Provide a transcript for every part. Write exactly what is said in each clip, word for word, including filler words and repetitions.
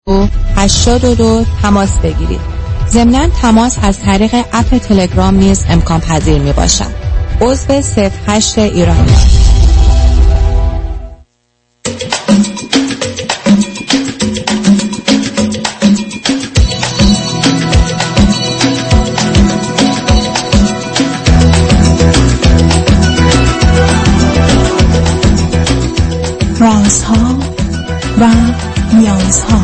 هشتاد و دو تماس بگیرید. ضمناً تماس از طریق اپ تلگرام نیز امکان پذیر می باشد. عضو صفر هشت ایرانی. رازها و نیازها.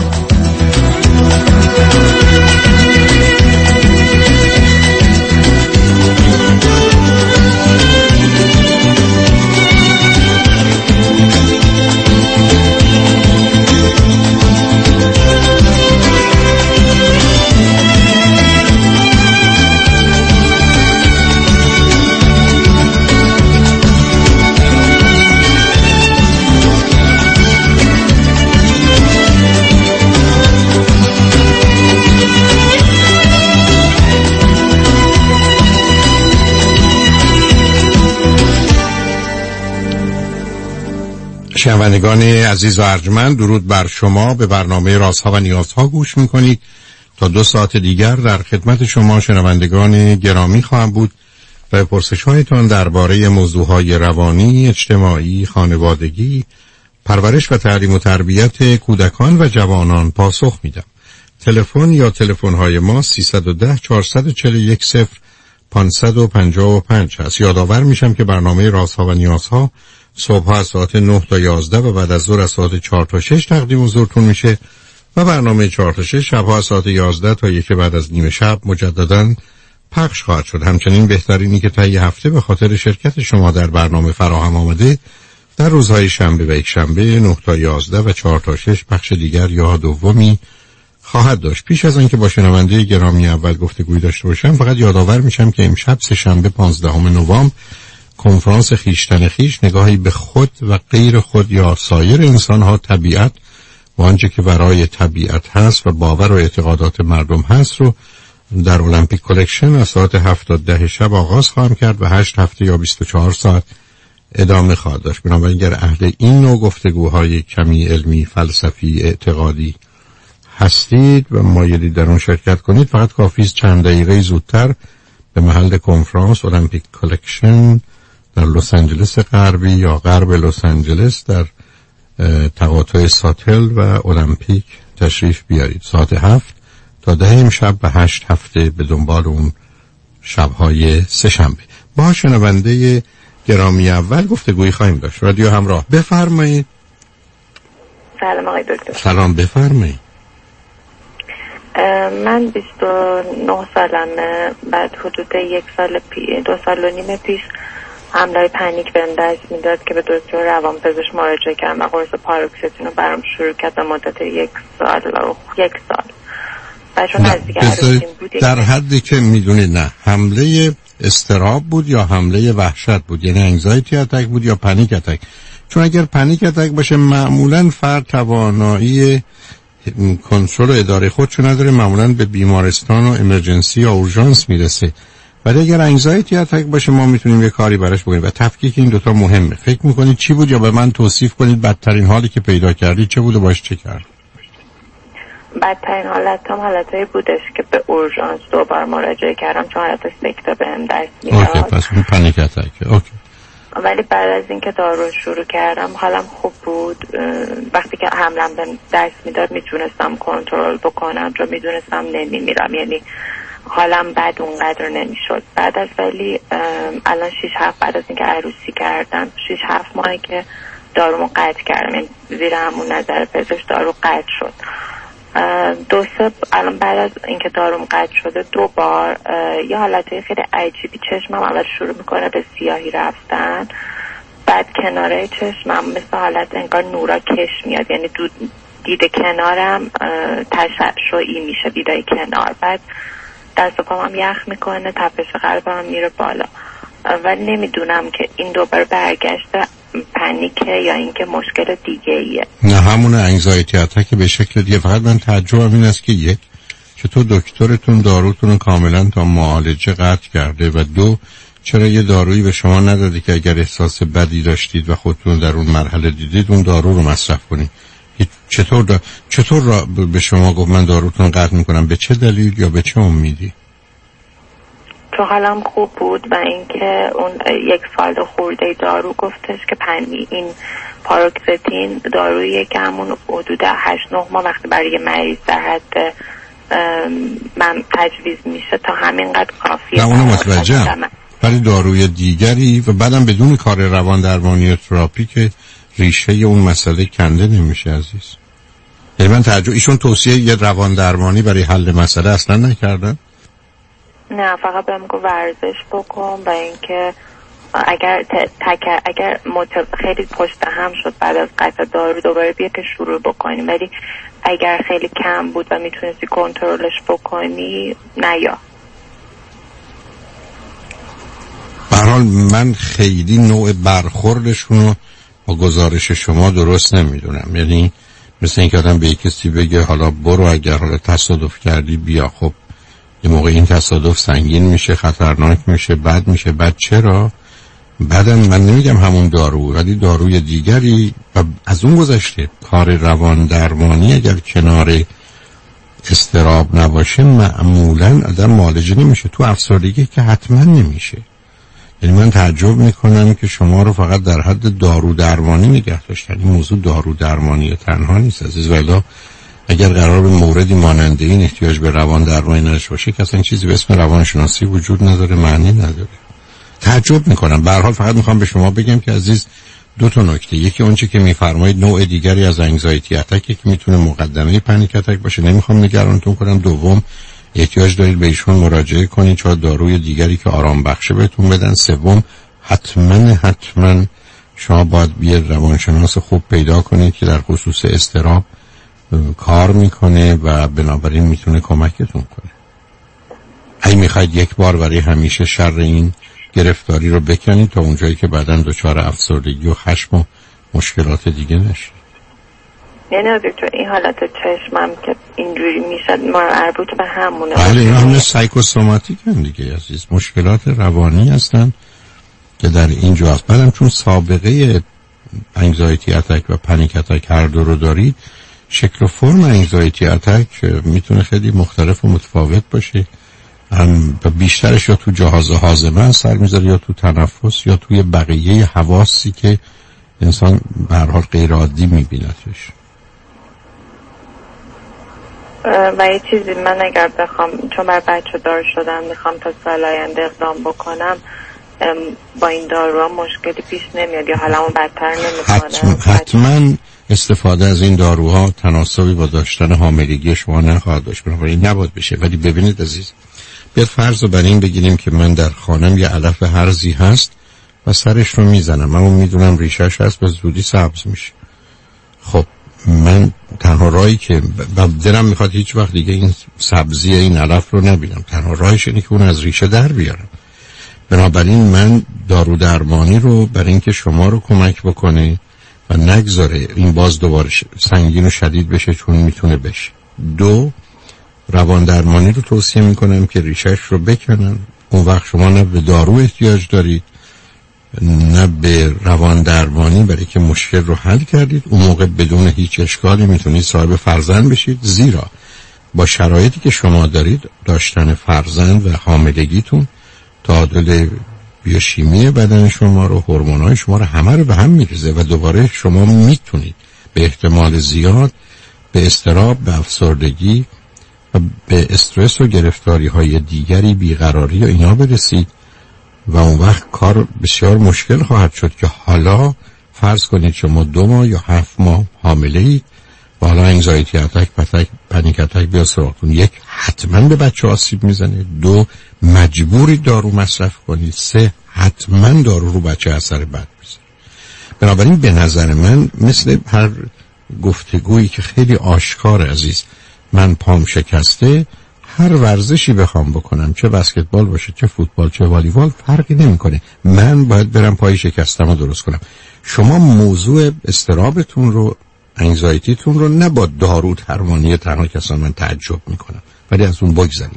شنوندگان عزیز و ارجمند، درود بر شما. به برنامه رازها و نیازها گوش میکنید. تا دو ساعت دیگر در خدمت شما شنوندگان گرامی خواهم بود و پرسش هایتان درباره موضوعهای روانی، اجتماعی، خانوادگی، پرورش و تعلیم و تربیت کودکان و جوانان پاسخ میدم. تلفن یا تلفن های ما سیصد و ده چهارصد و چهل و یک صفر پانصد و پنجاه و پنج هست. یادآور میشم که برنامه رازها و نیازها صبح از ساعت نه تا یازده و بعد از ظهر از ساعت چهار تا شش تقدیم حضورتون میشه و برنامه چهار تا شش شب ها از ساعت یازده تا یک بعد از نیم شب مجدداً پخش خواهد شد. همچنین بهترینی که طی هفته به خاطر شرکت شما در برنامه فراهم آمده در روزهای شنبه و یک شنبه نه تا یازده و چهار تا شش پخش دیگر یا دومی خواهد داشت. پیش از آنکه با شنونده گرامی اول گفتگوی داشته باشم، فقط یادآور میشم که امشب سه شنبه پانزدهم نوامبر کنفرانس خویشتن خویش، نگاهی به خود و غیر خود یا سایر انسان‌ها، طبیعت و آنچه که برای طبیعت هست و باور و اعتقادات مردم هست رو در المپیک کلکشن از ساعت هفت تا ده شب آغاز خواهم کرد و هشت هفته یا بیست و چهار ساعت ادامه خواهد داشت. بنابراین اگر اهل این نوع گفتگوهای کمی علمی، فلسفی، اعتقادی هستید و مایلید در اون شرکت کنید، فقط کافی است چند دقیقه زودتر به محل کنفرانس المپیک کلکشن در لس آنجلس غربی یا غرب لس آنجلس در تقاطع ساتل و المپیک تشریف بیارید. ساعت هفت تا ده امشب و هشت هفته به دنبال اون شبهای سه شنبه. با شنونده گرامی اول گفتگویی خواهیم داشت. رادیو همراه، بفرمایید. سلام آقای دکتر. سلام، بفرمایید. من بیست و نه سالمه. بعد حدود یک سال پی... دو سال و نیم پیش حمله پنیک بهم دست میداد که به دکتر روانپزشک مراجعه کردم و قرص پاروکسیتین رو برام شروع کرد به مدت یک سال یک سال و چون نزدیک عروسیم بود. در حدی که میدونید نه حمله اضطراب بود یا حمله وحشت بود، یعنی انگزایتی اتک بود یا پنیک اتک؟ چون اگر پنیک اتک باشه معمولا فرد توانایی کنترل و اداره خودشو نداره، معمولا به بیمارستان و امرجنسی یا اورژانس میرسه. ولی اگر انگزایتی اتک باشه ما میتونیم یه کاری براش بکنیم و تفکیک این دوتا مهمه. فکر میکنید چی بود یا به من توصیف کنید بدترین حالی که پیدا کردید چه بود و باش چه کرد؟ بدترین حالت هم حالتایی بودش که به اورژانس دوبار مراجعه کردم چون حالت سکته بهم دست میداد. اوکی، پس اون پنیک اتک. اوکی. ولی بعد از اینکه دارو شروع کردم حالم خوب بود. وقتی که حملم بهم دست میداد میتونستم کنترل بکنم، چون میدونستم نمیمیرم، یعنی حالم بد اونقدر نمیشد. بعد از ولی الان شیش هفت بعد از اینکه عروسی کردم، شیش هفت ماهی که دارومو قطع کردم، یعنی زیر همون نظر پزشک دارو قطع شد. دو سه الان بعد از اینکه داروم قطع شده دو بار یه حالتهای خیلی عجیبی چشمم اول شروع میکنه به سیاهی رفتن، بعد کناره چشمم مثل حالت انگار نورا کش میاد، یعنی دید کنارم تشعشعی میشه، دیدای کنار. بعد دست و پامم یخ میکنه، تپش قلبم میره بالا و نمیدونم که این دوباره برگشته پنیکه یا اینکه مشکل دیگه ایه. نه همون انگزایتی اتک به شکل دیگه. فقط من تعجبم این است که یک، چطور دکترتون داروتون رو کاملا تا معالجه قطع کرده و دو، چرا یه دارویی به شما نداده که اگر احساس بدی داشتید و خودتون در اون مرحله دیدید اون دارو رو مصرف کنید؟ چطور دا... چطور را به شما گفت من داروتون قطع میکنم؟ به چه دلیل یا به چه امیدی؟ تو حالم خوب بود و اینکه اون یک سال خورده دارو گفتش که پنی این پاروکسیتین دارویی که همون حدود هشت نه ماه وقتی برای مریض در حد من تجویز میشه تا همینقدر کافیه. نه اونو متوجهم، ولی داروی دیگری و بعدم بدون کار روان درمانی و تراپی که ریشه اون مسئله کنده نمیشه عزیز. یعنی من تعجب ایشون توصیه یه روان درمانی برای حل مسئله اصلا نکردن؟ نه فقط بهم گفت ورزش بکن و اینکه اگر تکر اگر مت... خیلی پشت هم شد بعد از قطع دارو دوباره بیا که شروع بکنیم، ولی اگر خیلی کم بود و میتونستی کنترلش بکنی نه. یا به هر حال من خیلی نوع برخوردشون رو با گزارش شما درست نمیدونم. یعنی مثل اینکه آدم به یک کسی بگه حالا برو اگر حالا تصادف کردی بیا، خب یه موقع این تصادف سنگین میشه، خطرناک میشه، بد میشه. بعد چرا؟ بعدم من نمیگم همون دارو، ولی داروی دیگری و از اون گذشته کار روان درمانی اگر کنار استراب نباشه معمولا آدم معالجه نمیشه. تو افسردگی که حتما نمیشه. یعنی من تعجب میکنم که شما رو فقط در حد دارو درمانی نگه داشتن. این موضوع دارو درمانی تنها نیست عزیز، ولی اگر قرار به موردی مانند این احتیاج به روان درمانی نشه باشه که اصلا چیزی به اسم روانشناسی وجود نداره، معنی نداره. تعجب میکنم. به هر حال فقط میخوام به شما بگم که عزیز دو تا نکته، یکی اونچه که میفرمایید نوع دیگری از انگزایتی اتک که میتونه مقدمه پنیک اتک باشه، نمیخوام نگرانتون کنم. دوم احتیاج دارید به ایشون مراجعه کنید چون داروی دیگری که آرام بخشه بهتون بدن. سوم حتما حتما شما باید بیاد روانشناس خوب پیدا کنید که در خصوص اضطراب کار میکنه و بنابراین میتونه کمکتون کنه. اگه میخواید یک بار برای همیشه شر این گرفتاری رو بکنید تا اونجایی که بعداً دچار افسردگی و خشم و مشکلات دیگه نشید. یعنی دکتر این حالت چشمم که اینجوری میشد مربوط به همونه؟ بله اینا همه سایکوسوماتیک هم دیگه عزیز، مشکلات روانی هستن که در اینجا هست. بعدم چون سابقه انگزایتی اتک و پنیک اتک هر دو رو دارید، شکل و فرم انگزایتی اتک میتونه خیلی مختلف و متفاوت باشه. هم بیشترش یا تو جهاز هاضمه سر میذاره یا تو تنفس یا توی بقیه حواسی که انسان به هر حال غیر عادی میبیندش. و یه چیزی من اگر بخوام چون بر بچه دار شدم میخوام تا سال آینده اقدام بکنم، با این داروها مشکلی پیش نمیاد یا حالمو بدتر نمیکنه؟ حتما, حتما استفاده از این داروها تناسبی با داشتن حاملگی شما نخواهد داشت، بنابراین نباید بشه. ولی ببینید عزیز، بیاد فرض رو بر این بگیریم که من در خانم یه علف هرزی هست و سرش رو میزنم، من میدونم ریشش هست و زودی سبز میشه. خب من تنها راهی که دلم میخواد هیچ وقت دیگه این سبزی این علف رو نبینم، تنها راهش اینه که اون از ریشه در بیارم. بنابراین من دارو درمانی رو برای اینکه شما رو کمک بکنه و نگذاره این باز دوباره سنگین و شدید بشه چون میتونه بشه. دو، روان درمانی رو توصیه میکنم که ریشش رو بکنن. اون وقت شما نه به دارو احتیاج دارید نه به روان درمانی، برای که مشکل رو حل کردید. اون موقع بدون هیچ اشکالی میتونید صاحب فرزند بشید، زیرا با شرایطی که شما دارید داشتن فرزند و حاملگیتون تعادل بیوشیمی بدن شما رو، هورمونای شما رو همه رو به هم میریزه و دوباره شما میتونید به احتمال زیاد به اضطراب، به افسردگی و به استرس و گرفتاری های دیگری، بیقراری و اینا برسید و اون وقت کار بسیار مشکل خواهد شد که حالا فرض کنید شما دو ماه یا هفت ماه حامله اید و حالا انگزایتی اتک، پتک، پنیک اتک بیا سراغتون. یک، حتما به بچه آسیب میزنه. دو، مجبوری دارو مصرف کنید. سه، حتما دارو رو بچه اثر بد میزنه. بنابراین به نظر من مثل هر گفتگویی که خیلی آشکار عزیز، من پام شکسته، هر ورزشی بخوام بکنم، چه بسکتبال باشه، چه فوتبال، چه والیبال، فرقی نمیکنه، من باید برم پای شکستم رو درست کنم. شما موضوع استرابتون رو، انگزایتیتون رو نه با دارو درمانی تنها کسان، من تعجب میکنم، ولی از اون بگذاریم.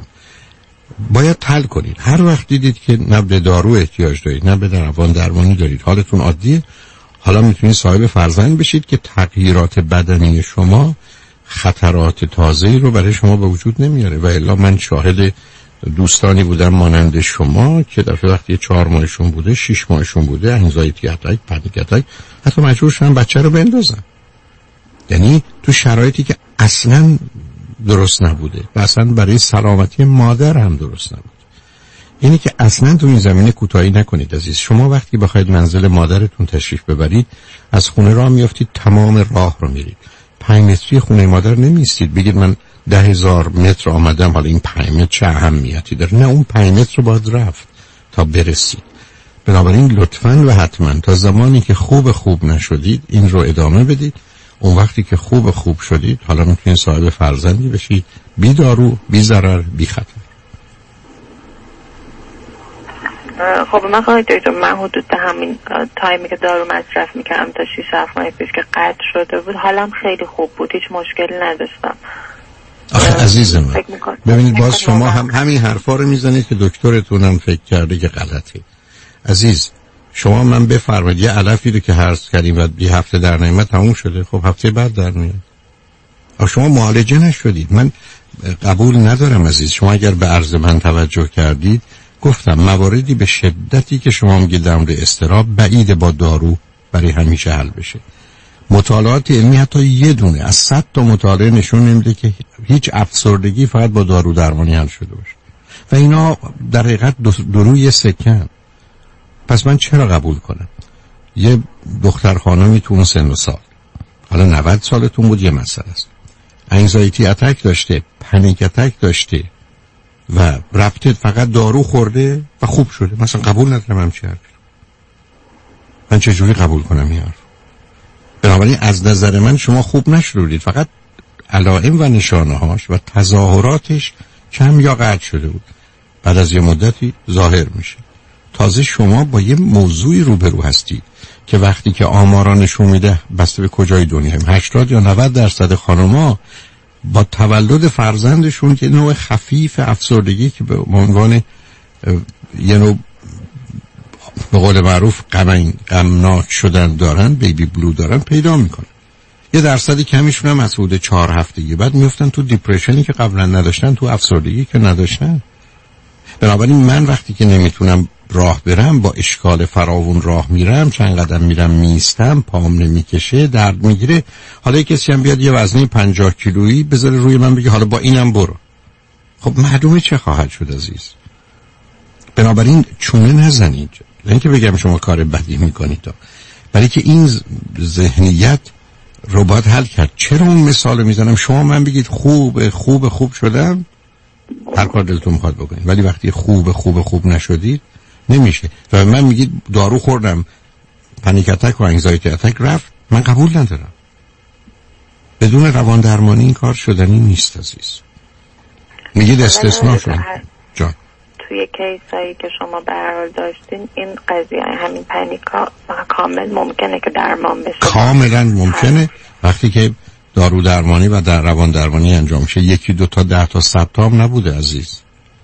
باید حل کنید. هر وقت دیدید که نه به دارو احتیاج دارید نه به روان درمانی دارید، حالتون عادیه، حالا میتونید صاحب فرزند بشید که تغییرات بدنی شما خطرات تازه‌ای رو برای شما به وجود نمیاره. و الا من شاهد دوستانی بودم مانند شما که دفعه وقتی چهار ماهشون بوده، شش ماهشون بوده، انزایتی اتاک، پنیک اتاک، حتی مجبور شدن بچه رو بندازن. یعنی تو شرایطی که اصلا درست نبوده و اصلا برای سلامتی مادر هم درست نبود. اینی که اصلا تو این زمینه کوتاهی نکنید عزیز. شما وقتی بخواید منزل مادرتون تشریف ببرید، از خونه راه میافتید، تمام راه رو میرید. پنج متری خونه مادر نمیستید بگید من ده هزار متر آمدم، حالا این پنج متر چه اهمیتی داره؟ نه، اون پنج متر رو باید رفت تا برسید. بنابراین لطفاً و حتما تا زمانی که خوب خوب نشدید این رو ادامه بدید. اون وقتی که خوب خوب شدید حالا میتونید صاحب فرزندی بشید، بی دارو، بی ضرر، بی خطر. خب من خواهی دکتر، من حدود همین تایمی که دارو مصرف میکردم تا شیش هفت ماه پیش که قطع شده بود حالم خیلی خوب بود، هیچ مشکلی نداشتم. آخه عزیز من ببینید باز شما هم همین حرفا رو میزنید که دکترتونم فکر کرده که غلطه. عزیز شما من بفرمایید یه علفی رو که هرس کردیم و یه هفته در نمیاد تموم شده، خب هفته بعد در میاد. شما معالجه نشدید. من قبول ندارم عزیز. شما اگر به عرض من توجه کردید گفتم مواردی به شدتی که شما میگید در مورد اضطراب بعید با دارو برای همیشه حل بشه. مطالعات علمی حتی یه دونه از صد تا مطالعه نشون نمیده که هیچ افسردگی فقط با دارو درمانی حل شده باشه و اینا در حقیقت دروی سکن. پس من چرا قبول کنم یه دختر خانمی تو اون سن و سال، حالا نود سالتون بود، یه مسئله است، انگزایتی اتک داشته، پنیک اتک داشته و رفته فقط دارو خورده و خوب شده، مثلا قبول ندارم همچین حرفی. من چجوری قبول کنم این حرف؟ بنابراین از نظر من شما خوب نشدید، فقط علائم و نشانه هاش و تظاهراتش کم یا قطع شده بود، بعد از یه مدتی ظاهر میشه. تازه شما با یه موضوعی روبرو هستید که وقتی که آمارا نشون میده بسته به کجای دنیا هم هشتاد یا نود درصد خانم‌ها با تولد فرزندشون که نوع خفیف افسردگی که به عنوان یه نوع به قول معروف غم غمناک شدن دارن، بیبی بلو دارن، پیدا میکنن. یه درصدی کمیشون هم از حدود چهار هفتگی بعد میفتن تو دیپرشنی که قبلا نداشتن، تو افسردگی که نداشتن. بنابراین من وقتی که نمیتونم راه برم، با اشکال فراوون راه میرم، چند قدم میرم میستم، پام نمیکشه، درد میگیره. حالا کسی هم بیاد یه وزنه پنجاه کیلویی بذاره روی من بگه حالا با اینم برو، خب معلومه چه خواهد شد عزیز. بنابراین چونه نزنید، نه اینکه بگم شما کار بدی میکنید تا، برای که این ذهنیت رو باید حل کرد. چرا اون مثال میزنم؟ شما من بگید خوب خوب خوب شدم، هر کار دلتون میخواد بکنید، ولی وقتی خوب خوب خوب نشدید نمیشه. و من میگید دارو خوردم، پنیک اتک و انگزایتی اتک رفت، من قبول ندارم. بدون روان درمانی این کار شدنی نیست عزیز. میگید استثناء شد جان. توی کیسایی که شما به هر حال داشتین این قضیه همین پنیکا کامل ممکنه که درمان بشه؟ کاملا ممکنه وقتی که دارو درمانی و در روان درمانی انجام شه. یکی دو تا ده تا صد تا هم نبوده عزیز.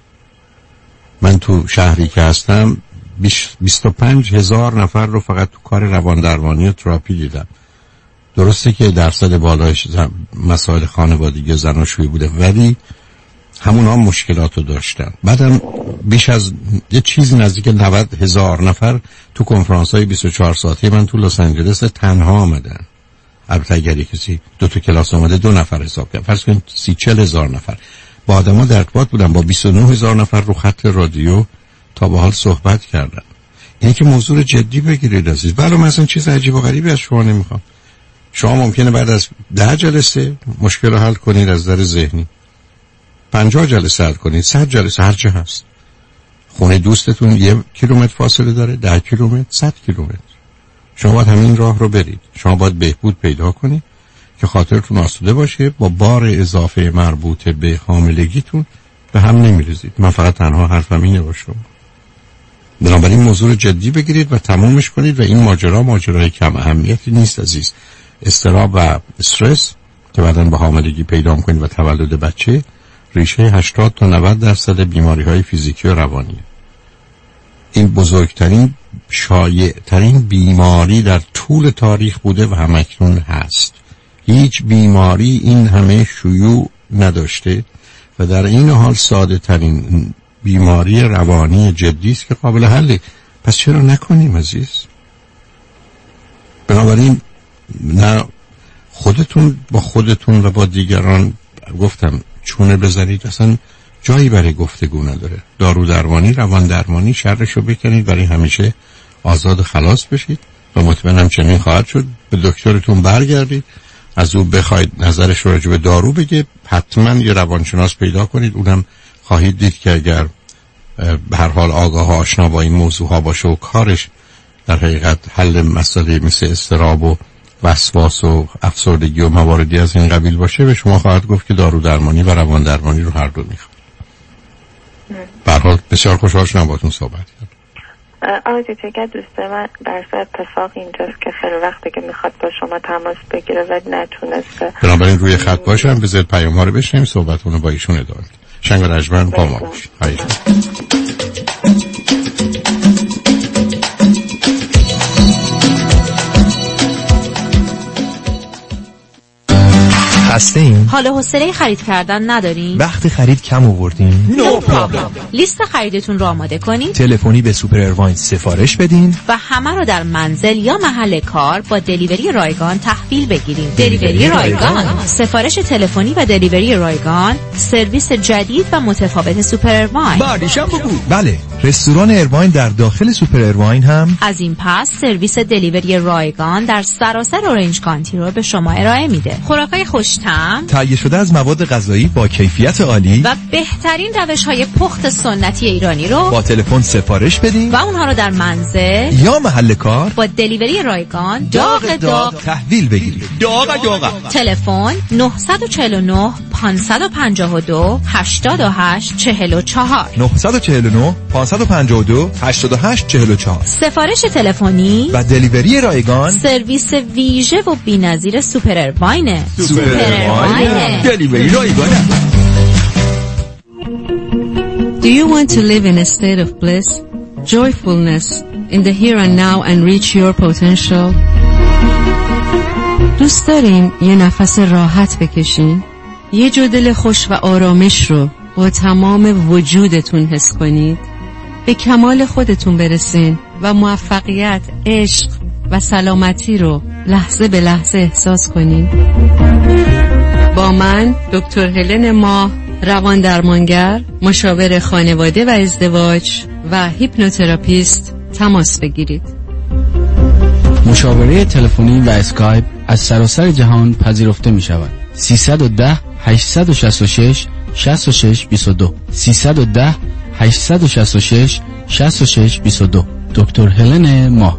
من تو شهری که هستم بیست و پنج هزار نفر رو فقط تو کار روان درمانی و تراپی دیدم. درسته که درصد بالایش مسائل خانوادگی زناشویی بوده، ولی همون هم مشکلات رو داشتن. بعدم بیش از یه چیزی نزدیک نود هزار نفر تو کنفرانس های بیست و چهار ساعته من تو لس آنجلس تنها آمدن. البته اگر کسی دو تا کلاس آمده دو نفر حساب کرد، فرض کنید سی چل هزار نفر با آدم ها در ارتباط بودن، با بیست و نه هزار نفر رو خط رادیو تا به حال صحبت کردن. اینه که موضوع جدی بگیرید عزیز. برای مثلا چیز عجیب و غریبی از شما نمیخوام. شما ممکنه بعد از ده جلسه مشکل رو حل کنید از نظر ذهنی، پنجاه جلسه حل کنید، صد جلسه، هر چه هست. خونه دوستتون یه کیلومتر فاصله داره، ده کیلومتر، صد کیلومتر. شما باید همین راه رو برید. شما باید بهبود پیدا کنید که خاطرتون آسوده باشه، با بار اضافه مربوط به حاملگیتون به هم نمیریزید. من فقط تنها حرفم اینه با شما. بنابراین موضوع رو جدی بگیرید و تمومش کنید و این ماجرا ماجرای کم اهمیتی نیست عزیز. اضطراب و استرس که بعداً با حاملگی پیدا کنید و تولد بچه ریشه هشتاد تا نود درصد بیماری‌های فیزیکی و روانیه. این بزرگترین شایع ترین بیماری در طول تاریخ بوده و همکنون هست. هیچ بیماری این همه شیوع نداشته و در این حال ساده ترین بیماری روانی جدی است که قابل حله. پس چرا نکنیم عزیز؟ بنابراین نه خودتون با خودتون و با دیگران گفتم چونه بزنید، اصلا جایی برای گفتگو نداره. دارو درمانی، روان درمانی، شرشو بکنید برای همیشه آزاد خلاص بشید و مطمئنم چنین خواهد شد. به دکترتون برگردید، از او بخواید نظرش رو راجع به دارو بگه. حتما یه روانشناس پیدا کنید، اونم خواهید دید که اگر به هر حال آگاه و آشنا با این موضوع ها باشه و کارش در حقیقت حل مسئله مثل اضطراب و وسواس و افسردگی و مواردی از این قبیل باشه، به شما خواهد گفت که دارو درمانی و روان درمانی رو هر دو میخواد. به هر حال بسیار خوشحال شدم باهاتون صحبت کردم. آقای دکتر دوست من در صورت اتفاق اینجاست که خیلی وقته که میخواد با شما تماس بگیره و نتونسته. بنابراین روی خط باشم، بذارید پیام ها رو بشنیم، صحبتونو با ایشون ادامه بدید. شنگ رجمن با ما باشید. هستیم؟ حال و حوصله خرید کردن نداریم؟ وقت خرید کم آوردیم؟ No problem. لیست خریدتون رو آماده کنید، تلفنی به سوپر ارواین سفارش بدین و همه رو در منزل یا محل کار با دلیوری رایگان تحویل بگیریم. دلیوری رایگان، سفارش تلفنی و دلیوری رایگان، سرویس جدید و متفاوت سوپر ارواین. بعدشم بگو. بله، رستوران ارواین در داخل سوپر ارواین هم از این پس سرویس دلیوری رایگان در سراسر اورنج کانتی رو به شما ارائه میده. خوراکای خوش‌طعم، تهیه شده از مواد غذایی با کیفیت عالی و بهترین روش‌های پخت سنتی ایرانی رو با تلفن سفارش بدین و اونها رو در منزل یا محل کار با دلیوری رایگان داغ داغ تحویل بگیرید. داغ داغ. تلفن نه چهار نه پنج پنج دو هشت هشت چهار چهار نه چهار نه پنج پنج دو هشت هشت چهار چهار. سفارش تلفنی و دلیوری رایگان، سرویس ویژه و بی‌نظیر سوپر ارواینه. سوپر ارواینه، دلیوری رایگانه. Do you want to live in a state of bliss, joyfulness, in the here and now and reach your potential? دوست دارین یه نفس راحت بکشین؟ یه جو دل خوش و آرامش رو با تمام وجودتون حس کنید؟ به کمال خودتون برسین و موفقیت، عشق و سلامتی رو لحظه به لحظه احساس کنین؟ با من دکتر هلن ماه، روان درمانگر، مشاور خانواده و ازدواج و هیپنوتراپیست تماس بگیرید. مشاوره تلفنی و اسکایپ از سراسر جهان پذیرفته می شود. سیصد و ده هشتصد و شصت و شش شصت و شش بیست و دو سیصد و ده هشتصد و شصت و شش شصت و شش بیست و دو. دکتر هلن ماه.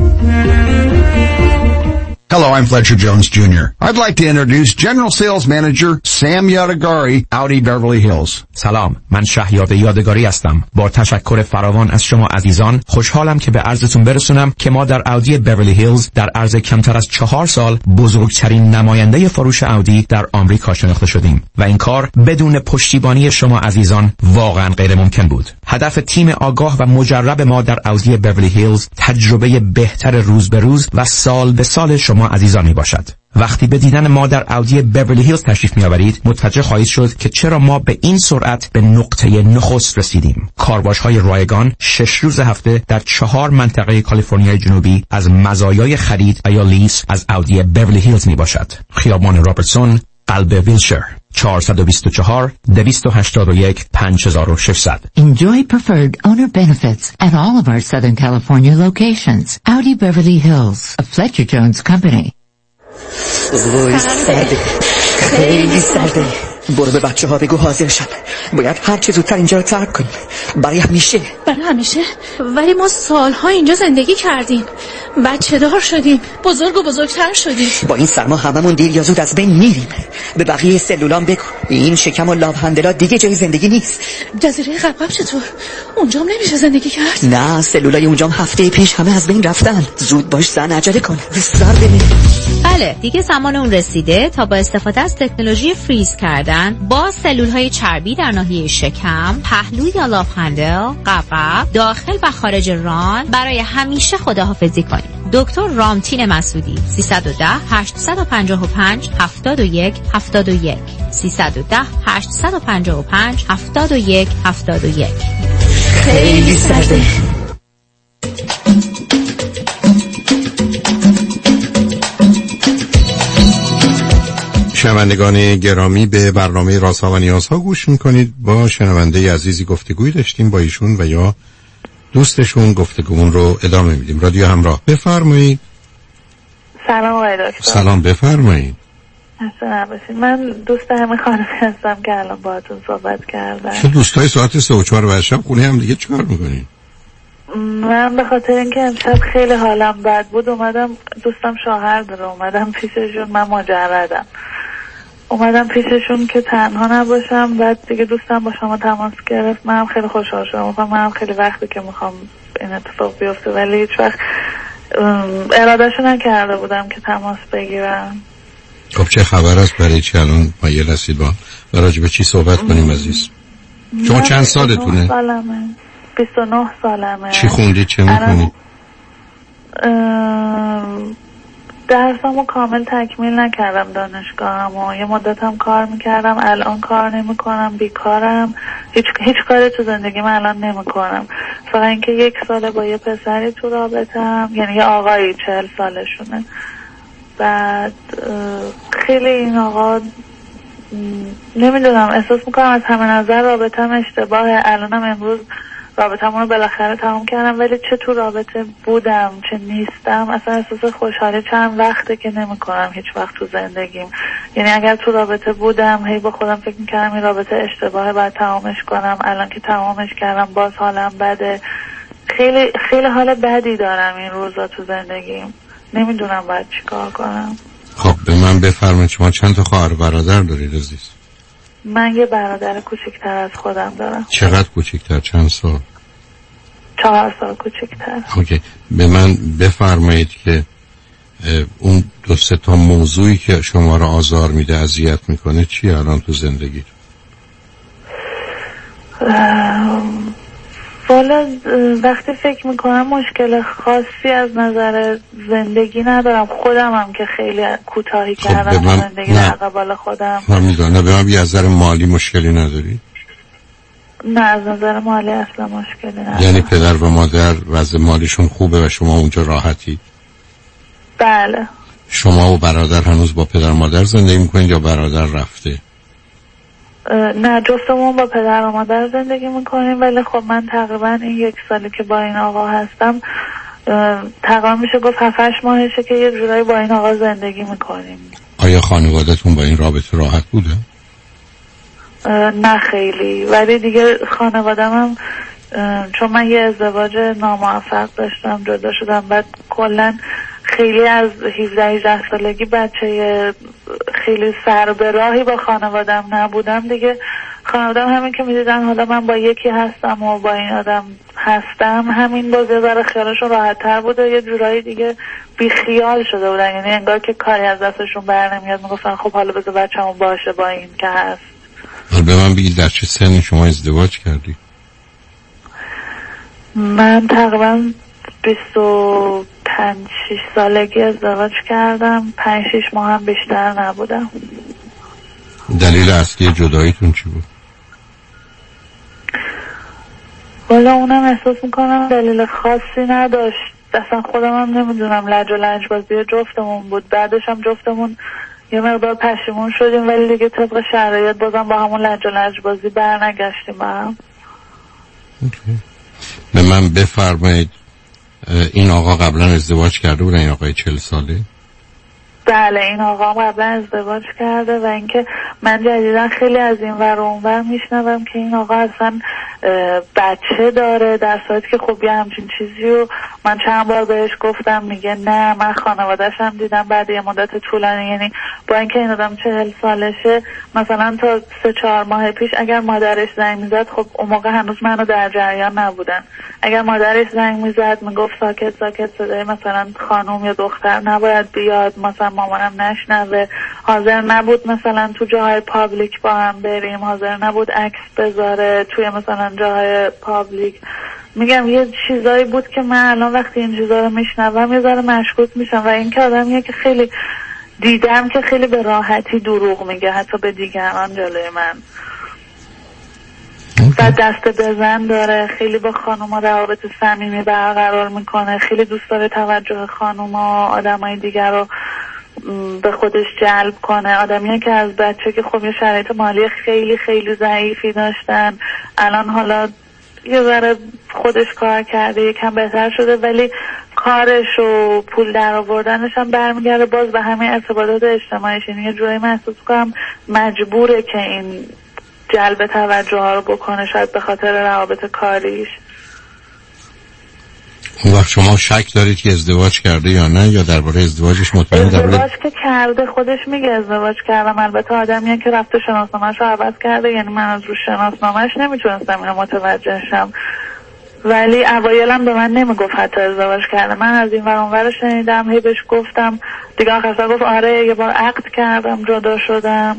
Hello, I'm Fletcher Jones Junior I'd like to introduce General Sales Manager Sam Yadagari, Audi Beverly Hills. سلام، من شهیاد یادگاری هستم. با تشکر فراوان از شما عزیزان، خوشحالم که به عرضتون برسونم که ما در اودی بیورلی هیلز در عرض کمتر از چهار سال بزرگترین نماینده فروش اودی در آمریکا شناخته شدیم و این کار بدون پشتیبانی شما عزیزان واقعا غیر ممکن بود. هدف تیم آگاه و مجرب ما در اودی بیورلی هیلز تجربه بهتر روز به روز و سال به سال شما عزیزان می باشد. وقتی به دیدن ما در اودی بیورلی هیلز تشریف می آورید، متوجه خواهید شد که چرا ما به این سرعت به نقطه نخست رسیدیم. کارواش های رایگان شش روز هفته در چهار منطقه کالیفرنیای جنوبی از مزایای خرید و یا لیس از اودی بیورلی هیلز می باشد. خیابان رابرتسون، قلب ویلشر، چهار دو چهار دو هشت یک پنج شش صفر صفر. Enjoy preferred owner benefits at all of our Southern California locations. Audi Beverly Hills, a Fletcher Jones company. وای سرده، خیلی سرده. برو به بچه ها بگو حاضر شد. باید هر چه زودتر اینجا رو ترک کنیم. برای همیشه. برای همیشه؟ ولی ما سالها اینجا زندگی کردیم. بچه دار شدیم، بزرگ و بزرگتر شدیم. با این سرما هممون دیر یا زود از بین میریم. به بقیه سلولام بگو این شکم و لاب هندلا دیگه جای زندگی نیست. جزیره قبقب چطور؟ اونجام نمیشه زندگی کرد؟ نه سلولای اونجام هفته پیش همه از بین رفتن. زود باش زن، عجله کن، سر ببین. بله دیگه زمان اون رسیده تا با استفاده از تکنولوژی فریز کردن با سلولهای چربی در ناحیه شکم، پهلو یا لاب هندل، قبقب، داخل و خارج ران برای همیشه خداحافظی کنید. دکتر رامتین مسعودی سیصد و ده هشتصد و پنجاه و پنج هفتاد و یک هفتاد و یک سیصد و ده هشتصد و پنجاه و پنج هفتاد و یک هفتاد و یک. خیلی سرده. شنوندگان گرامی به برنامه رازها و نیازها گوش میکنید. با شنونده عزیزی گفتگوی داشتیم با ایشون و یا دوستشون گفتگومون رو ادامه میدیم. رادیو همراه، بفرمایید. سلام آقای دکتر. سلام، بفرمایید. اصلا نباشید. من دوست همه خانمی هستم که الان باهاتون صحبت کردم. چه دوستای ساعت سه و چهار بعد شب خونه هم دیگه چیکار میکنید؟ من به خاطر اینکه امشب خیلی حالم بد بود اومدم، دوستم شوهر داره، اومدم پیششون. من مجردم، اومدم پیششون که تنها نباشم. بعد دیگه دوستم با شما تماس گرفت، منم خیلی خوشحال شدم. منم خیلی وقتی که میخوام این اتفاق بیفته ولی هیچ وقت ارادهشو نکرده بودم که تماس بگیرم. خب چه خبر است؟ برای چی الان مایل رسید با و راجع به چی صحبت کنیم عزیز؟ شما چند سالتونه؟ سالمه. بیست و نه سالمه. چی خوندید؟ چه میکنید؟ درسمو کامل تکمیل نکردم دانشگاهمو، یه مدت هم کار میکردم، الان کار نمیکنم، بیکارم، هیچ هیچ کاری تو زندگی من الان نمیکنم. فقط اینکه یک ساله با یه پسری تو رابطم، یعنی یه آقایی چهل سالشونه. بعد خیلی این آقا نمیدونم احساس میکنم از همه نظر رابطم اشتباهه. الانم امروز رابطمون رو بالاخره تمام کردم ولی چه تو رابطه بودم چه نیستم اصلا احساس خوشحالی چند وقته که نمی کنم هیچ وقت تو زندگیم. یعنی اگر تو رابطه بودم هی با خودم فکر میکردم این رابطه اشتباهه باید تمامش کنم، الان که تمامش کردم باز حالم بده. خیلی خیلی حال بدی دارم این روزا تو زندگیم، نمیدونم باید چی کار کنم. خب به من بفرمایید شما چند تا خواهر برادر دارید عزیز؟ من یه برادر کوچکتر از خودم دارم. چقدر کوچکتر؟ چند سال؟ چهار سال کوچکتر. اوکی. به من بفرمایید که اون دو سه تا موضوعی که شما رو آزار میده اذیت میکنه چی الان تو زندگی؟ والا وقتی فکر میکنم مشکل خاصی از نظر زندگی ندارم. خودم هم که خیلی کوتاهی خب کردم من... زندگی در قبال خودم. من میدونم. به من بی از نظر مالی مشکلی نداری؟ نه از نظر مالی اصلا مشکلی ندارم. یعنی پدر و مادر وضع مالیشون خوبه و شما اونجا راحتی؟ بله. شما و برادر هنوز با پدر و مادر زندگی میکنید یا برادر رفته؟ نه جفتمون با پدر و مادر زندگی میکنیم ولی خب من تقریبا این یک سالی که با این آقا هستم تقریبا میشه گفت هفت هشت ماهشه که یه جورایی با این آقا زندگی میکنیم. آیا خانوادتون با این رابطه راحت بوده؟ نه خیلی، ولی دیگه خانوادم هم چون من یه ازدواج ناموفق داشتم جدا شدم، بعد کلا خیلی از هفده هجده سالگی بچه خیلی سر به راهی با خانوادم نبودم دیگه. خانوادم همین که میدیدن حالا من با یکی هستم و با این آدم هستم همین بازه برای خیالشون راحت تر بود و یه جورایی دیگه بی خیال شده بودن، یعنی انگار که کاری از دستشون بر نمیاد میگفتن خب حالا بذار بچه‌مون باشه با این که هست. حالا به من بگید در چه سنی شما ازدواج کردی؟ من تقریبا بیست و پنج شش سالگی ازدواج کردم، پنج شش ماه هم بیشتر نبودم. دلیل اصلی جداییتون چی بود؟ والا اونم احساس میکنم دلیل خاصی نداشت، اصلا خودم هم نمیدونم، لج و لنج بازی جفتمون بود. بعدش هم جفتمون یه مقدار پشیمون شدیم ولی دیگه طبق شرایط بازم با همون لج و لنج بازی برنگشتیم با هم. به من بفرمایید این آقا قبلا ازدواج کرده بود؟ این آقای چهل ساله؟ بله این آقا قبلا ازدواج کرده و اینکه من جدیدا خیلی از این ور و اون ور میشنوم که این آقا اصلا بچه داره در صورتی که خب یه همچین چیزی رو من چند بار بهش گفتم میگه نه من خانواده‌شم دیدم بعد یه مدت طولانی، یعنی با اینکه این آدم چهل سالشه مثلا تا سه چهار ماه پیش اگر مادرش زنگ میزد، خب اون موقع هنوز منو در جریان نبودن، اگر مادرش زنگ میزد میگفت ساکت ساکت صدای مثلا خانوم یا دختر نباید بیاد، مثلا مامانم نشنوه، حاضر نبود مثلا تو جاهای پابلیک با هم بریم، حاضر نبود عکس بذاره توی مثلا جاهای پابلیک. میگم یه چیزایی بود که من الان وقتی این چیزا رو میشنوم یه ذره مشکوک میشم و این که آدمیه که خیلی دیدم که خیلی به راحتی دروغ میگه حتی به دیگران جلوی من و دست بزن داره، خیلی با خانوما روابط صمیمی برقرار میکنه، خیلی دوست داره توجه خانوما آدمای دیگر رو به خودش جلب کنه. آدمیه که از بچه که خب یه شرایط مالی خیلی خیلی ضعیفی داشتن، الان حالا یه ذره خودش کار کرده یکم بهتر شده ولی کارش و پول در آوردنش هم برمیگرده باز به همه ارتباطات اجتماعیش، یعنی یه جوری محسوس کنم مجبوره که این جلب توجه ها رو بکنه شاید به خاطر روابط کاریش. اون وقت شما شک دارید که ازدواج کرده یا نه، یا درباره ازدواجش مطمئن؟ ازدواج که کرده خودش میگه ازدواج کردم، البته آدمیه که رفته شناسنامه‌ش رو عوض کرده، یعنی من از رو شناسنامه‌ش نمیتونستم اینو متوجه شم ولی اوایلم به من نمیگفت حتی ازدواج کرده. من از این ور اون ور شنیدم، هی بهش گفتم دیگه آخر گفت آره یه بار عقد کردم جدا شدم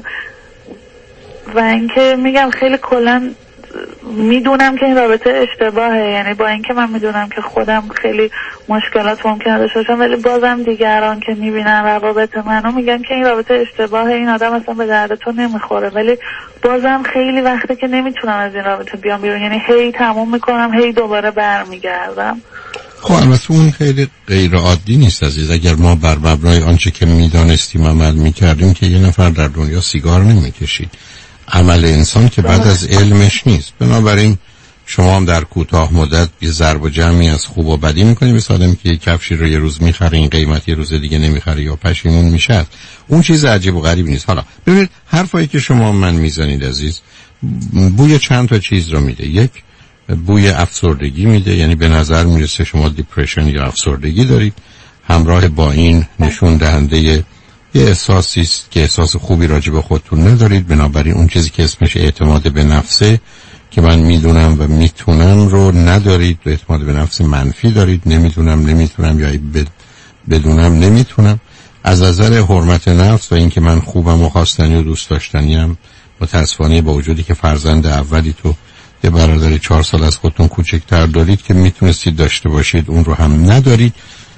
و اینکه میگم خیلی کلا میدونم که این رابطه اشتباهه، یعنی با اینکه من میدونم که خودم خیلی مشکلات ممکنه داشته باشم ولی بازم دیگران که میبینن روابط منو میگن که این رابطه اشتباهه، این آدم اصلا به درد تو نمیخوره، ولی بازم خیلی وقته که نمیتونم از این رابطه بیام بیرون، یعنی هی تموم میکنم هی دوباره برمیگردم. خب البته اون خیلی غیر عادی نیست عزیز. اگر ما بر مبنای آنچه که میدانستیم عمل میکردیم که یه نفر در دنیا سیگار نمیکشید. عمل انسان که بعد از علمش نیست. بنابراین شما هم در کوتاه مدت یه ضرب و جمعی از خوب و بدی میکنید. مثل آدمی که یک کفشی رو یه روز میخره این قیمت یه روز دیگه نمیخره یا پشیمون میشه. اون چیز عجیب و غریب نیست. حالا ببینید حرفایی که شما من میزنید عزیز بوی چند تا چیز رو میده. یک بوی افسردگی میده، یعنی به نظر میرسه شما دیپرشن یا افسردگی دارید. همراه با این نشون دهنده یه احساسی است که احساس خوبی راجع به خودتون ندارید، بنابراین اون چیزی که اسمش اعتماد به نفسه که من میدونم و میتونم رو ندارید، و اعتماد به نفس منفی دارید، نمیدونم نمیتونم یا بدونم نمیتونم. از نظر حرمت نفس و اینکه من خوبم و خواستنی و دوست داشتنیم متاسفانه با وجودی که فرزند اولی تو یه برادر چهار سال از خودتون کوچکتر دارید که میتونستید داشته باشید اون رو هم ندارید.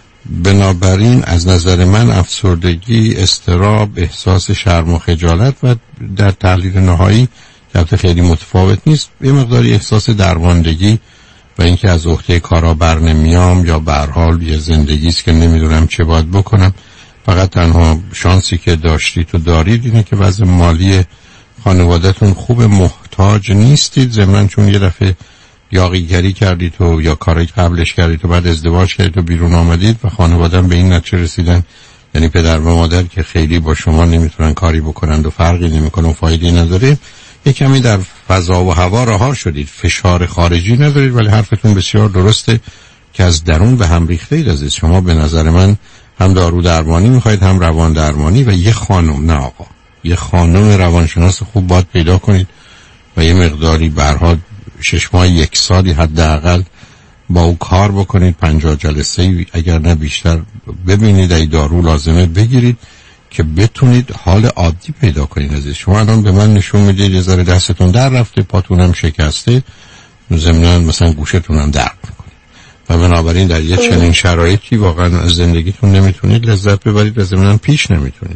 بنابراین از نظر من افسردگی، اضطراب، احساس شرم و خجالت و در تحلیل نهایی که خیلی متفاوت نیست یه مقداری احساس درماندگی و اینکه از عهده کارا بر نمیام یا به هر حال یه زندگی است که نمیدونم چه باید بکنم. فقط تنها شانسی که داشتید و دارید اینه که وضع مالی خانواده‌تون خوب، محتاج نیستید. ضمناً چون یه دفعه یاغیگری کردید و یا کاری قبلش کردید و بعد ازدواج کردید و بیرون آمدید و خانواده‌ام به این نتیجه رسیدن، یعنی پدر و مادر که خیلی با شما نمیتونن کاری بکنن و فرقی نمیکنه و فایده نداره، یک کمی در فضا و هوا رها شدید، فشار خارجی ندارید. ولی حرفتون بسیار درسته که از درون به هم ریخته اید عزیز. شما به نظر من هم دارو درمانی میخواید هم روان درمانی و یه خانم، نه آقا، یه خانم روانشناس خوب باید پیدا کنید و یه مقداری برها شش ماه یک سالی حداقل با او کار بکنید، پنجاه جلسه اگر نه بیشتر ببینید، ای دارو لازمه بگیرید که بتونید حال عادی پیدا کنید عزیز. شما الان به من نشون میدید یه ذره دستتون در رفته، پاتونم شکسته، ضمناً مثلا گوشتون هم درد میکنه و بنابراین در یه چنین شرایطی واقعا از زندگیتون نمیتونید لذت ببرید و ضمناً پیش نمیتونید.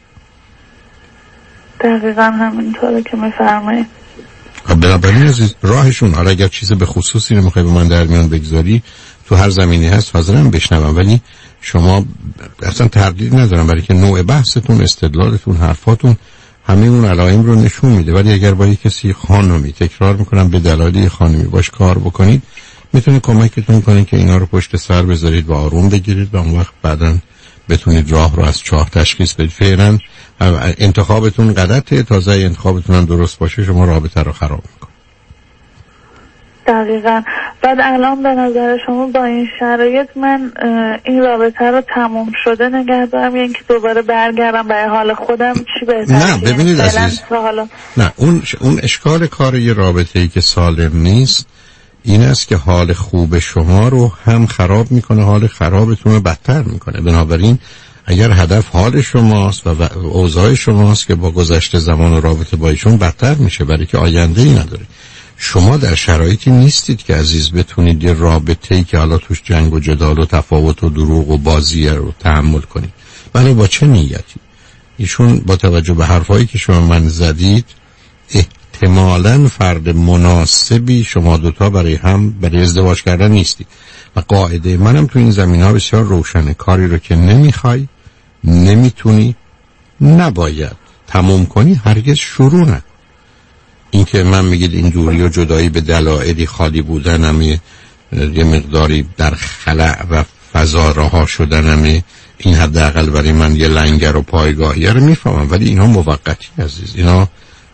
دقیقاً همینطوره که میفرمایید. بنابراین عزیز راهشون، حالا اگر چیز به خصوصی نمیخوای به من در میان بگذاری تو هر زمینی هست حاضرم بشنوم، ولی شما اصلا تردید ندارم برای که نوع بحثتون، استدلالتون، حرفاتون همه اون علائم رو نشون میده. ولی اگر با یک کسی خانمی، تکرار میکنم به دلایل خانمی باش کار بکنید، میتونه کمکتون کنه که اینا رو پشت سر بذارید و آروم بگیرید و اون وقت بعداً بتونید راه رو از چاه تشخیص بدید. فعلا انتخابتون غلطه، تازه انتخابتون هم درست باشه شما رابطه رو خراب میکنید. دقیقاً. بعد الان به نظر شما با این شرایط من این رابطه رو تموم شده نگه دارم یا اینکه دوباره برگردم برای حال خودم چی بهتره؟ نه ببینید عزیز، حالا... نه اون اون اشکال کار یه رابطه‌ای که سالم نیست این است که حال خوب شما رو هم خراب میکنه، حال خرابتون رو بدتر میکنه. بنابراین اگر هدف حال شماست و اوضاع شماست که با گذشت زمان و رابطه با ایشون بدتر میشه برای که آینده ای نداره، شما در شرایطی نیستید که عزیز بتونید یه رابطه‌ای که حالا توش جنگ و جدال و تفاوت و دروغ و بازی رو تحمل کنید. ولی با چه نیتی؟ ایشون با توجه به حرفایی که شما من زدید احتمالاً فرد مناسبی شما دوتا برای هم برای ازدواج کردن نیستید و قاعده منم تو این زمینه‌ها بسیار روشنه. کاری رو که نمیخوای، نمیتونی، نباید تموم کنی هرگز شروع نکن. این که من میگید این دوری و جدایی به دلایلی خالی بودنم یه مقداری در خلأ و فضا رها شدنم، این حداقل برای من یه لنگر و پایگاهی رو میفهمم، ولی اینا موقتی عزیز. اینا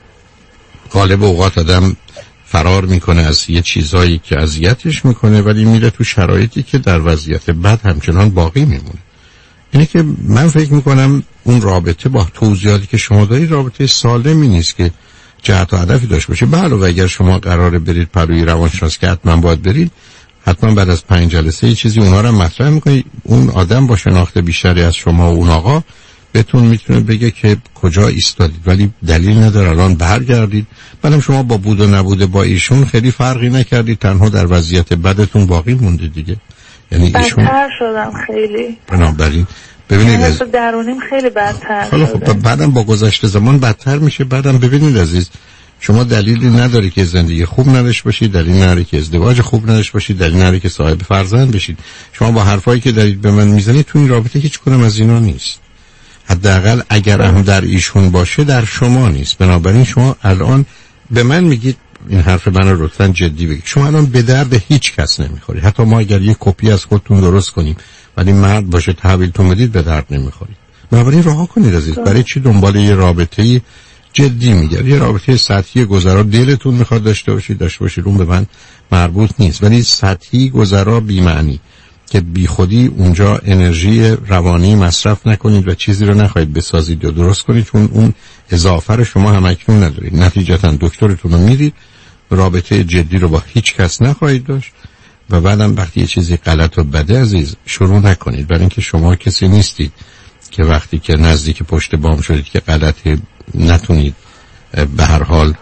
غالب اوقات آدم فرار میکنه از یه چیزایی که اذیتش میکنه ولی میره تو شرایطی که در وضعیت بد همچنان باقی میمونه. اینه که من فکر میکنم اون رابطه با توضیحاتی که شما دارید رابطه سالمی نیست که جهت و هدفی داشته باشه. بله و اگر شما قراره برید پروی روانشناس که حتما باید برید، حتما بعد از پنج جلسه یه چیزی اونها رو مطرح میکنید. اون آدم با شناخت بیشتری از شما و اون آقا بهتون میتونه بگه که کجا ایستادید، ولی دلیل نداره الان برگردید. بعدم شما با بود و نبوده با ایشون خیلی فرقی نکردید، تنها در وضعیت بدتون باقی موندید دیگه. یعنی ایشون بدتر شدم خیلی. بنابراین ببینید از درونیم خیلی بدتر حالا خب بعدم با گذشت زمان بدتر میشه. بعدم ببینید عزیز، شما دلیلی نداره که زندگی خوب نداشته باشید، دلیلی نداره که ازدواج خوب نداشته باشید، دلیلی نداره که صاحب فرزند بشید. شما با حرفایی که دارید به من میزنید تو این رابطه هیچ کدوم از اینا نیست. حداقل اگر هم در ایشون باشه در شما نیست. بنابراین شما الان به من میگید، این حرف من رو لطفاً جدی بگید، شما الان به درد هیچ کس نمیخورید. حتی ما اگر یه کپی از خودتون درست کنیم ولی مرد باشه تحویلتون بدید به درد نمیخورید. بنابراین رها کنید عزیز. برای چی دنبال یه رابطه‌ای جدی میگردید؟ یه رابطه سطحی گذرا دلتون میخواد داشته باشید داشته باشید، اون به من مربوط نیست. ولی سطحی گذرا بی معنی که بی خودی اونجا انرژی روانی مصرف نکنید و چیزی رو نخواهید بسازید یا درست کنید، چون اون اضافه رو شما هم اکنون ندارید. نتیجتا دکترتون رو میرید، رابطه جدی رو با هیچ کس نخواهید داشت و بعدم وقتی یه چیزی غلط و بده عزیز شروع نکنید، برای اینکه شما کسی نیستید که وقتی که نزدیک پشت بام شدید که غلطی نتونید به هر حال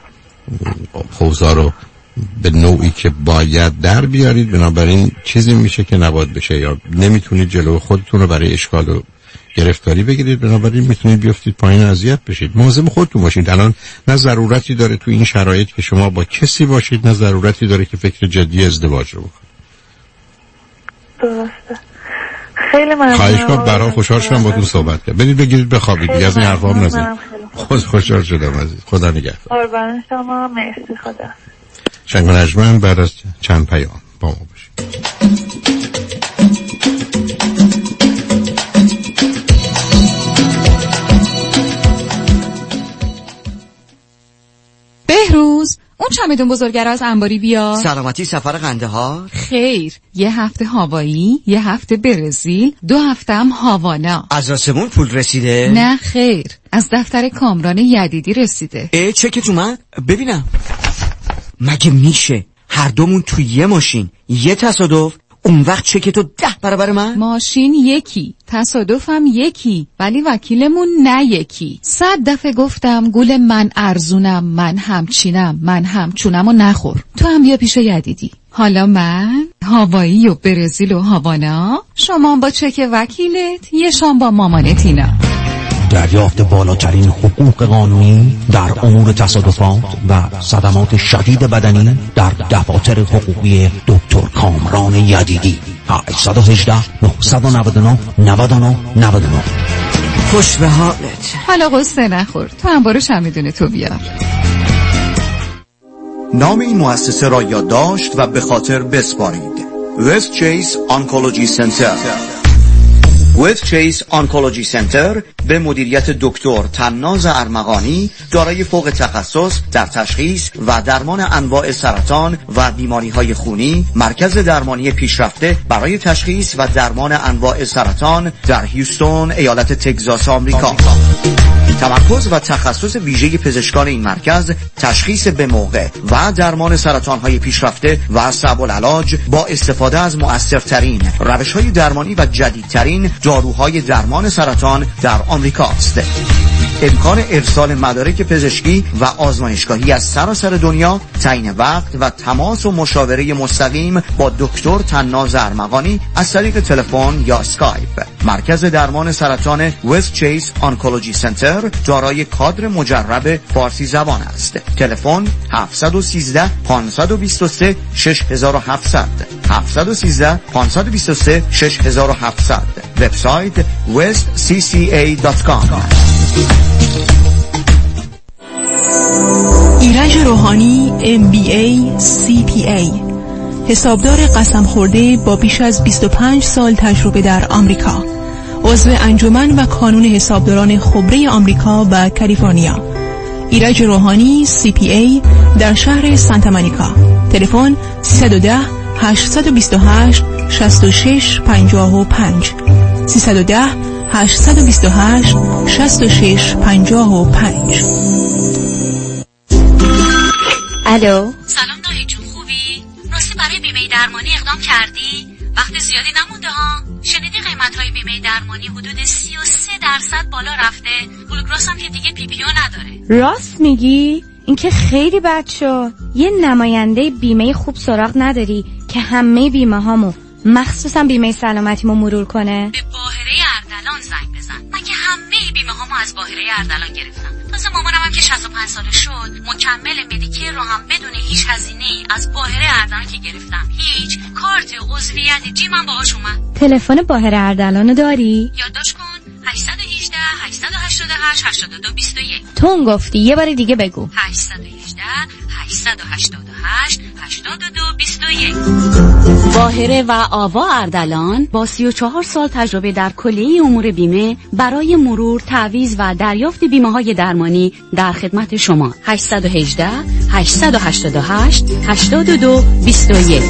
حوضا رو به نوعی که باید در بیارید. بنابراین چیزی میشه که نباید بشه یا نمیتونید جلو خودتون رو برای اشکال و گرفتاری بگیرید، بنابراین میتونید بیافتید پایین اذیت بشید. مواظب خودتون باشید. الان نه ضرورتی داره تو این شرایط که شما با کسی باشید، نه ضرورتی داره که فکر جدی ازدواج رو بکنید. درسته. خیلی ممنون. خواهش کنم، برام خوشحال شدم باهاتون صحبت کردم. برید بگیرید بخوابید دیگه، از این حرفا هم نزنید. خود خوشحال شدم عزیز. خدا نگهدار. قربان شما، مرسی. خدا. شنگ و نجمن بعد از چند پیام با ما باشید. بهروز، اون چمدون بزرگه از انباری بیا. سلامتی سفر قندهار؟ خیر، یه هفته هاوایی، یه هفته برزیل، دو هفته هم هاوانا. از آسمون پول رسیده؟ نه خیر، از دفتر کامران یدیدی رسیده. ای چکت اومد؟ ببینم. مگه میشه هر دومون توی یه ماشین یه تصادف؟ اون وقت چکتو ده برابر من؟ ماشین یکی، تصادفم یکی، ولی وکیلمون نه یکی. صد دفعه گفتم گول من ارزونم، من همچینم، من همچونم و نخور. تو هم بیا پیش یدیدی. حالا من هاوایی و برزیل و هاوانا، شما با چک وکیلت، یه شام با مامانت اینا. دریافت بالاترین حقوق قانونی در امور تصادفات و صدمات شدید بدنی در دفاتر حقوقی دکتر کامران یدیدی. هشت یک هشت نه نه نه نه نه نه نه. خوش به حالت. حالا قصه نخور، تو هم برو چمدون تو بیار. نام این مؤسسه را یادداشت و به خاطر بسپارید. وست چیس آنکولوژی سنتر. وست چیس آنکولوژی سنتر به مدیریت دکتر طناز ارمغانی دارای فوق تخصص در تشخیص و درمان انواع سرطان و بیماری‌های خونی، مرکز درمانی پیشرفته برای تشخیص و درمان انواع سرطان در هیوستون، ایالت تگزاس، آمریکا. تمرکز و تخصص ویژه پزشکان این مرکز تشخیص به موقع و درمان سرطان‌های پیشرفته و صعب العلاج با استفاده از مؤثرترین روش‌های درمانی و جدیدترین داروهای درمان سرطان در آمریکا است. امکان ارسال مدارک پزشکی و آزمایشگاهی از سراسر دنیا، تعیین وقت و تماس و مشاوره مستقیم با دکتر طناز ارمغانی از طریق تلفن یا اسکایپ. مرکز درمان سرطان وست چیس آنکولوژی سنتر دارای کادر مجرب فارسی زبان است. تلفن هفت یک سه پنج دو سه شش هفت صفر صفر هفت یک سه پنج دو سه شش هفت صفر صفر. وبسایت west c c a dot com. ایرج روحانی ام بی ای سی پی ای، حسابدار قسم خورده با بیش از بیست و پنج سال تجربه در آمریکا، عضو انجمن و کانون حسابداران خبره آمریکا و کالیفرنیا. ایرج روحانی سی پی ای در شهر سانتا مونیکا. تلفن سیصد و ده هشتصد و بیست و هشت شصت و شش پنجاه و پنج سیصد و ده هشتصد و بیست و هشت شصت و شش پنجاه و پنج. الو، سلام دایی جون، خوبی؟ راستی برای بیمه درمانی اقدام کردی؟ وقت زیادی نمونده ها. شنیدی قیمت‌های بیمه درمانی حدود سی و سه درصد بالا رفته؟ بلوگراس هم که دیگه پی پی او نداره. راست میگی؟ این که خیلی بد شد. یه نماینده بیمه خوب سراغ نداری که همه بیمه هامو مخصوصا بیمه سلامتیمو مرور کنه؟ به باهره اردلان زنگ بزن. من که همه بیمه هامو از باهره اردلان گرفتم. تازه مامانم هم که شصت و پنج ساله شد مکمل مدیکر رو هم بدون هیچ هزینه‌ای از باهره اردلان که گرفتم. هیچ کارت عضویت جیمم باهاش اومد. تلفن باهره اردلانو داری؟ یادداشت کن هشت یک هشت هشت هشت هشت هشت دو دو یک. تو اون گفتی، یه بار دیگه بگو. هشت یک هشت هشت هشت هشت هشت دو دو یک. باهره و آوا اردلان با سی و چهار سال تجربه در کلیه امور بیمه برای مرور، تعویض و دریافت بیمه های درمانی در خدمت شما. هشت یک هشت هشت هشت هشت هشت دو دو یک.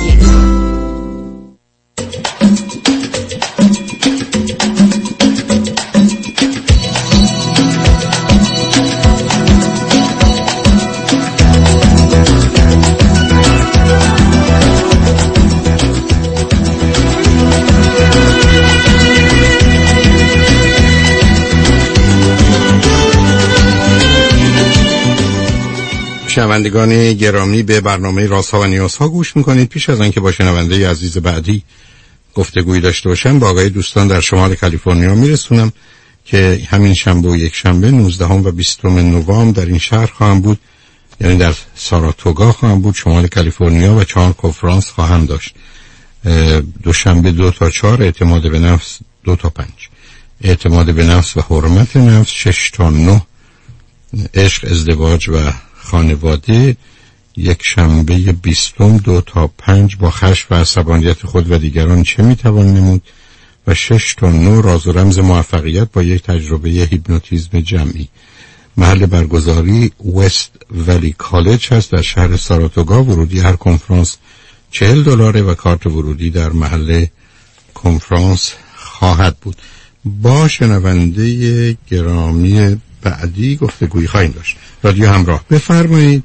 شنوندگان گرامی، به برنامه رازها و نیازها گوش میکنید. پیش از آنکه با شنونده عزیز بعدی گفتگویی داشته باشم، با آقای دوستان در شمال کالیفرنیا میرسونم که همین شنبه و یک شنبه نوزدهم و بیستم نوامبر در این شهر خواهم بود، یعنی در ساراتوگا خواهم بود، شمال کالیفرنیا، و چهار کنفرانس خواهم داشت. دوشنبه دو تا چهار اعتماد به نفس، دو تا پنج اعتماد به نفس و حرمت نفس، شش تا نه عشق، ازدواج و خانواده، یک شنبه بیستم دو تا پنج با خشم و عصبانیت خود و دیگران چه میتوان نمود، و شش تا نه راز و رمز موفقیت با یک تجربه هیپنوتیزم جمعی. محل برگزاری وست ولی کالج هست در شهر ساراتوگا. ورودی هر کنفرانس چهل دلاره و کارت ورودی در محل کنفرانس خواهد بود. با شنونده گرامی بعدی گفتگویی خواهیم داشت. رادیو همراه، بفرمایید.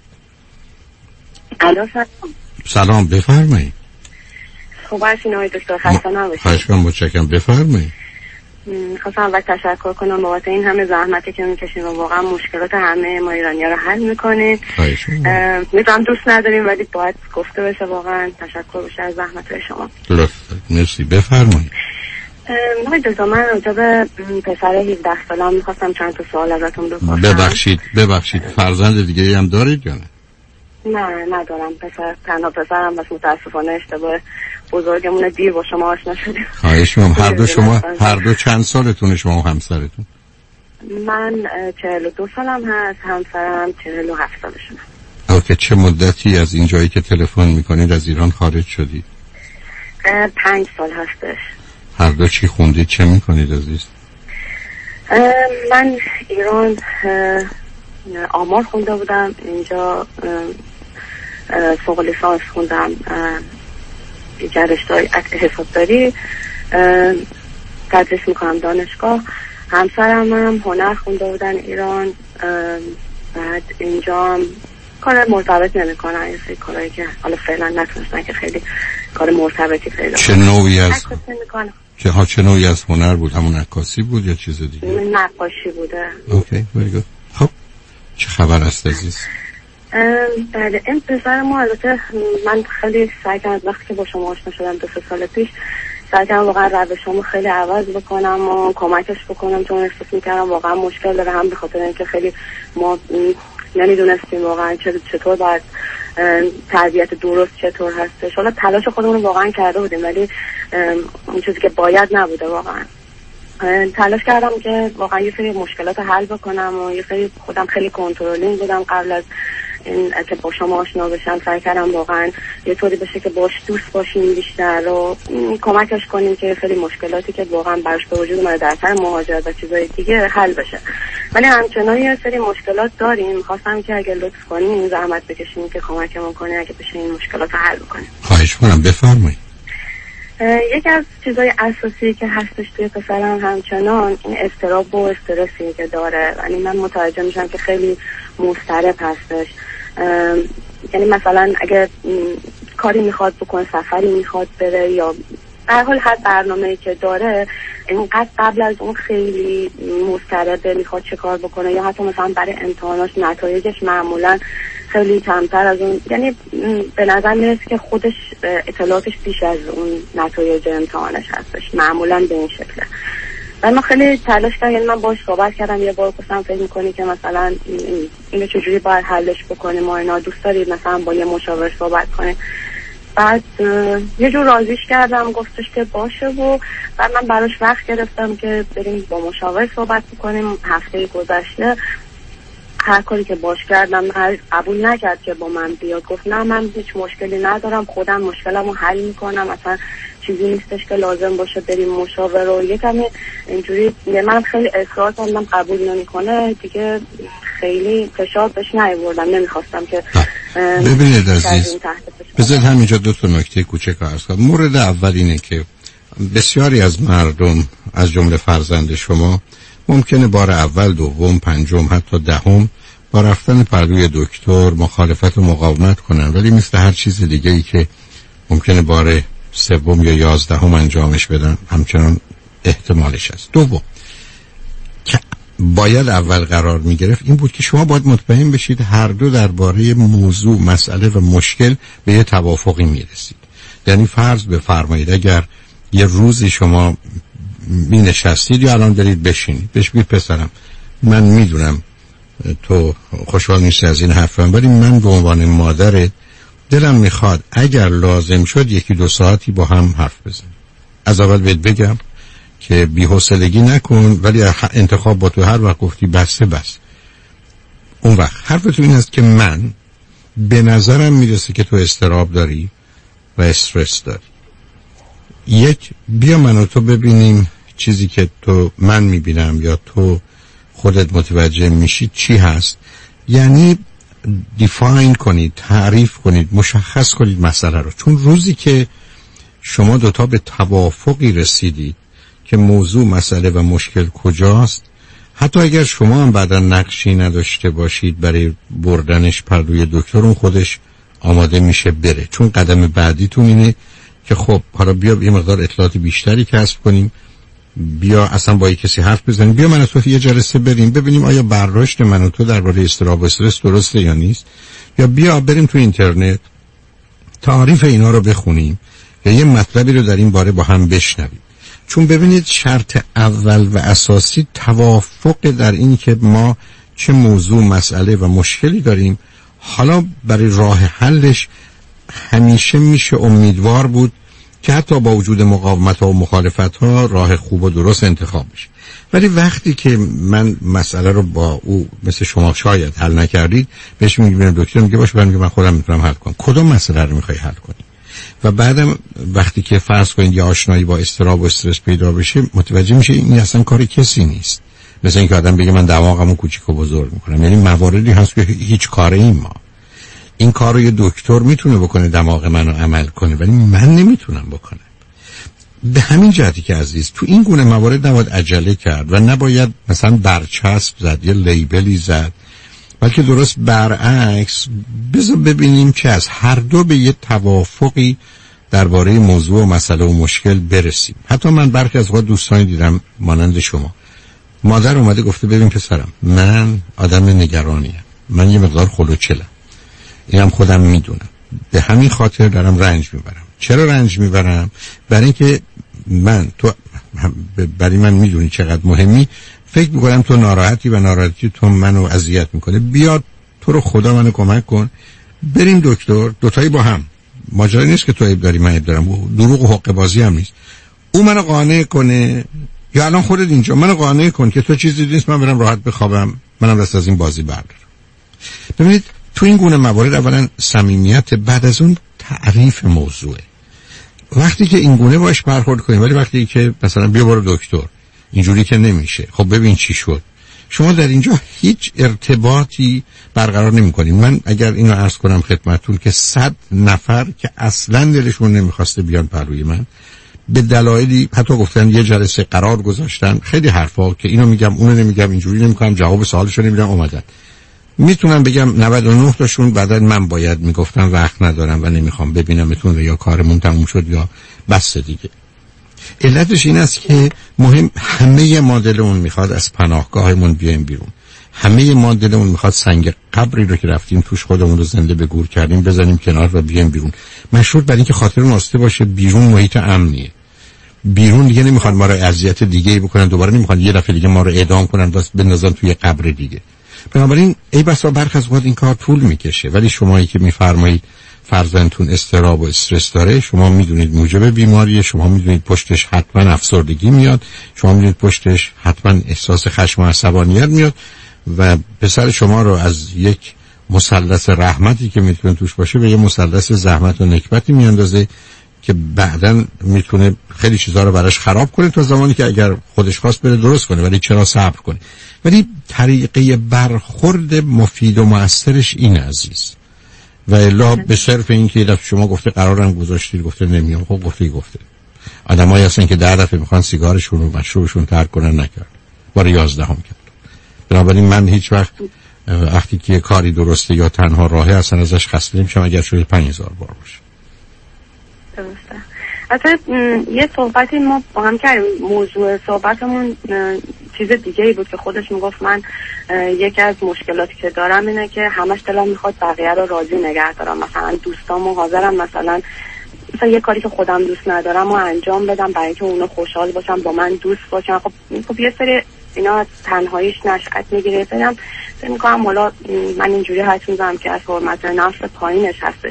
الو، سلام. سلام، بفرمایید. خوب هستین آقای دکتر؟ خسته نباشید. خواهش کنم، متشکرم، بفرمایید. خواستم اول تشکر کنم بابت این همه زحمتی که میکشین و واقعا مشکلات همه ما ایرانی‌ها رو حل میکنین. میدونم دوست نداریم ولی باید گفته بشه، واقعا تشکر بشه از زحمت شما. لطفا، مرسی، بفرمایید. آقای دکتر، من راجع به پسر هفده سالم میخواستم چند تا سوال ازتون بپرسم. ببخشید ببخشید فرزند دیگه ای هم دارید یا نه؟ نه ندارم، پسر تنها پسرم، بس متاسفانه اشتباه بزرگمون دیر با شما آشنا شدیم. خواهش می‌کنم. هر دو شما هر دو چند سالتونه شما و همسرتون؟ من چهل و دو سالم هست، همسرم چهل و هفت سالشونه. اوکی، چه مدتی از این جایی که تلفن میکنید از ایران خارج شدید؟ پنج سال هستش. هر دو چی خوندید؟ چه میکنید عزیز؟ من ایران آمار خونده بودم، اینجا فوق لیسانس خوندم دیگر رشته حسابداری، تدریس میکنم دانشگاه. همسرم هم هنر خونده بودن ایران، بعد اینجا هم کار مرتبط نمیکنن، یه سری کارهایی که حالا فعلا نتونستن که خیلی کار مرتبطی پیدا چه نوعی از چه ها چه نوعی از هنر بود؟ همون عکاسی بود یا چیز دیگه؟ نقاشی بوده. اوکی very good. خب چه خبر است عزیز؟ بله این پسر ما، البته من خیلی سعی کردم وقتی که با شما آشنا شدم دو سه سال پیش، سعی کردم واقعا روشامو خیلی عوض بکنم و کمکش بکنم، چون احساس میکردم واقعا مشکل داره، هم به خاطر اینکه خیلی ما نمیدونستیم واقعا چطور باید تربیت درست چطور هستش. حالا تلاش خودمون واقعا کرده بودیم ولی اون چیزی که باید نبوده. واقعا تلاش کردم که واقعا یه سری مشکلات حل بکنم و یه سری خودم خیلی کنترلینگ بودم قبل از این که با شما آشنا بشم. سعی کردم واقعا یه طوری بشه که باش دوست باشیم بیشتر و کمکش کنیم که خیلی مشکلاتی که واقعا براش به وجود اومده در سر مهاجرت و چیزای دیگه حل بشه. ولی همچنان یه سری مشکلات داریم. خواستم که اگه لطف کنین زحمت بکشین که کمکمون کنین اگه بشه این مشکلات رو حل بکنیم. خواهش کنم بفرمایید. یکی از چیزای اساسی که هستش توی پسرم همچنان این اضطراب و استرسی که داره. یعنی من متوجه میشم که خیلی مضطرب هستش. یعنی مثلا اگه کاری میخواد بکنه، سفری میخواد بره یا در حال هر برنامه‌ای که داره، اینقدر قبل از اون خیلی مضطربه، میخواد چه کار بکنه، یا حتی مثلا برای امتحاناش نتایجش معمولا خیلی کمتر از اون، یعنی به نظر میرسه که خودش اطلاعاتش بیش از اون نتایج امتحانش هستش، معمولا به این شکله. و من خیلی تلاش کردم، یعنی من باهاش صحبت کردم یه بار، گفتم فکر می‌کنی که مثلا اینو چجوری باید حلش بکنیم، ما اینا دوست دارید مثلا با یه مشاور صحبت کنیم. بعد یه جور راضیش کردم، گفتش که باشه و بعد من براش وقت گرفتم که بریم با مشاور صحبت بکنیم. هفته گذشته هر کاری که باش کردم قبول نکرد که با من بیاد، گفت نه من هیچ مشکلی ندارم، خودم مشکلمو حل میکنم، اصلا چیزی نیستش که لازم باشه بریم مشاور. رو یه کمی اینجوری من خیلی اصرار کردم قبول نمیکنه دیگه، خیلی فشار بهش نیاوردم، نمیخواستم که ببینید عزیز، بذارید همینجا دو تا نکته کوچک عرض کنم. مورد اول اینه که بسیاری از مردم از جمله فرزند شما ممکنه بار اول، دوم، پنجم، حتی دهم با رفتن پردوی دکتر مخالفت و مقاومت کنن، ولی مثل هر چیز دیگه ای که ممکنه بار سوم یا یازدهم انجامش بدن همچنان احتمالش هست. دوم که باید اول قرار می گرفت این بود که شما باید مطمئن بشید هر دو درباره موضوع، مسئله و مشکل به یه توافقی می رسید. یعنی فرض بفرمایید اگر یه روزی شما می نشستید یا الان دارید بشینید بهش بگید پسرم من میدونم تو خوشحال نیستی از این حرفم، ولی من به عنوان مادرت دلم میخواد اگر لازم شد یکی دو ساعتی با هم حرف بزنیم. از اول بهت بگم که بی‌حوصلگی نکن، ولی انتخاب با تو هر وقت گفتی بسته بس. اون وقت حرف تو این است که من به نظرم میرسه که تو اضطراب داری و استرس داری. یک، بیا من و تو ببینیم چیزی که تو من میبینم یا تو خودت متوجه میشی چی هست. یعنی دیفاین کنید، تعریف کنید، مشخص کنید مسئله رو. چون روزی که شما دوتا به توافقی رسیدید که موضوع، مسئله و مشکل کجاست، حتی اگر شما هم بعدا نقشی نداشته باشید برای بردنش پردوی دکتر، اون خودش آماده میشه بره. چون قدم بعدیتون اینه که خب حالا بیا یه مقدار اطلاعات بیشتری کسب کنیم، بیا اصلا با یک کسی حرف بزنیم، بیا من و تو یه جلسه بریم ببینیم آیا برداشت من و تو درباره اضطراب و استرس درسته یا نیست، یا بیا بریم تو اینترنت تعریف اینا رو بخونیم یا یه مطلبی رو در این باره با هم بشنویم. چون ببینید شرط اول و اساسی توافق در این که ما چه موضوع، مسئله و مشکلی داریم. حالا برای راه حلش همیشه میشه امیدوار بود که حتی با وجود مقاومت ها و مخالفت ها راه خوب و درست انتخاب بشه. ولی وقتی که من مسئله رو با او مثل شما شاید حل نکردید، بهش میگم دکتر میگه باشه، من میگم من خودم میتونم حل کنم. کدوم مسئله رو میخوای حل کنی؟ و بعدم وقتی که فرض کنید یه آشنایی با اضطراب و استرس پیدا بشه متوجه میشه این اصلا کار کسی نیست. مثلا اینکه آدم بگه من دماغمو کوچیک و بزرگ میکنم، یعنی مواردی هست که هیچ کاری این ما این کار رو یه دکتر میتونه بکنه دماغ منو عمل کنه ولی من نمیتونم بکنم. به همین جهتی که عزیز تو این گونه موارد نباید عجله کرد و نباید مثلا برچسب زد یا لیبلی زد، بلکه درست برعکس بذار ببینیم که از هر دو به یه توافقی درباره موضوع و مسئله و مشکل برسیم. حتی من برخی از اوقات دوستانی دیدم مانند شما، مادر اومده گفته ببین پسرم من آدم نگرانیم، من یه مقدار خلوچلم، اینم خودم میدونم، به همین خاطر دارم رنج میبرم. چرا رنج میبرم؟ برای اینکه من تو برای من میدونی چقدر مهمی، فکر میکنم تو ناراحتی و ناراحتی تو منو اذیت میکنه، بیاد تو رو خدا منو کمک کن بریم دکتر، دوتایی با هم. ماجرا نیست که تو عیب داری من عیب دارم، دروغ و حقه بازی هم نیست. او منو قانع کنه یا الان خودت اینجا منو قانع کن که تو چیزی نیست من برم راحت بخوابم، منم دست از این بازی بردارم. ببینید تو این گونه موارد اولا صمیمیت، بعد از اون تعریف موضوعه. وقتی که این گونه باش برخورد کنیم، ولی وقتی که مثلا بیا برو دکتر اینجوری که نمیشه، خب ببین چی شد، شما در اینجا هیچ ارتباطی برقرار نمی‌کنید. من اگر اینو عرض کنم خدمتتون که صد نفر که اصلا دلشون نمیخواسته بیان پروی من به دلایلی حتی گفتن یه جلسه قرار گذاشتن، خیلی حرفا که اینو میگم اونو نمیگم اینجوری نمیکنم جواب سوالشو نمیدم اومدن، میتونم بگم نود و نه تاشون بعدا من باید میگفتم وقت ندارم و نمیخوام ببینمتون یا کارمون تموم شد یا بس دیگه. علتش این است که مهم همه ما دلمون میخواد از پناهگاهمون بیایم بیرون، همه ما دلمون میخواد سنگ قبری رو که رفتیم توش خودمون رو زنده به گور کردیم بزنیم کنار و بیایم بیرون. مشروط بر اینکه خاطرمون آسوده باشه بیرون محیط امنیه، بیرون دیگه نمیخواد ما رو اذیت دیگه بکنن، دوباره نمیخواد یه دفعه دیگه ما رو اعدام کنن واسه بندازن توی قبر دیگه. بنابراین ای بسا برخی از وقت این کار طول میکشه، ولی شمایی که میفرمایید فرزندتون استراب و استرس داره، شما میدونید موجب بیماریه، شما میدونید پشتش حتما افسردگی میاد، شما میدونید پشتش حتما احساس خشم و عصبانیت میاد و پسر شما رو از یک مثلث رحمتی که میتونه توش باشه به یه مثلث زحمت و نکبتی میاندازه که بعداً میتونه خیلی چیزا رو براش خراب کنه تا زمانی که اگر خودش خواست بره درست کنه، ولی چرا صبر کنه. ولی طریقه برخورد مفید و مؤثرش این عزیز و الا به صرف این که دفعه شما گفته قرارم گذاشتید گفته نمیام، خب گفته گفته آدمایی هستن که ده دفعه میخوان سیگارشون و مشروبشون ترک کنن نکرد، بار یازدهم کرد. بنابراین من هیچ وقت وقتی که کاری درسته یا تنها راهه اصلا ازش خسته نمیشم اگر شده پنج هزار بار باشه. درسته. اصلا یه صحبتی ما با هم کردیم، موضوع صحبتمون چیز دیگه ای بود که خودش میگفت من یکی از مشکلاتی که دارم اینه که همش دلم میخواد بقیه رو راضی نگه دارم، مثلا دوستامو حاضرم مثلا مثلا یه کاری که خودم دوست ندارم و انجام بدم برای که اونا خوشحال باشن با من دوست باشن. خب خب یه سری اینا تنهاییش نشأت میگیره، فکرم فکر میکنم حالا من اینجوری حس میزنم که از حرمت نفس پایینش هستش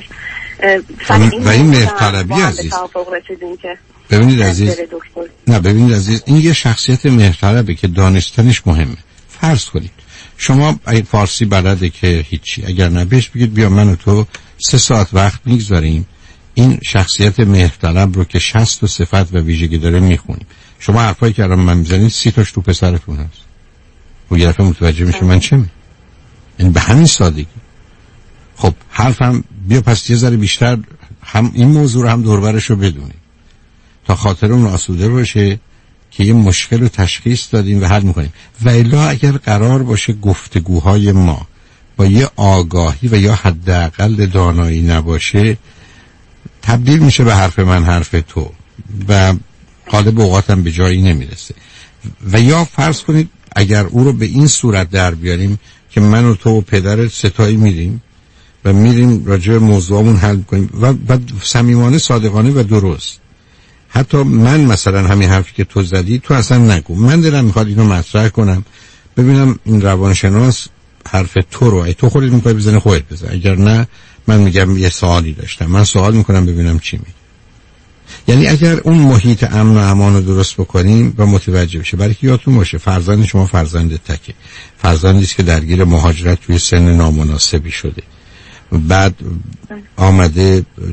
و این مهرطلبی عزیز. ببینید عزیز، نه ببینید عزیز، این یه شخصیت مهرطلبه که دانستنش مهمه. فرض کنید شما فارسی بلده که هیچی، اگر نه بهش بگید بیا من و تو سه ساعت وقت میگذاریم این شخصیت مهرطلب رو که شصت و صفت و ویژگی داره میخونیم. شما حرفایی که الان من میزنید سی تاش تو پسرتون هست و یه دفعه متوجه میشه من چه می این به همین سادگی. خب حرفم بیا پس یه ذره بیشتر هم این موضوع رو هم دوربرش رو بدونیم تا خاطر اون آسوده باشه که یه مشکل رو تشخیص دادیم و حل میکنیم. و الا اگر قرار باشه گفتگوهای ما با یه آگاهی و یا حداقل دانایی نباشه تبدیل میشه به حرف من حرف تو و غالب اوقاتم به جایی نمیرسه. و یا فرض کنید اگر او رو به این صورت در بیاریم که من و تو و پدرت ستایی میریم و میریم راجع به موضوعمون حل کنیم و بعد صمیمانه صادقانه و درست، حتی من مثلا همین حرفی که تو زدی تو اصلا نگو، من دلم میخواد اینو مطرح کنم ببینم این روانشناس حرف تو رو ای تو خودت میخوای بزنه خودت بزن، اگر نه من میگم یه سوالی داشتم، من سوال میکنم ببینم چی میگه. یعنی اگر اون محیط امن و امان رو درست بکنیم و متوجه بشه، برای که یادتون باشه فرزند شما فرزند تکه، فرزندی است که درگیر مهاجرت توی سن نامناسبی شده، بعد آمده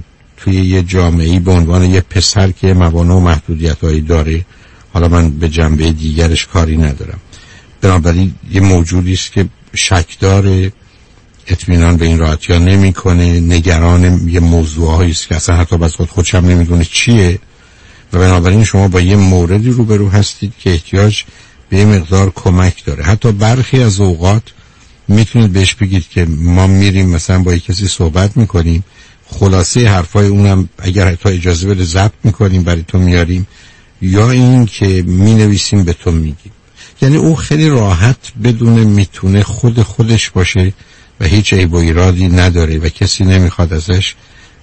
توی یه جامعه‌ای به عنوان یه پسر که موانع و محدودیت‌هایی داره، حالا من به جنبه دیگرش کاری ندارم، بنابراین یه موجودی است که شک داره، اطمینان به این راحتی ها نمی کنه، نگران یه موضوعهایی است که اصلا حتی بس خود خودش هم نمیدونه چیه، و بنابراین شما با یه موردی روبرو هستید که احتیاج به یه مقدار کمک داره. حتی برخی از اوقات میتونید بهش بگید که ما میریم مثلا با یک کسی صحبت میکنیم، خلاصه حرفای اونم اگر حتی اجازه بده ضبط میکنیم برای تو میاریم، یا این که مینویسیم به تو میگیم. یعنی او خیلی راحت بدون میتونه خود خودش باشه و هیچ عیب و ایرادی نداره و کسی نمیخواد ازش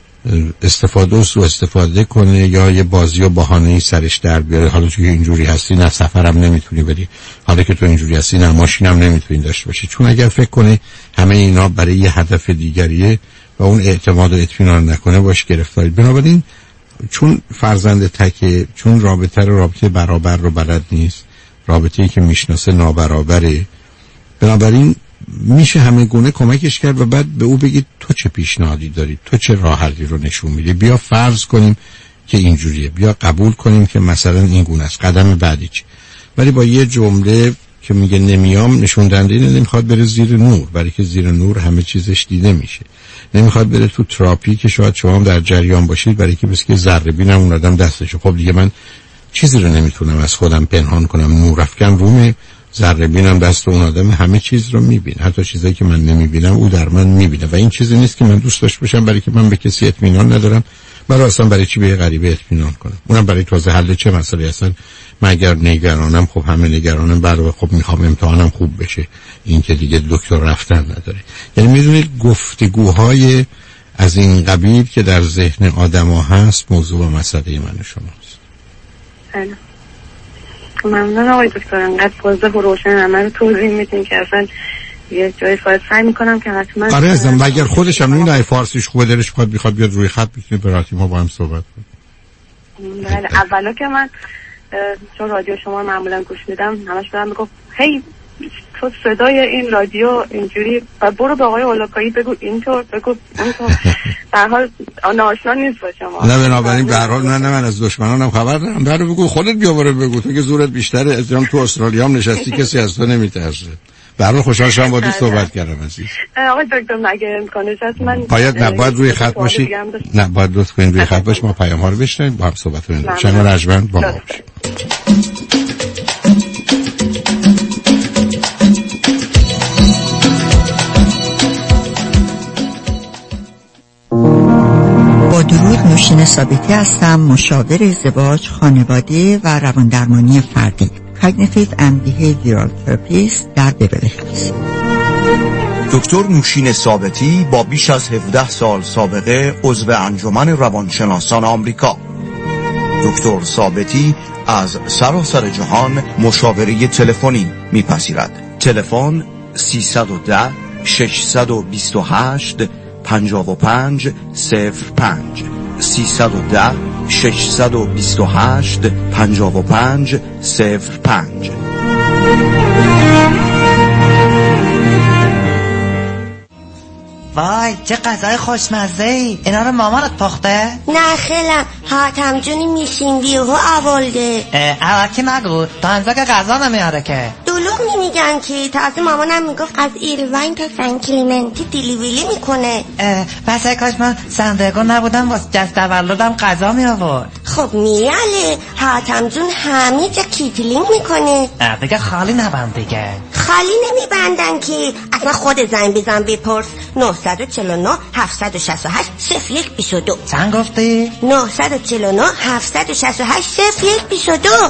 استفاده و سوء استفاده کنه یا یه بازی و بهانه‌ای سرش در بیاره. حالا تو اینجوری هستی نه سفرم نمیتونی بری، حالا که تو اینجوری هستی نه ماشینم نمیتونی داشته باشی، چون اگر فکر کنه همه اینا برای یه هدف دیگریه و اون اعتماد و اطمینان نکنه باش گرفتاری. بنابراین چون فرزند تکه، چون رابطه رو رابطه برابر رو بلد نیست، رابطه‌ای که میشناسه نابرابره، بنابراین میشه همه گونه کمکش کرد و بعد به او بگید تو چه پیشنهادی داری، تو چه راه حلی رو نشون میدی، بیا فرض کنیم که اینجوریه، بیا قبول کنیم که مثلا این گونه است، قدم بعدی چی. ولی با یه جمله که میگه نمیام نشون دهنده اینه نمیخواد بره زیر نور، برای که زیر نور همه چیزش دیده میشه. نمیخواد بره تو تراپی که شاید شما هم در جریان باشید، برای که بس که ذره بینم اون آدم دستشه. خب دیگه من چیزی رو نمیتونم از خودم پنهان کنم، نور افکن رومه، ذره بینم دست اون آدم همه چیز رو میبینه، حتی چیزایی که من نمیبینم او در من میبینه. و این چیزی نیست که من دوست داشته باشم، برای که من به کسی اطمینان ندارم، برای اصلا برای چی به یه غریبه اطمینان کنم، اونم برای تازه حل چه مسئله. اصلا من اگر نگرانم، خب همه نگرانم، برای خب میخوام امتحانم خوب بشه، این که دیگه دکتر رفتن نداره. یعنی میدونید گفتگوهای از این قبیل که در ذهن آدما هست موضوع و مسئله من و شماست. بله ممنون آقای دکتر، انقدر واضح و روشن همه رو توضیح میدین که اصلا یه جای فایل سعی میکنم که حتما آره ازم. و اگر خودش هم نمیدونه فارسیش خوبه، دلش بخواد بخواد بیاد روی خط میتونه براتی ما با هم صحبت کنیم. بله اولا که من چون رادیو شما معمولا گوش میدم همش دارم میگم هی تو صدای این رادیو اینجوری و برو به آقای اولاکایی بگو اینطور بگو اونطور، در حال ناشنا نیست با شما. نه بنابراین به هر حال نه نه من از دشمنانم خبر دارم، برو بگو خودت بیا برو بگو، تو که زورت بیشتره، از تو استرالیا هم نشستی کسی از تو نمیترسه. به هر حال خوشحال شدم با تو صحبت کردم عزیز. آقای دکتر مگه امکانش هست من باید نه باید روی خط باشی، نه باید لطف کنین روی خط باش، ما پیام ها رو بشنویم با هم صحبت کنیم. شما رجمند با ما باشید. با درود، نوشین ثابتی هستم، مشاور ازدواج، خانواده و رواندرمانی فردی، Cognitive and Behavioral Therapist در بیورلی هیلز. دکتر نوشین ثابتی با بیش از هفده سال سابقه عضو انجمن روانشناسان آمریکا. دکتر ثابتی از سراسر جهان مشاوره تلفنی میپذیرد. تلفن سیصد و ده ششصد و بیست و هشت پنجاه و پنج صفر پنج سیصد و ده ششصد و بیست و هشت پنجاه و پنج صفر پنج. وای چه غذای خوشمزه ای، اینا رو مامانت پخته؟ نه خیلم، حاتم جونی میشین بیهو اولده. اول که نگو، تا انزا که غذا نمیاره که. دلوغ نمیگن که، تازه مامانم میگفت از ایروین تا سن کلیمنتی دیلیویلی میکنه. پس کاش من سندرگو نبودم واسه جست تولدم غذا می آورد. خب میاله، حاتم جون همه جا کیتلینگ میکنه. دیگه خالی نبند دیگه. خالی نمیبندن که، اصلا خود زنگ بزن بپرس. نه چهار نه هفت شش هشت صفر یک دو دو. چند گفتی؟ نه چهار نه هفت شش هشت صفر یک دو دو.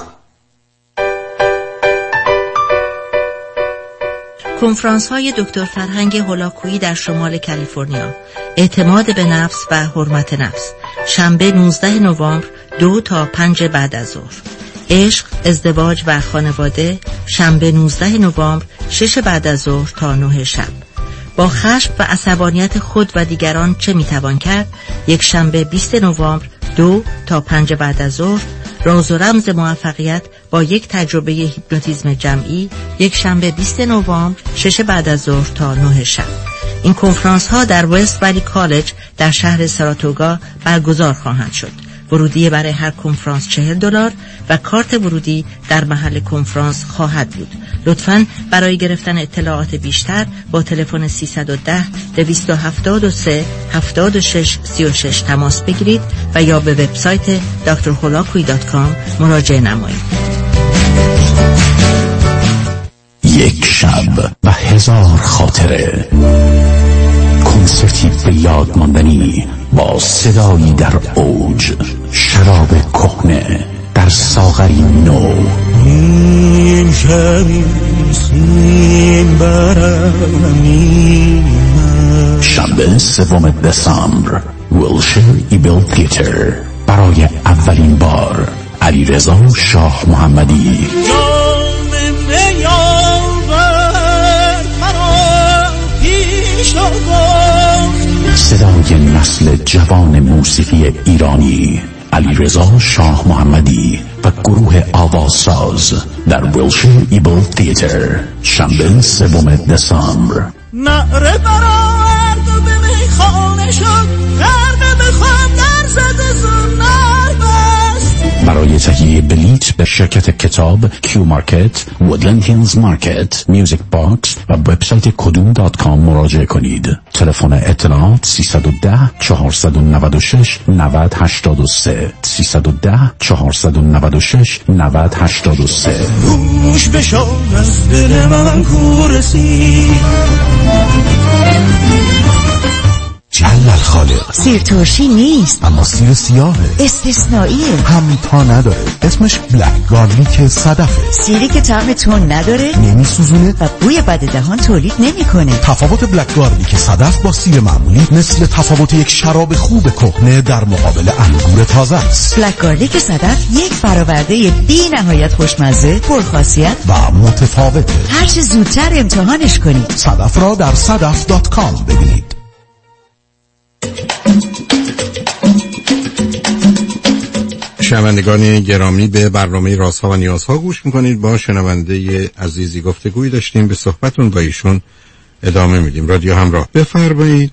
کنفرانس های دکتر فرهنگ هولاکویی در شمال کالیفرنیا، اعتماد به نفس و حرمت نفس، شنبه نوزده نوامبر دو تا پنج بعد از ظهر. عشق، ازدواج و خانواده، شنبه نوزده نوامبر شش بعد از ظهر تا نه شب. با خشم و عصبانیت خود و دیگران چه میتوان کرد؟ یک شنبه بیست نوامبر دو تا پنج بعد از ظهر. راز و رمز موفقیت با یک تجربه هیپنوتیزم جمعی، یک شنبه بیست نوامبر شش بعد از ظهر تا نه شب. این کنفرانس ها در وست ولی کالج در شهر ساراتوگا برگزار خواهند شد. ورودی برای هر کنفرانس چهل دلار و کارت ورودی در محل کنفرانس خواهد بود. لطفاً برای گرفتن اطلاعات بیشتر با تلفن سیصد و ده دویست و هفتاد و سه هفتاد و شش سی و شش تماس بگیرید و یا به وبسایت دکتر هولاکویی دات کام مراجعه نمایید. یک شب و هزار خاطره، کنسرتی به یاد ماندنی با صدایی در اوج، شراب کهنه در ساغری نو. این شب سوم دسامبر ویلشیر ایبل تیتر، برای اولین بار علیرضا شاه محمدی، صدای نسل جوان موسیقی ایرانی علیرضا شاه محمدی و گروه آوازساز در ویلشیر ایبل تیتر، شنبه سوم دسامبر. نعره برآورد و به میخانه شد، غربه بخوام در زد و زنار بست. برای تهیه بلیت به شرکت کتاب، کیو مارکت، وودلند هیلز مارکت، میوزیک باکس و وبسایت کدوم دات کام مراجعه کنید. تلفن اطلاعات سیصد و ده چهارصد و نود و شش نود هشتاد و سه سیصد و ده چهارصد و نود و شش نود هشتاد و سه. گوش بشان از دل من کورسی جلل خالق. سیر ترشی نیست اما سیر سیاهه، استثنائیه، هم تا نداره، اسمش بلک گارلیک صدفه. سیری که طعم تون نداره، نمی سوزونه و بوی بد دهان تولید نمیکنه. تفاوت بلک گارلیک صدف با سیر معمولی مثل تفاوت یک شراب خوب کهنه در مقابل انگور تازه است. بلک گارلیک صدف یک برآورده بی نهایت خوشمزه، پرخاصیت و متفاوته. هر چه زودتر امتحانش کنید. صدف را در صدف دات کام ببینید. شنوندگان گرامی، به برنامه رازها و نیازها گوش میکنید. با شنونده عزیزی گفتگویی داشتیم، به صحبتون با ایشون ادامه میدیم. رادیو همراه، بفرمایید.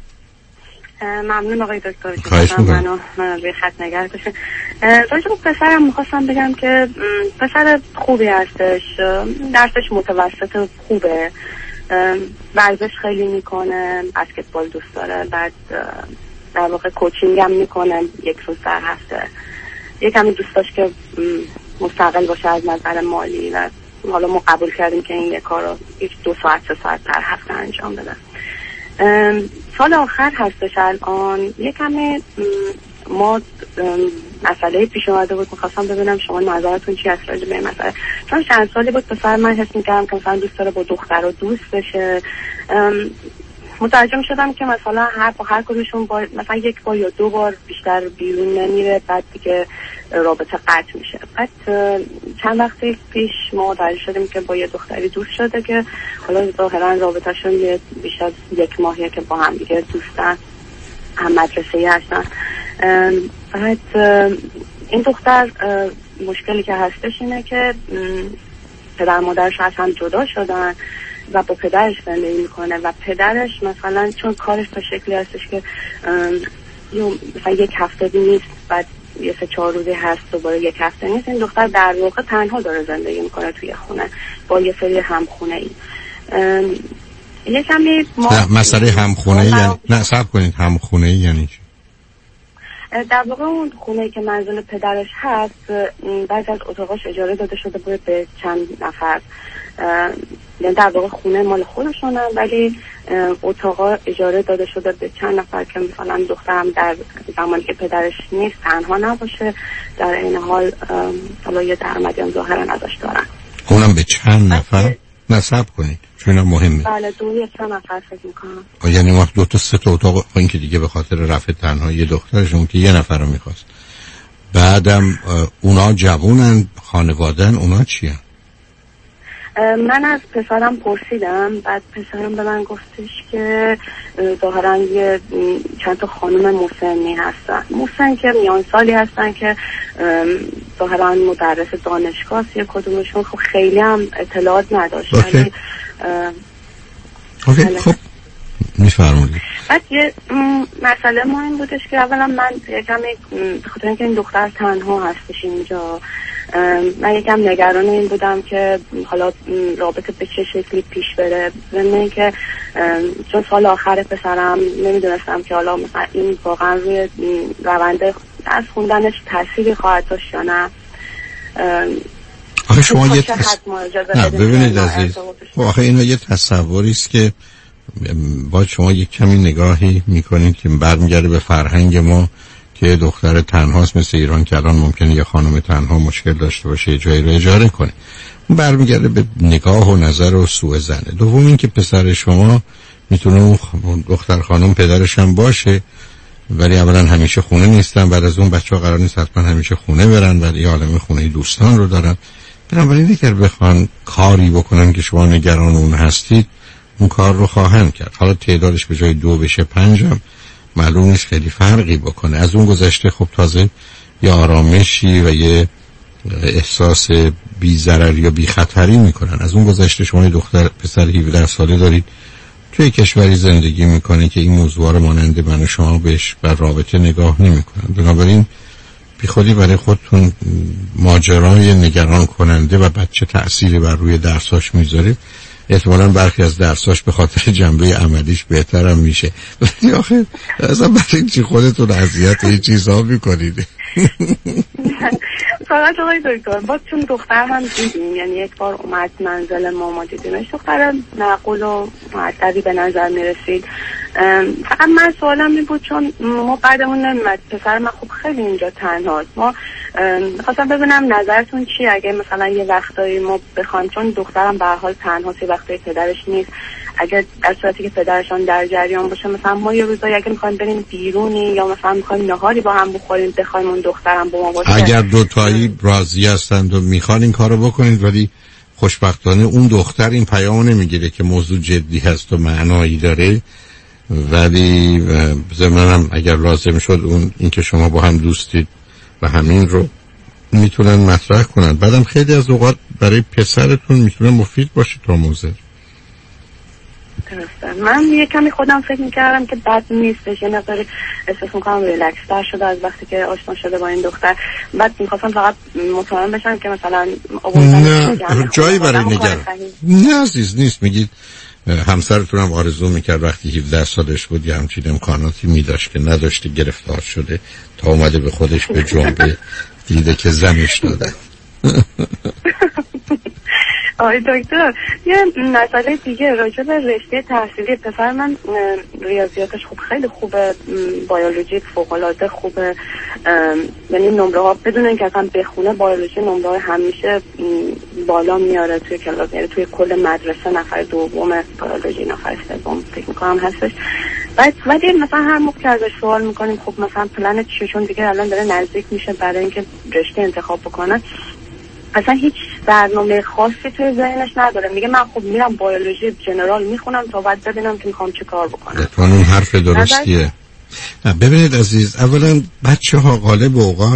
ممنون آقای دکتر. خواهش میکنم. منو به خط نگه داشتین. راجع به پسرم میخواستم بگم که پسر خوبی هستش، درسش متوسط خوبه، ورزش خیلی میکنه، بسکتبال دوست داره، بعد در واقع کوچینگ هم میکنه یک روز در هفته. یک کمی دوست داشت که مستقل باشه از نظر مالی و حالا ما قبول کردیم که این یک کار رو یک دو ساعت سه ساعت در هفته انجام بده. سال آخر هستش الان. یک کمی ما مسئله پیش اومده بود، میخواستم ببینم شما نظرتون چی هست راجع به این مسئله. چون چند سالی بود پسر من حس میکردم که مثلا دوست داره با دختر و دوست بشه. متوجه شدم که مثلا هر با هر کدومشون با مثلا یک بار یا دو بار بیشتر بیرون نمیره، بعد دیگه رابطه قطع میشه. بعد چند وقت پیش ما متوجه شدیم که با یه دختری دوست شده که حالا ظاهرا رابطهشون یه بیش از یک ماهیه که با هم دیگه دوستن، هم مدرسه‌ای هستن. بعد این دختر مشکلی که هستش اینه که پدر مادرش از هم جدا شدن و با پدرش زندگی میکنه و پدرش مثلا چون کارش به شکلی هستش که مثلا یک هفته نیست، بعد یه سه چهار روزی هست دوباره یک هفته نیست. این دختر در واقع تنها داره زندگی میکنه توی خونه با یه سری همخونه ای. یه کمی ما نه مسئله همخونه ای یعنی نه صبر کنید، همخونه ای یعنی چی؟ در واقع اون خونه‌ای که منزل پدرش هست بعضی از اتاقاش اجاره داده شده بود به چند نفر، یعنی در واقع خونه مال خودشونه ولی اتاقا اجاره داده شده به چند نفر که مثلا دخترم در زمانی که پدرش نیست تنها نباشه، در این حال حالا یه درآمدی هم ظاهرا ازش دارن. اونم به چند نفر؟ نصب کنید چون اینا مهمه. بله دو یا سه نفر فکر میکنم. یعنی وقت دو تا سه تا اتاق، این که دیگه به خاطر رفع تنهایی دخترشون که یه نفر رو میخواست. بعدم اونا جوونن، خانوادن، اونا چی هن؟ من از پسرم پرسیدم، بعد پسرم به من گفتش که ظاهرا یه چند تا خانم مسنی هستن، مسن که میان سالی هستن که ظاهرا مدرس دانشگاه، یه کدومشون خب خیلی هم اطلاعات نداشت. اوکی, اوکی. خب میفرمایید. بعد یه مسئله ما این بودش که اولا من یکم به خاطر اینکه این دختر تنها هستش اینجا، من یکم نگران این بودم که حالا رابطه به چه شکلی پیش بره، ضمن اینکه چون سال آخر پسرم نمیدونستم که حالا مثلا این واقعا روی روند از خوندنش تأثیری خواهد داشت یا نه. آخه شما یه تص... نه ببینید عزیز، آخه اینا یه تصوری است که باید شما یک کمی نگاهی میکنید که برمیگرده به فرهنگ ما که دختر تنهاست، مثل ایران که الان ممکنه یه خانم تنها مشکل داشته باشه یه جایی رو اجاره کنه. اون برمیگرده به نگاه و نظر و سوء ظن. دوم این که پسر شما میتونه اون دختر خانم پدرش هم باشه، ولی اولا همیشه خونه نیستن، بعد از اون بچه‌ها قرار نیست حتما همیشه خونه برن، ولی یه عالمه خونه دوستان رو دارن. بنابراین اگر بخوان کاری بکنن که شما نگران اون هستید، اون کار رو خواهند کرد. حالا تعدادش به جای دو بشه پنج هم معلوم نیست خیلی فرقی بکنه. از اون گذشته خب تازه یه آرامشی و یه احساس بی ضرر یا بی خطری میکنن. از اون گذشته شما یه دختر پسر هفده ساله دارید توی کشوری زندگی میکنه که این موضوع رو مانند من و شما بهش بر رابطه نگاه نمیکنن. بنابراین بی خودی برای خودتون ماجرای نگران کننده و بچه تأثیری بر روی درساش میذاره. احتمالاً برخی از درساش به خاطر جنبه عملیش بهتر هم میشه، ولی آخه اصلا برای چی خودتون اذیت این چیزها میکنید؟ فقط آقای دکتر با چون دختر هم دیدیم، یعنی یک بار اومد منزل ما ما دیدیمش، دختر معقول و مؤدبی به نظر میرسید. فقط من سوالم این بود چون ما بعدمون نمیمد پسر من خوب خیلی اینجا تنهاست، ما میخواستم ببینم نظرتون چی اگه مثلا یه وقتایی ما بخوایم، چون دخترم به هر حال تنهاست، یه وقتایی پدرش نیست، اگر در صورتی که پدرشان در جریان باشه مثلا ما یه روزایی اگه میخوایم بریم بیرونی یا مثلا میخوایم نهاری با هم بخوریم بخوایم اون دخترم با ما باشه. اگر دو تایی راضی هستند و میخوان این کارو بکنید، ولی خوشبختانه اون دختر این پیامو نمیگیره که موضوع جدی هست و معنایی داره، ولی ضمناً اگر لازم شد اون اینکه شما با هم دوستید و همین رو میتونن مطرح کنن. بعدم خیلی از اوقات برای پسرتون میتونه مفید باشه تا موزه. درسته. من یه کمی خودم فکر میکردم که بد نیستش، یه مقداری احساس میکنم ریلکس تر شده از وقتی که آشنا شده با این دختر. بعد میخواستم فقط مطمئن بشم که مثلا نه جایی برای نگران نه عزیز نیست. میگید همسرتون هم آرزو میکرد وقتی هفده سالش بود یه همچین امکاناتی میداشت که نداشته، گرفتار شده تا اومده به خودش به جنبه دیده که زنش داده. آقای دکتر یه مسئله دیگه راجع به رشته تحصیلی پسر من، ریاضیاتش خوب خیلی خوبه، بیولوژی فوق‌العاده خوبه، یعنی نمره ها بدون اینکه اصلا بخونه بیولوژی نمره ها همیشه بالا میاره توی کلاس، یعنی توی کل مدرسه نفر دوم، بیولوژی نفر سوم فکر می‌کنم هستش. بعد ولی مثلا هر موقع که ازش سوال می‌کنیم خب مثلا پلن چیه، چون دیگه الان داره نزدیک میشه برای اینکه رشته انتخاب بکنه، اصلا هیچ برنامه خاصی توی ذهنش نداره. میگه من خب میرم بیولوژی جنرال میخونم تا بعد ببینم که میخوام چه کار بکنم. اون حرف درستیه. نه ببینید عزیز، اولا بچه ها غالب اوقات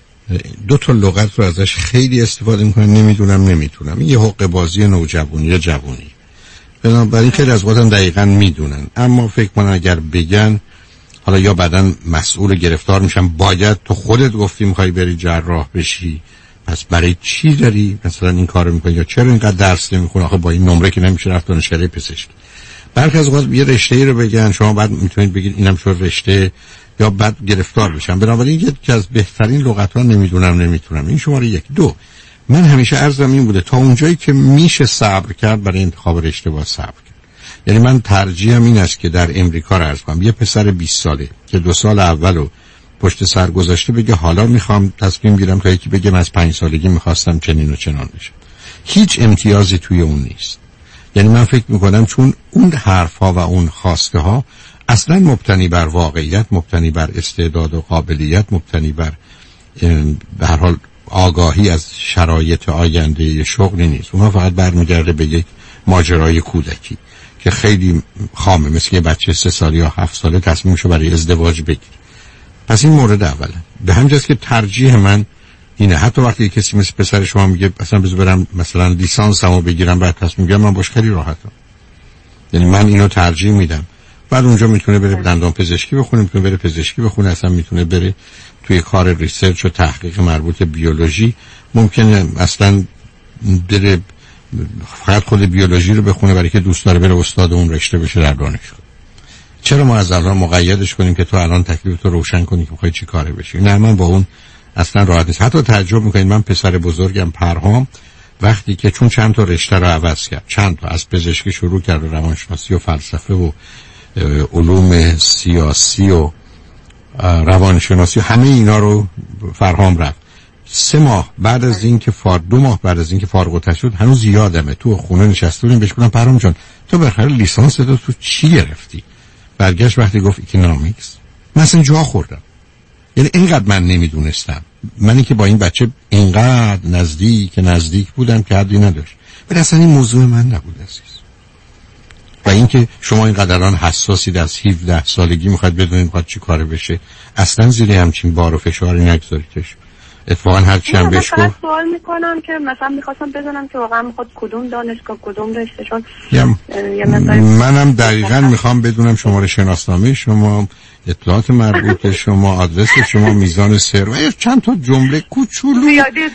دو تا لغت رو ازش خیلی استفاده میکنن، نمیدونم نمیتونم. یه حقه بازی نوجوانی یا جوانی، بنابراین خیلی از وقتا دقیقاً میدونن، اما فکر کنن اگر بگن حالا یا بعدن مسئول گرفتار میشن، باید تو خودت گفتی میخوای بری جراح بشی، پس برای چی داری مثلا این کارو میکنی، یا چرا اینقدر درس نمیخونی؟ آخه با این نمره که نمیشه رفت دانشکده پزشکی. برخی از اوقات یه رشته‌ای رو بگن شما بعد میتونید بگید اینم شد رشته، یا بعد گرفتار بشن. بنابراین یکی از بهترین لغت‌ها نمیدونم نمیتونم این شماره یک. دو، من همیشه عرضم این بوده تا اونجایی که میشه صبر کرد برای انتخاب رشته با صبر کرد. یعنی من ترجیحم این است که در امریکا عرض کنم یه پسر بیست ساله که دو سال اولو پشت سر گذاشته بگه حالا میخوام تصمیم گیرم، تا یکی بگه من از پنج سالگی میخواستم چنین و چنان بشم. هیچ امتیازی توی اون نیست. یعنی من فکر میکنم چون اون حرفها و اون خواسته ها اصلا مبتنی بر واقعیت، مبتنی بر استعداد و قابلیت، مبتنی بر به هر حال آگاهی از شرایط آینده شغلی نیست. اونها فقط برمیگرده به یک ماجرای کودکی که خیلی خامه، مثل یه بچه سه سال یا هفت ساله تصمیمشو برای ازدواج بگیره. پس این مورد اوله. به همجاست که ترجیح من اینه، حتی وقتی کسی مثل پسر شما میگه اصلا بذار برم مثلا لیسانسمو بگیرم بعد تصمیم میگیرم، من باش خیلی راحتم. یعنی من اینو ترجیح میدم. بعد اونجا میتونه بره دندان پزشکی بخونه، میتونه بره پزشکی بخونه، اصلا میتونه بره توی کار ریسرچ و تحقیق مربوط به بیولوژی. ممکنه اصلا بره فقط خود بیولوژی رو بخونه برای که دوست داره بره استاد اون رشته بشه در دانشگاه. چرا ما از الان مقیدش کنیم که تو الان تکلیف تو روشن کنی که می‌خوای چی کاره بشی؟ نه، من با اون اصلا راحت نیست. حتی تعجب می‌کنید من پسر بزرگم پرهام وقتی که چون چند تا رشته رو عوض کرد، چند تا از پزشکی شروع کرد و روانشناسی و فلسفه و علوم سیاسی و روانشناسی، همه اینا رو فرهام رفت. سه ماه بعد از این که فار دو ماه بعد از این که فارغ التحصیل شد، هنوز یادمه تو خونه نشسته بودیم بهش گفتم پرهام جان تو بالاخره لیسانس تو تو چی گرفتی؟ برگشت وقتی گفت اکونومیکس. من اصلا جا خوردم. یعنی اینقدر من نمیدونستم، منی که با این بچه اینقدر نزدیک نزدیک بودم که حدی نداشت، ولی اصلا این موضوع من نبود عزیز. و اینکه شما اینقدر الان حساسید از هفده سالگی میخواد بدونید میخواد چی کاره بشه، اصلا زیر همچین بار و فشاری نگذاریدش. اتفاقا هر چی هم بهش گفت سوال میکنم که مثلا میخواستم بدونم که واقعا میخواد کدوم دانشگاه کدوم رشته، چون منم دقیقاً میخوام بدونم شماره شناسنامه شما، اطلاعات مربوط به شما، آدرس شما، میزان ثروت، چند تا جمله کوچولو،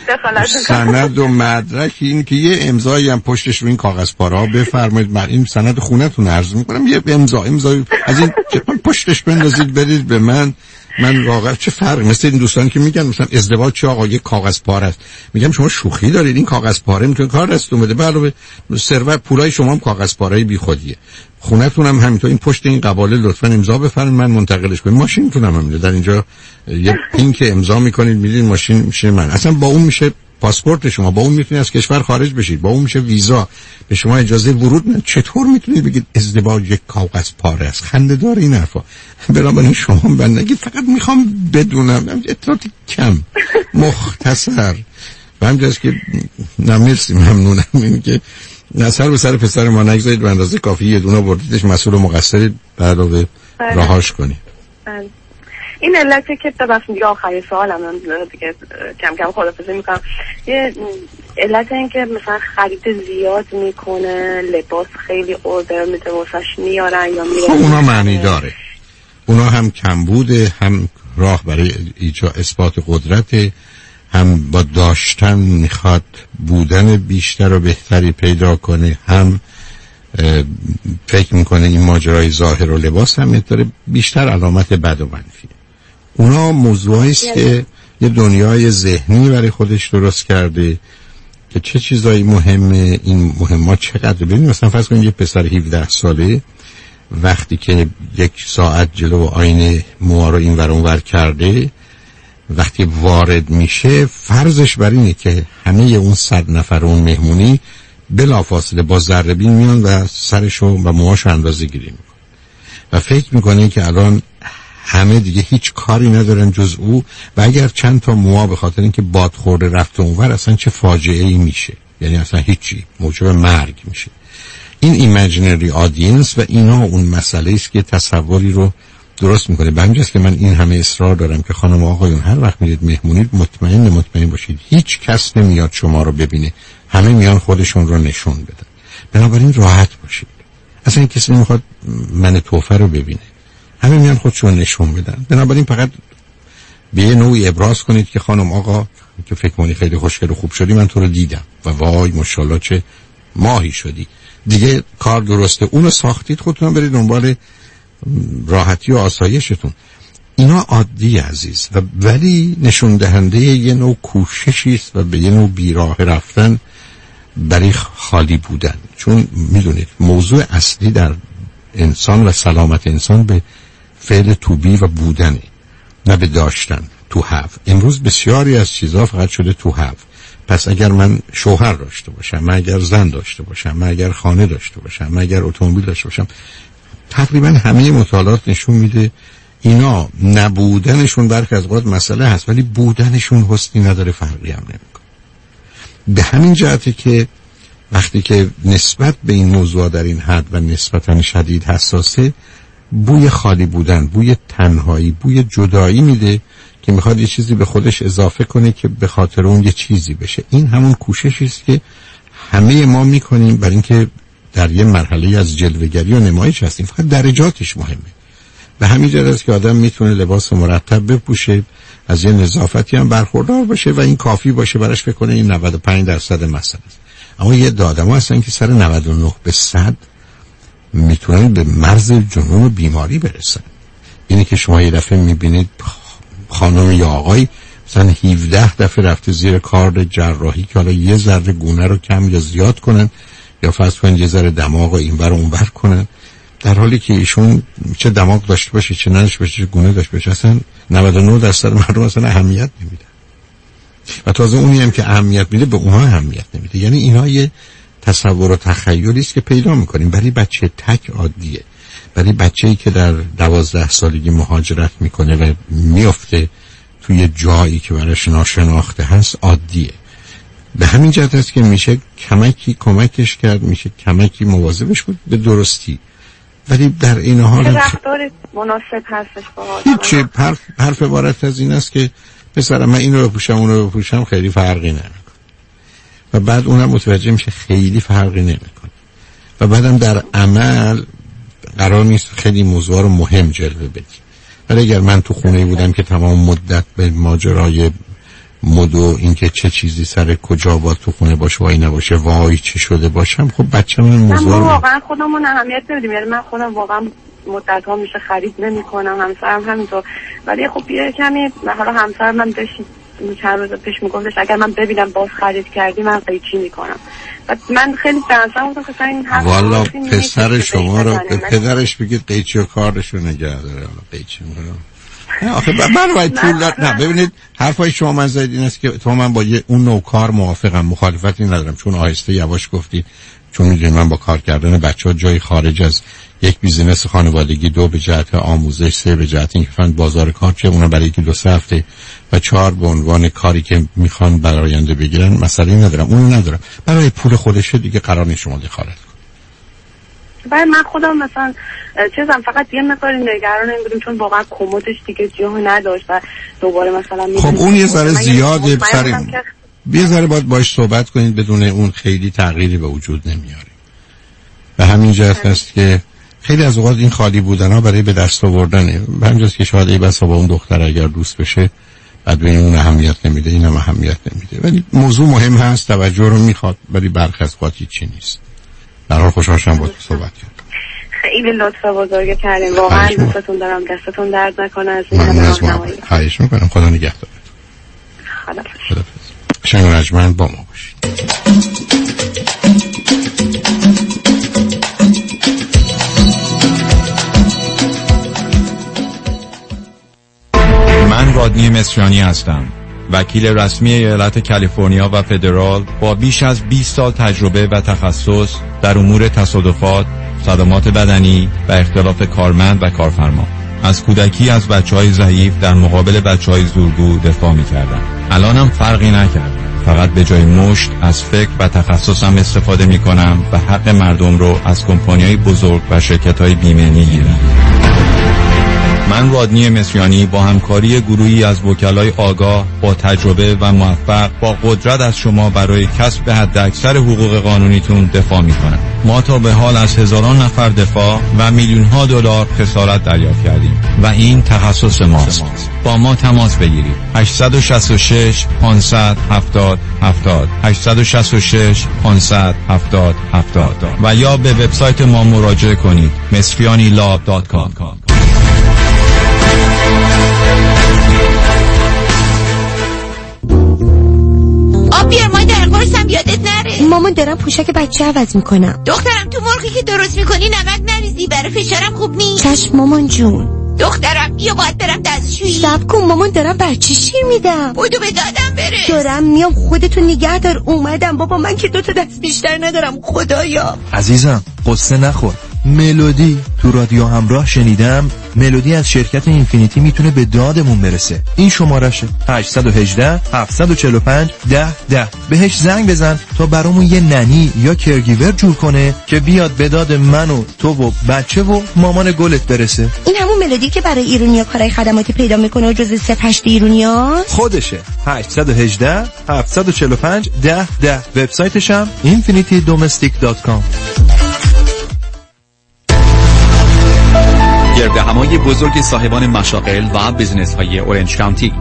سند و مدرک، این که یه امضایی هم پشتش رو این کاغذ پاره بفرمایید من این سند خونه‌تون عرض میکنم، یه امضا امضا از این پشتش بندازید بدید به من. من واقعا چه فرق، مثل این دوستان که میگن مثلا ازدواج چه آقا یه کاغذ پاره است، میگم شما شوخی دارید، این کاغذ پاره میتونه کار دستتون بده، علاوه ثروت پولای شما هم کاغذ پاره بی خودیه، خونه‌تون هم همینطور، این پشت این قباله لطفا امضا بفرمایید من منتقلش کنم. ماشینتون هم همینه، در اینجا یه پین که امضا میکنید میدین ماشین میشه من، اصلا با اون میشه پاسپورت شما، با اون میتونید از کشور خارج بشید، با اون میشه ویزا، به شما اجازه ورود نه. چطور میتونید بگید ازدواج یک کاغذ پاره است؟ خنده داره این حرفا. بنابراین شما من نگید، فقط میخوام بدونم اطلاعات کم مختصر و همجاست که نمیرسی. ممنونم این که نظر به سر پسر ما نگذارید به اندازه کافی یه دونه بردیدش، مسئول و مقصرید، علاوه رهاش کنید. این علته که ببخشید دیگه آخری سوالم دیگه کم کم خدافظی میکنم. یه علت این که مثلا خرید زیاد میکنه، لباس خیلی اوردر میده واسش میارن یا میره، خب اونا معنی داره، اونا هم کمبوده، هم راه برای ایجاد اثبات قدرت، هم با داشتن میخواد بودن بیشتر و بهتری پیدا کنه، هم فکر میکنه این ماجرای ظاهر و لباس هم داره بیشتر علامت بد و منفی. اونا موضوعی است که یه دنیای ذهنی برای خودش درست کرده که چه چیزایی مهمه، این مهمات چقدر. ببینید مثلا فرض کنید یه پسر هفده ساله وقتی که یک ساعت جلو آینه موها رو این ور اون ور کرده، وقتی وارد میشه فرضش بر اینه که همه اون صد نفر اون مهمونی بلافاصله با ذره بین میان و سرشو و موهاشو اندازه گیری میکنه و فکر میکنه که الان همه دیگه هیچ کاری ندارن جز او، و اگر چند تا موها به خاطر اینکه باد خورده رفت اونور اصلا چه فاجعه ای میشه، یعنی اصلا هیچی، موجب مرگ میشه. این ایمیجینری آدینس و اینا اون مسئله است که تصوری رو درست میکنه. به همینجاست که من این همه اصرار دارم که خانم آقایون هر وقت میرید مهمونید مطمئن مطمئن باشید هیچ کس نمیاد شما رو ببینه، همه میان خودشون رو نشون بدن. بنابراین راحت باشید، اصلا کسی نمیخواد من توفه رو ببینه، همه میان خودشون نشون بدن. بنابراین فقط به یه نوعی ابراز کنید که خانم آقا که فکر کنی خیلی خوشگل و خوب شدی، من تو رو دیدم و وای ماشاءالله چه ماهی شدی، دیگه کار درسته، اونو ساختید، خودتون برید دنبال راحتی و آسایشتون. اینا عادی عزیز و ولی نشون دهنده یه نوع کوششی است و به یه نوع بیراه رفتن برای خالی بودن. چون میدونید موضوع اصلی در انسان و سلامت انسان به فعل تو بی و بودنه، نه به داشتن تو هف. امروز بسیاری از چیزها فقط شده تو هف. پس اگر من شوهر داشته باشم، من اگر زن داشته باشم، من اگر خانه داشته باشم، من اگر اتومبیل داشته باشم، تقریبا همه مطالعات نشون میده اینا نبودنشون برخی از اوقات مسئله هست، ولی بودنشون حسنی نداره، فرقی هم نمیکنه. به همین جهته که وقتی که نسبت به این موضوع در این حد و نسبتاً شدید حساسه، بوی خالی بودن، بوی تنهایی، بوی جدایی میده که میخواد یه چیزی به خودش اضافه کنه که به خاطر اون یه چیزی بشه. این همون کوششی است که همه ما میکنیم برای اینکه در یه مرحله از جلوه‌گری و نمایش هستیم، فقط درجاتش مهمه. به همین جهت است که آدم میتونه لباس مرتب بپوشه، از یه نظافتی هم برخوردار باشه و این کافی باشه براش فکر کنه این نود و پنج درصد مسئله است. اما یه آدم‌ها هستن که سر نود و نه به صد میتونن به مرز جنون و بیماری برسن. اینی که شما یه دفعه میبینید خانم یا آقای مثلا هفده دفعه رفته زیر کار جراحی که حالا یه ذره گونه رو کم یا زیاد کنن یا فرض کنید یه ذره دماغ رو اینور و اونور کنن، در حالی که ایشون چه دماغ داشته باشه چه نداشته باشه چه گونه داشته باشه اصلا نود و نه درصد مردم اصلا اهمیت نمیدن و تازه اونی هم که اهمیت میده به اونها اهمیت نمیده. یعنی اینا یه تصور و تخیلی است که پیدا میکنیم برای بچه تک عادیه، برای بچه‌ای که در دوازده سالگی مهاجرت میکنه و میفته توی جایی که براش ناشناخته هست عادیه. به همین جهت است که میشه کمکی کمکش کرد، میشه کمکی مواظبش بود به درستی، ولی در این حال رفتار مناسب هستش با هیچ حرف حرف عبارت از این است که پسرم من اینو بپوشم اونو بپوشم خیلی فرقی نمیکنه و بعد اونم متوجه میشه خیلی فرقی نمیکنه و بعدم در عمل قرار نیست خیلی موضوع رو مهم جلوه بدی. ولی اگر من تو خونه بودم که تمام مدت به ماجرای مد و اینکه چه چیزی سر کجا با تو خونه باشه وای نباشه وای چه شده باشم، خب بچه‌م این موضوع من واقعا خودمون اهمیت نمیدیم. یعنی من خودم واقعا مدت ها میشه خرید نمی‌کنم، همسرم همینطور. ولی خب یه کمی حالا همسر من داشت چند روز پیش میگفتش اگر من ببینم باز خرید کردی من قیچی میکنم. و من خیلی درسم بودم که این حرف والا پسر شما رو به پدرش بگید قیچی و کارشو نگه داره. حالا قیچی میکنم آخه من باید پول داد. نه ببینید حرفای شما من زاید این است که تو من با یه اون نوع کار موافقم، مخالفتی ندارم، چون آهسته یواش گفتید چون میدونید من با کار کردن بچه‌ها جای خارج از یک بیزینس خانوادگی، دو به جهت آموزش، سه به جهت اینکه فقط بازار کار چه اونها برای یکی دو سه هفته و چهار به عنوان کاری که میخوان برای آینده بگیرن مسئله ندارم، اونو ندارم. برای پول خودشه دیگه قرار نیست شما دخالت کنید. بعد من خودم مثلا چیزم فقط یه مقدار نگران این بودم چون واقعا کمدش دیگه جا نداشت و دوباره مثلا خب اون یه ذره زیاده سر یه ذره باید باش صحبت کنید، بدون اون خیلی تغییری به وجود نمیاره. به همین جهت است که خیلی از اوقات این خالی بودن ها برای به دست آوردنه. به همینجاست که شاید ای بسا با اون دختر اگر دوست بشه بعد به اون اهمیت نمیده اینم اهمیت نمیده، ولی موضوع مهم هست، توجه رو میخواد، ولی برخی از اوقات چی نیست. در حال خوشحال شدم با تو صحبت کردم. خیلی لطف بزرگ کردین، واقعا دوستتون دارم، دستتون درد نکنه. از این راهنمایی خواهش میکنم. خدا نگهدار. خدا خدا شنگ رجمن با ما باشید. من رادنی مصریانی هستم، وکیل رسمی ایالت کالیفرنیا و فدرال با بیش از بیست سال تجربه و تخصص در امور تصادفات، صدمات بدنی و اختلاف کارمند و کارفرما. از کودکی از بچه‌های ضعیف در مقابل بچه‌های زورگو دفاع می‌کردم. الانم فرقی نکرد. فقط به جای مشت از فکر و تخصصم استفاده می‌کنم و حق مردم رو از کمپانی‌های بزرگ و شرکت‌های بیمه می‌گیرم. من رادنی مصریانی با همکاری گروهی از وکلای آگاه با تجربه و موفق با قدرت از شما برای کسب حداکثر حقوق قانونیتون دفاع می‌کنم. ما تا به حال از هزاران نفر دفاع و میلیون‌ها دلار خسارت دریافت کردیم و این تخصص ماست. با ما تماس بگیرید. هشت شش شش پانصد هفتاد هفتاد هشت شش شش پانصد هفتاد هفتاد و یا به وبسایت ما مراجعه کنید مصریانی لا دات کام. آب بیار ما در قرصم یادت نره. مامان دارم پوشک بچه عوض میکنم. دخترم تو مرغی که درست میکنی نمک نریزی، برای فشارم خوب نیست. چشم مامان جون. دخترم بیا باید برم دستشویی. صبر کن مامان دارم بچه شیر میدم. بودو به دادم برس. دارم میام، خودتو نگه دار. اومدم بابا، من که دو تا دست بیشتر ندارم خدایا. عزیزم قصه نخور. ملودی تو رادیو همراه شنیدم ملودی از شرکت اینفینیتی میتونه به دادمون برسه. این شمارشه هشت یک هشت هفت چهار پنج ده ده. بهش زنگ بزن تا برامون یه ننی یا کرگیور جور کنه که بیاد به داد من و تو و بچه و مامان گلت برسه. این همون ملودی که برای ایرانیا کارهای خدماتی پیدا میکنه و جز صفر هشت ایرانیاست؟ خودشه. هشت یک هشت هفت چهار پنج ده ده. وبسایتش هم اینفینیتی دومستیک دات کام. گردهمایی بزرگ صاحبان مشاغل و بزنس های اورنج کانتی.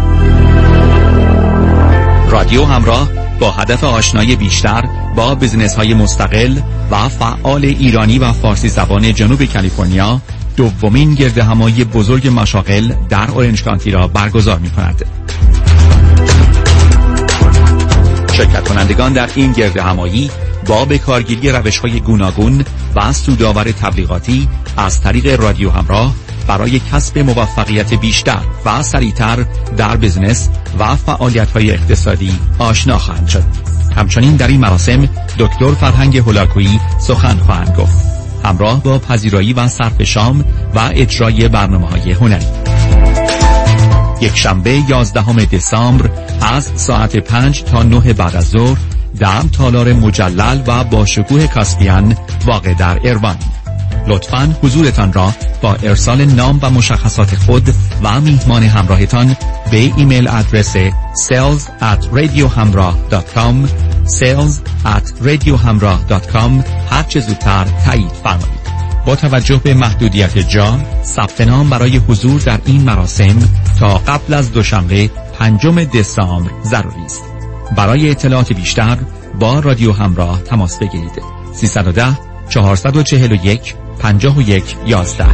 رادیو همراه با هدف آشنایی بیشتر با بزنس های مستقل و فعال ایرانی و فارسی زبان جنوب کالیفرنیا دومین گردهمایی بزرگ مشاغل در اورنج کانتی را برگزار می کند. شرکت کنندگان در این گردهمایی با به کارگیری روش‌های گوناگون و سودآور تبلیغاتی از طریق رادیو همراه برای کسب موفقیت بیشتر و سریعتر در بزنس و فعالیت‌های اقتصادی آشنا خواهند شد. همچنین در این مراسم دکتر فرهنگ هولاکویی سخن خواهند گفت، همراه با پذیرایی و صرف شام و اجرای برنامه‌های هنری. یک شنبه یازدهم دسامبر از ساعت پنج تا نه بعد از ظهر در تالار مجلل و با شکوه کاسپیان واقع در ایروان. لطفاً حضورتان را با ارسال نام و مشخصات خود و میهمان همراهتان به ایمیل آدرس sales at radiohamrah dot com sales at radiohamrah dot com هر چه زودتر تایید فرمایید. با توجه به محدودیت جا، ثبت نام برای حضور در این مراسم تا قبل از دوشنبه پنجم دسامبر ضروری است. برای اطلاعات بیشتر با رادیو همراه تماس بگیرید. سیصد و ده چهارصد و چهل و یک پنجاه و یک یازده.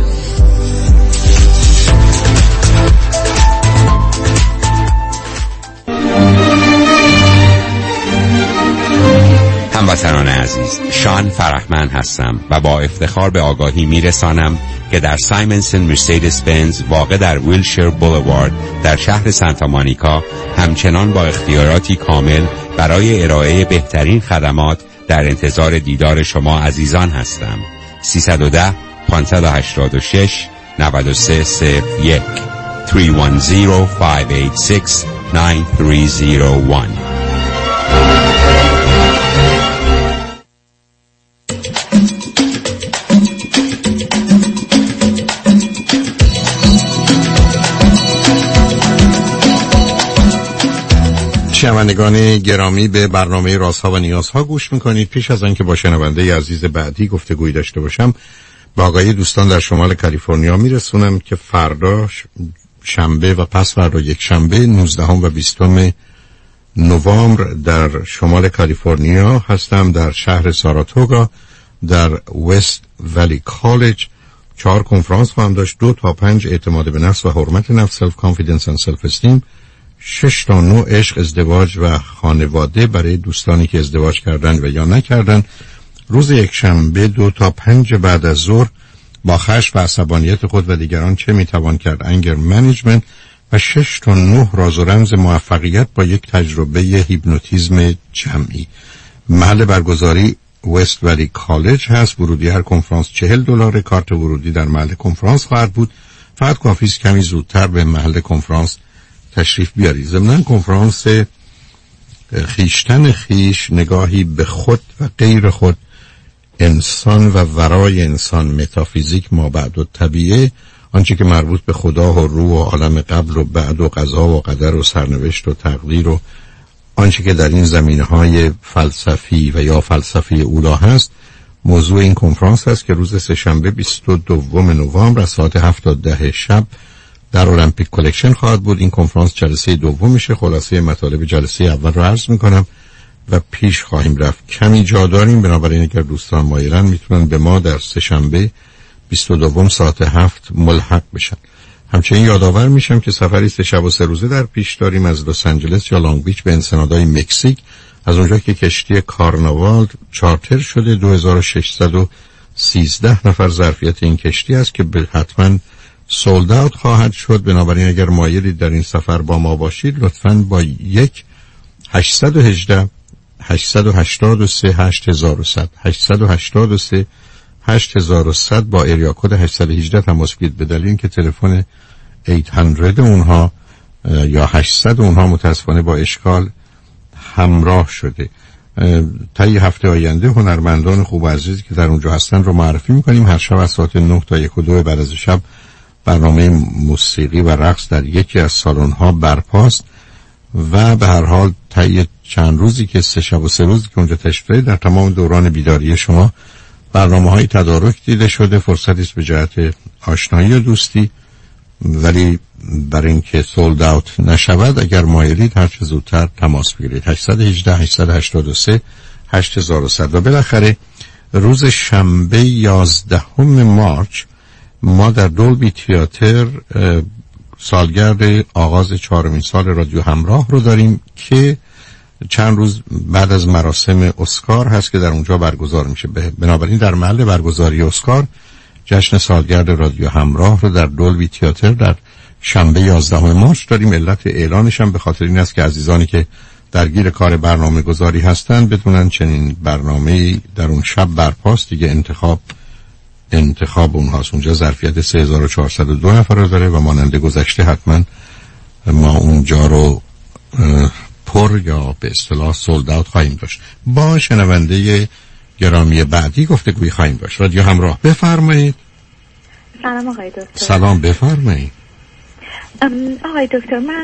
هموطنان عزیز، شان فرحمند هستم و با افتخار به آگاهی میرسانم که در سایمنسن مرسیدس بنز واقع در ویلشیر بولوارد در شهر سانتا مونیکا همچنان با اختیاراتی کامل برای ارائه بهترین خدمات در انتظار دیدار شما عزیزان هستم. سیصد و ده پانصد و هشتاد و شش نود و سه صفر یک سه یک صفر پنج هشت شش نه سه صفر یک. شنوندگان گرامی، به برنامه رازها و نیازها گوش میکنید. پیش از آنکه با شنونده عزیز بعدی گفتگویی داشته باشم، با آقای دوستان در شمال کالیفرنیا میرسونم که فردا شنبه و پس فردا یک شنبه نوزدهم و بیستم نوامبر در شمال کالیفرنیا هستم، در شهر ساراتوگا در وست ولی کالج. چهار کنفرانس خواهم داشت: دو تا پنج اعتماد به نفس و حرمت نفس، سلف کانفیدنس اند سلف استیم. شش تا نه عشق، ازدواج و خانواده برای دوستانی که ازدواج کردن و یا نکردن. روز یک شنبه دو تا پنج بعد از ظهر با خشم و عصبانیت خود و دیگران چه میتوان کرد، انگر منیجمنت. و شش تا نه راز و رمز موفقیت با یک تجربه هیپنوتیزم جمعی. محل برگزاری وست ولی کالج هست. ورودی هر کنفرانس چهل دلار. کارت ورودی در محل کنفرانس خواهد بود. فقط کافی است کمی زودتر به محل کنفرانس تشریف بیارید. ضمن کنفرانس خیشتن خیش، نگاهی به خود و غیر خود، انسان و ورای انسان، متافیزیک مابعد و طبیعه، آنچه که مربوط به خدا و روح و عالم قبل و بعد و قضا و قدر و سرنوشت و تقدیر و آنچه که در این زمینه‌های فلسفی و یا فلسفی اولا هست، موضوع این کنفرانس است که روز سه‌شنبه بیست و دوم نوامبر از ساعت هفت تا ده شب در المپیک کلکشن خواهد بود. این کنفرانس جلسه دوم میشه. خلاصه مطالب جلسه اول رو عرض میکنم و پیش خواهیم رفت. کمی جا داریم، بنابراین اگر دوستان مایلن میتونن به ما در سه‌شنبه بیست و دوم ساعت هفت ملحق بشن. همچنین یادآور میشم که سفری سه شب و سه روزه در پیش داریم از لس آنجلس یا لانگ بیچ به انسنادای مکزیک. از اونجا که کشتی کارناوال چارتر شده، دو هزار و ششصد و سیزده نفر ظرفیت این کشتی است که حتما سولد اوت خواهد شد. بنابراین اگر مایلید در این سفر با ما باشید، لطفاً با یک هشتصد و هجده هشتصد و هشتاد و سه هشت هزار و صد هشتصد و هشتاد و سه هشت هزار و صد با ایریا کد هشتصد و هجده تماس بگیرید. به دلیل اینکه تلفن هشتصد اونها یا هشتصد اونها متاسفانه با اشکال همراه شده. تا یه هفته آینده هنرمندان خوب و عزیزی که در اونجا هستن رو معرفی میکنیم. هر شب از ساعت نه تا یک و دو بعد از شب برنامه موسیقی و رقص در یکی از سالن ها برپاست و به هر حال طی چند روزی که سه شب و سه روزی که اونجا تشریف دارید، در تمام دوران بیداری شما برنامه‌های تدارک دیده شده، فرصتی است به جهت آشنایی و دوستی، ولی برای اینکه سولد اوت نشود اگر مایلید هر چه زودتر تماس بگیرید. هشت یک هشت هشت هشت سه هشت صفر صفر صفر. و بالاخره روز شنبه یازدهم مارچ ما در دولبی تئاتر سالگرد آغاز چهارمین سال رادیو همراه رو داریم که چند روز بعد از مراسم اسکار هست که در اونجا برگزار میشه. بنابراین در محل برگزاری اسکار جشن سالگرد رادیو همراه رو در دولبی تئاتر در شنبه یازدهم مارچ داریم. علت اعلانش هم به خاطر این است که عزیزانی که درگیر کار برنامه گذاری هستند بدونن چنین برنامه‌ای در اون شب برپاست دیگه. انتخاب انتخاب اونهاست. اونجا ظرفیت سه هزار و چهارصد و دو نفر رو داره و مانند گذشته حتما ما اونجا رو پر یا به اصطلاح سولد اوت خواهیم داشت. با شنونده گرامی بعدی گفتگوی خواهیم داشت. رادیو همراه، بفرمایید. سلام آقای دکتر. سلام، بفرمایید. آقای دکتر، من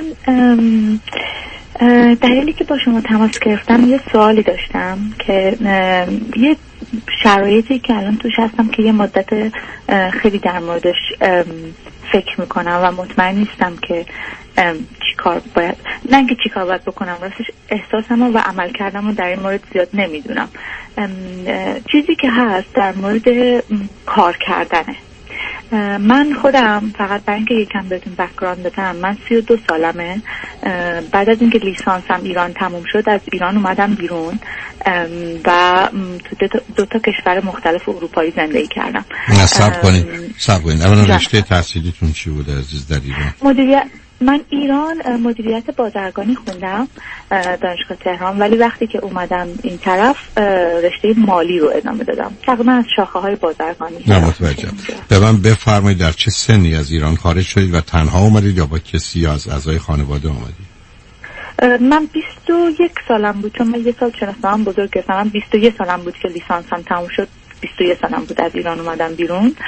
دلیلی که با شما تماس گرفتم یه سوالی داشتم که یه شرایطی که الان توش هستم که یه مدت خیلی در موردش فکر میکنم و مطمئن نیستم که چی کار باید، نه اینکه چی کار باید بکنم، راستش احساسم و عمل کردم و در این مورد زیاد نمیدونم. چیزی که هست در مورد کار کردنه. من خودم فقط برای اینکه یکم بهتون بک‌گراند بدم، من سی و دو سالمه. بعد از اینکه لیسانسم ایران تموم شد از ایران اومدم بیرون و تو دو تا کشور مختلف اروپایی زندگی کردم. نه صبر کنید صبر کنید اولا رشته تحصیلیتون چی بوده عزیز در ایران؟ مدیریت. من ایران مدیریت بازرگانی خوندم دانشگاه تهران، ولی وقتی که اومدم این طرف رشته مالی رو ادامه دادم. تقریبا از شاخه های بازرگانی. نه متوجهم. به من بفرمایید در چه سنی از ایران خارج شدید و تنها اومدید یا با کسی از اعضای خانواده اومدید؟ من بیست و یک سالم بود، چون من یه سال شناسنامه‌ام بزرگ گرفتم. من بیست و یک سالم بود که لیسانسم تموم شد. بیست و یک سالم بود از ایران اومدم بیرون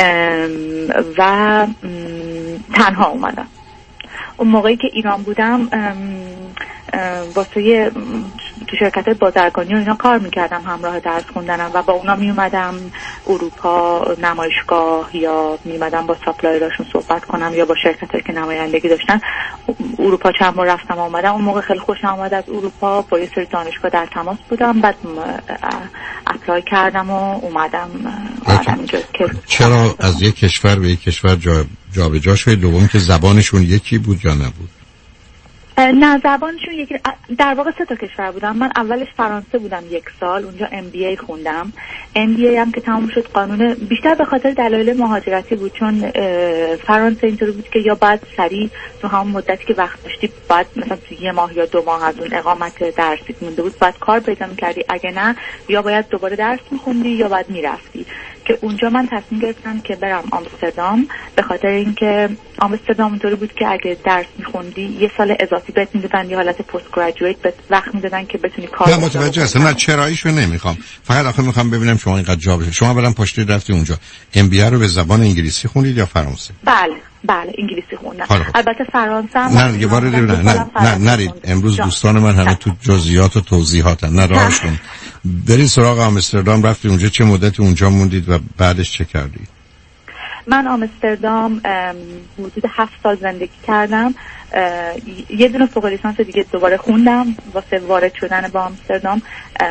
و تنها اومدم. اون موقعی که ایران بودم واسه تو شرکت بازرگانی و اینا کار میکردم همراه درس خوندنم و با اونا میومدم اروپا نمایشگاه یا میومدم با ساپلایراشون صحبت کنم یا با شرکتایی که نمایندگی داشتن. اروپا چند بار رفتم اومدم. اون موقع خیلی خوشم اومد از اروپا، با یه سری دانشگاه در تماس بودم، بعد اپلای کردم و اومدم اومدم اینجا. چرا از یک کشور به یک کشور جا جا به جا شدید؟ دوم که زبانشون یکی بود یا نبود؟ نه زبانشون یکی. در واقع سه تا کشور بودم. من اولش فرانسه بودم یک سال، اونجا ام بی ای خوندم. ام بی ای هم که تموم شد قانون بیشتر به خاطر دلایل مهاجرتی بود، چون فرانسه اینطوری بود که یا بعد سریع تو همون مدتی که وقت داشتی بعد مثلا تو یه ماه یا دو ماه از اون اقامت درسی مونده بود بعد کار پیدا می‌کردی، اگه نه یا باید دوباره درس می‌خوندی یا بعد می‌رفتی. که اونجا من تصمیم گرفتم که برم آمستردام، به خاطر اینکه آمستردام اونطوری بود که اگه درس می‌خوندی یه سال اضافی بهت می‌دادن، یه حالت پست گریجویت بهت وقت می‌دادن که بتونی کار کنی. متوجه هستم. نه چراییشو نمی‌خوام، فقط آخه می‌خوام ببینم شما اینقدر جا بشه. شما برام پشتی رفتی اونجا ام بی ای رو به زبان انگلیسی خوندید یا فرانسه؟ بله بله انگلیسی خوندم. حالا. البته فرانسه هم نه دیگه وارد نه نه نه نرید. امروز دوستان من همه تو جزئیات و توضیحاتن. نه راهش کن. برید سراغ آمستردام. رفتید اونجا چه مدتی اونجا موندید و بعدش چه کردید؟ من آمستردام حدود هفت سال زندگی کردم. یه دونه فوق لیسانس دیگه دوباره خوندم واسه وارد شدن به آمستردام.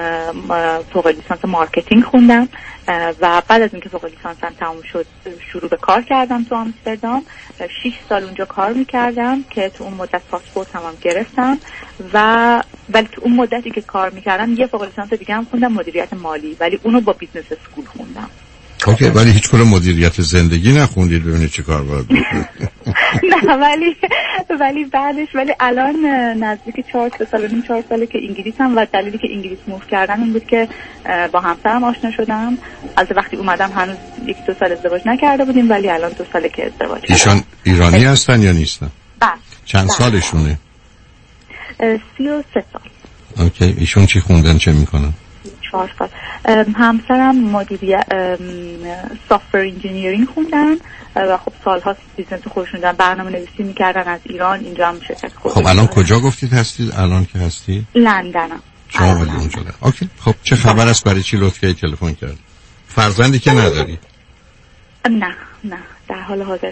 فوق لیسانس مارکتینگ خوندم و بعد از اینکه فوق لیسانسم تموم شد شروع به کار کردم تو آمستردام. شش سال اونجا کار میکردم که تو اون مدت پاسپورت هم, هم گرفتم و ولی تو اون مدتی که کار میکردم یه فوق لیسانس دیگه هم خوندم مدیریت مالی، ولی اونو با بیزنس اسکول خوندم. اوکی، ولی هیچ کدوم مدیریت زندگی نخوندید ببینید چه کار باید بکنید؟ نه ولی ولی بعدش ولی الان نزدیک چهار سال و نیم چهار ساله که انگلیسم و دلیلی که انگلیس موو کردم این بود که با همسرم آشنا شدم. از وقتی اومدم هنوز یک دو سال ازدواج نکرده بودیم ولی الان دو ساله که ازدواج کردیم. ایشان ایرانی هستن یا نیستن؟ بله. چند سالشونه؟ سی و سه سال. اوکی، ایشون چی خوندن چه میکنن؟ چهار سال. همسرم مدیریت سافتور انجینیرینگ خوندن و خب سال‌ها بیزنس خودشون دارن، برنامه نویسی میکردن از ایران اینجا هم شرکت خودشون. خب الان کجا گفتید هستید؟ الان که هستید؟ لندنم. شما ولی اونجا ده. اوکی، خب چه خبر است؟ برای چی لطف کردید تلفن کردید؟ فرزندی که نداری؟ نه نه در حال حاضر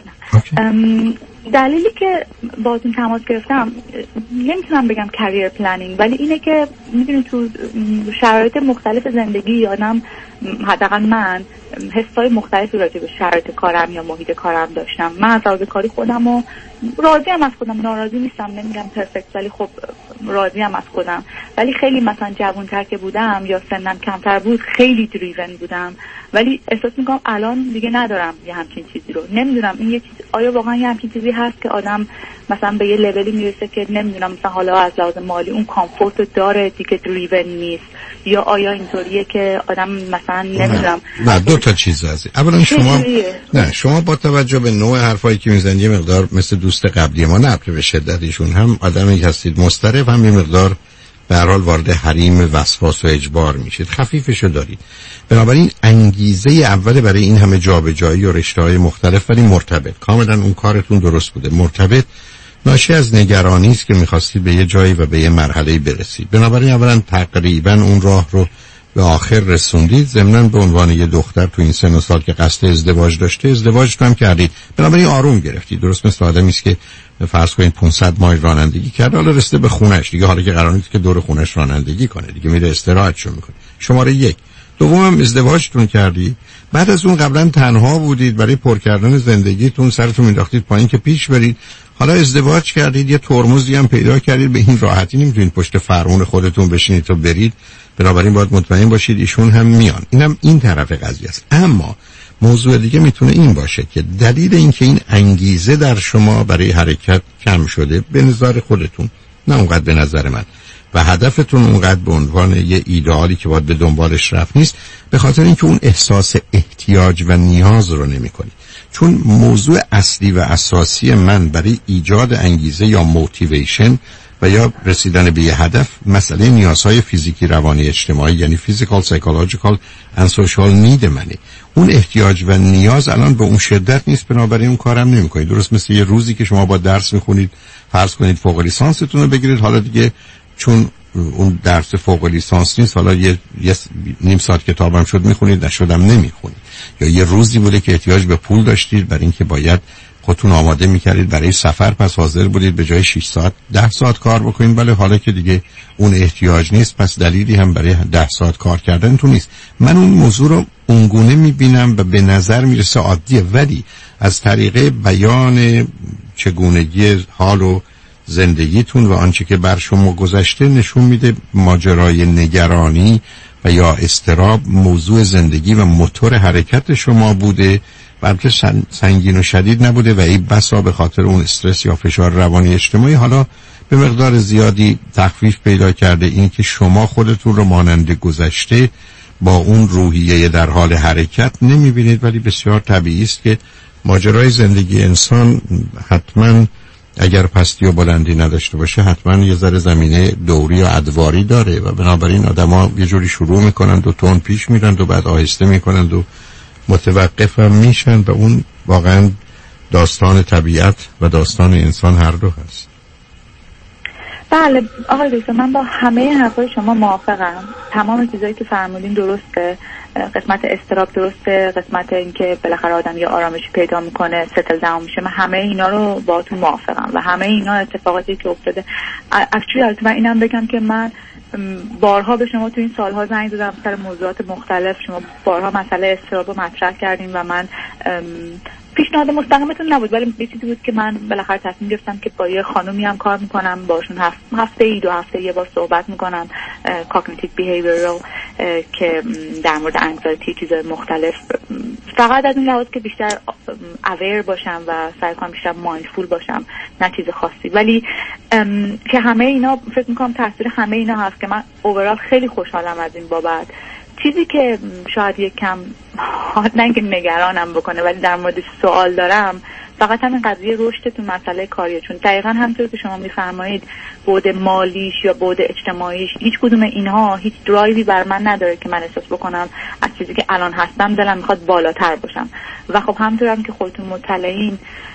نه. دلیلی که باهاتون تماس گرفتم نمیتونم بگم کریر پلنینگ، ولی اینه که میدونید تو شرایط مختلف زندگی آدم، حداقل من، حسای مختلفی راجع به شرایط کارم یا محیط کارم داشتم. من از لحاظ کاری خودم و راضی ام از خودم، ناراضی نیستم، نمیگم پرفکت، ولی خب راضی ام از خودم. ولی خیلی مثلا جوان‌تر که بودم یا سنم کمتر بود خیلی دریون بودم، ولی احساس میکنم الان دیگه ندارم یه همچین چیزی رو. نمیدونم این یه چیز، آیا واقعا یه همچین چیزی هست که آدم مثلا به یه لولی میرسه که نمیدونم مثلا حالا از لحاظ مالی اون کامفورت رو داره دیگه، دریون نیست، یا آیا اینطوریه که آدم مثلا نمیدونم؟ نه دو تا چیز هست. اولا شما نه شما با توجه به نوع حرفایی که میزنید یه مقدار مثل دوست قبلی ما، نه به شدت ایشون هم آدمی هستید مضطرب، هم یه مقدار به هر حال وارد حریم وسواس و اجبار میشید، خفیفشو دارید. بنابراین انگیزه اول برای این همه جابجایی و رشته‌های مختلف ولی مرتبط، کاملا اون کارتون درست بوده، مرتبط، ناشی از نگرانی است که می‌خواستید به یه جایی و به یه مرحله‌ای برسید. بنابراین اولا تقریبا اون راه رو به آخر رسوندید. ضمناً به عنوان یه دختر تو این سن و سال که قصد ازدواج داشته، ازدواج هم کردید. بنابراین آروم گرفتید. درست مثل آدمی است که فرض کنید پانصد مایل رانندگی کرد، حالا رسیده به خونش دیگه، حالا که قرار نیست که دور خونش رانندگی کنه دیگه، میره استراحتشو میکنه. شماره یک. دومم ازدواجتون کردی، بعد از اون قبلا تنها بودید، برای پر کردن زندگیتون سرتون مینداختید پایین که پیش برید. حالا ازدواج کردید، یه ترمزی هم پیدا کردید، به این راحتی نمیتونید پشت فرمون خودتون بشینید تا برید. بنابراین باید مطمئن باشید ایشون هم میان. اینم این طرف قضیه است. اما موضوع دیگه میتونه این باشه که دلیل این که این انگیزه در شما برای حرکت کم شده به نظر خودتون، نه اونقدر به نظر من، و هدفتون اونقدر به عنوان یه ایدئالی که باید به دنبالش رفت نیست، به خاطر اینکه اون احساس احتیاج و نیاز رو نمی‌کنی. چون موضوع اصلی و اساسی من برای ایجاد انگیزه یا موتیویشن و یا رسیدن به یه هدف مسئله نیازهای فیزیکی، روانی، اجتماعی، یعنی فیزیکال، سایکولوژیکال اند سوشال نید منه. اون احتیاج و نیاز الان به اون شدت نیست، بنابراین اون کارم نمی‌کنید. درست مثل یه روزی که شما با درس می‌خونید، فرض کنید فوق لیسانستون رو بگیرید، حالا دیگه چون اون درس فوق لیسانس نیست، حالا یه, یه نیم ساعت کتابم شد میخونید، نشدم نمیخونید. یا یه روزی بوده که احتیاج به پول داشتید برای اینکه باید خودتون آماده میکردید برای سفر، پس حاضر بودید به جای شش ساعت ده ساعت کار بکنید. بله حالا که دیگه اون احتیاج نیست، پس دلیلی هم برای ده ساعت کار کردن تو نیست. من اون موضوع رو اونگونه میبینم و به نظر میرسه عادیه، ولی از طریق بیان چگونگی حال و زندگیتون و آنچه که بر شما گذشته نشون میده ماجرای نگرانی و یا اضطراب موضوع زندگی و موتور حرکت شما بوده، بلکه سنگین و شدید نبوده و این بسا به خاطر اون استرس یا فشار روانی اجتماعی حالا به مقدار زیادی تخفیف پیدا کرده. این که شما خودتون رو مانند گذشته با اون روحیه در حال حرکت نمیبینید، ولی بسیار طبیعی است که ماجرای زندگی انسان حتما اگر پستی و بلندی نداشته باشه حتما یه ذره زمینه دوری و ادواری داره و بنابراین آدما یه جوری شروع میکنن و تون پیش میرن و بعد آهسته میکنن و متوقف هم میشن و اون واقعا داستان طبیعت و داستان انسان هر دو هست. بله آقای دکتر، من با همه حرفای شما موافقم. تمام چیزایی که فرمودین درسته، قسمت استراب درسته، قسمت اینکه بالاخره آدم یه آرامشی پیدا میکنه، ستل داون میشه، من همه اینا رو باهاتون موافقم و همه اینا اتفاقاتی که افتاده. اکچولی من اینم بگم که من بارها به شما تو این سالها زنگ زدم سر موضوعات مختلف، شما بارها مسئله استراب رو مطرح کردین و من پیشنهاد مستقیمتون نبود، ولی یه چیزی بود که من بالاخره تصمیم گرفتم که با یه خانومی هم کار میکنم، باشون هفت هفته ای دو هفته یه بار صحبت میکنم، کاگنیتیو بیهیویرال، که در مورد انگزایتی چیزای مختلف، فقط از این لحاظ که بیشتر اویر باشم و سعی کنم بیشتر مایندفول باشم، نه چیز خاصی. ولی که همه اینا فکر میکنم تاثیر همه اینا هست که من اوورال خیلی خوشحالم از این بابت. چیزی که شاید یک کم نه اینکه نگرانم بکنه ولی در مورد سوال دارم فقط همین قضیه رشد تو مسئله کاریه، چون دقیقاً همونطور که شما میفرمایید بعد مالیش یا بعد اجتماعیش هیچ کدوم اینها هیچ درایوی بر من نداره که من احساس بکنم از چیزی که الان هستم دلم میخواد بالاتر باشم. و خب همونطور هم که خودتون مطلعین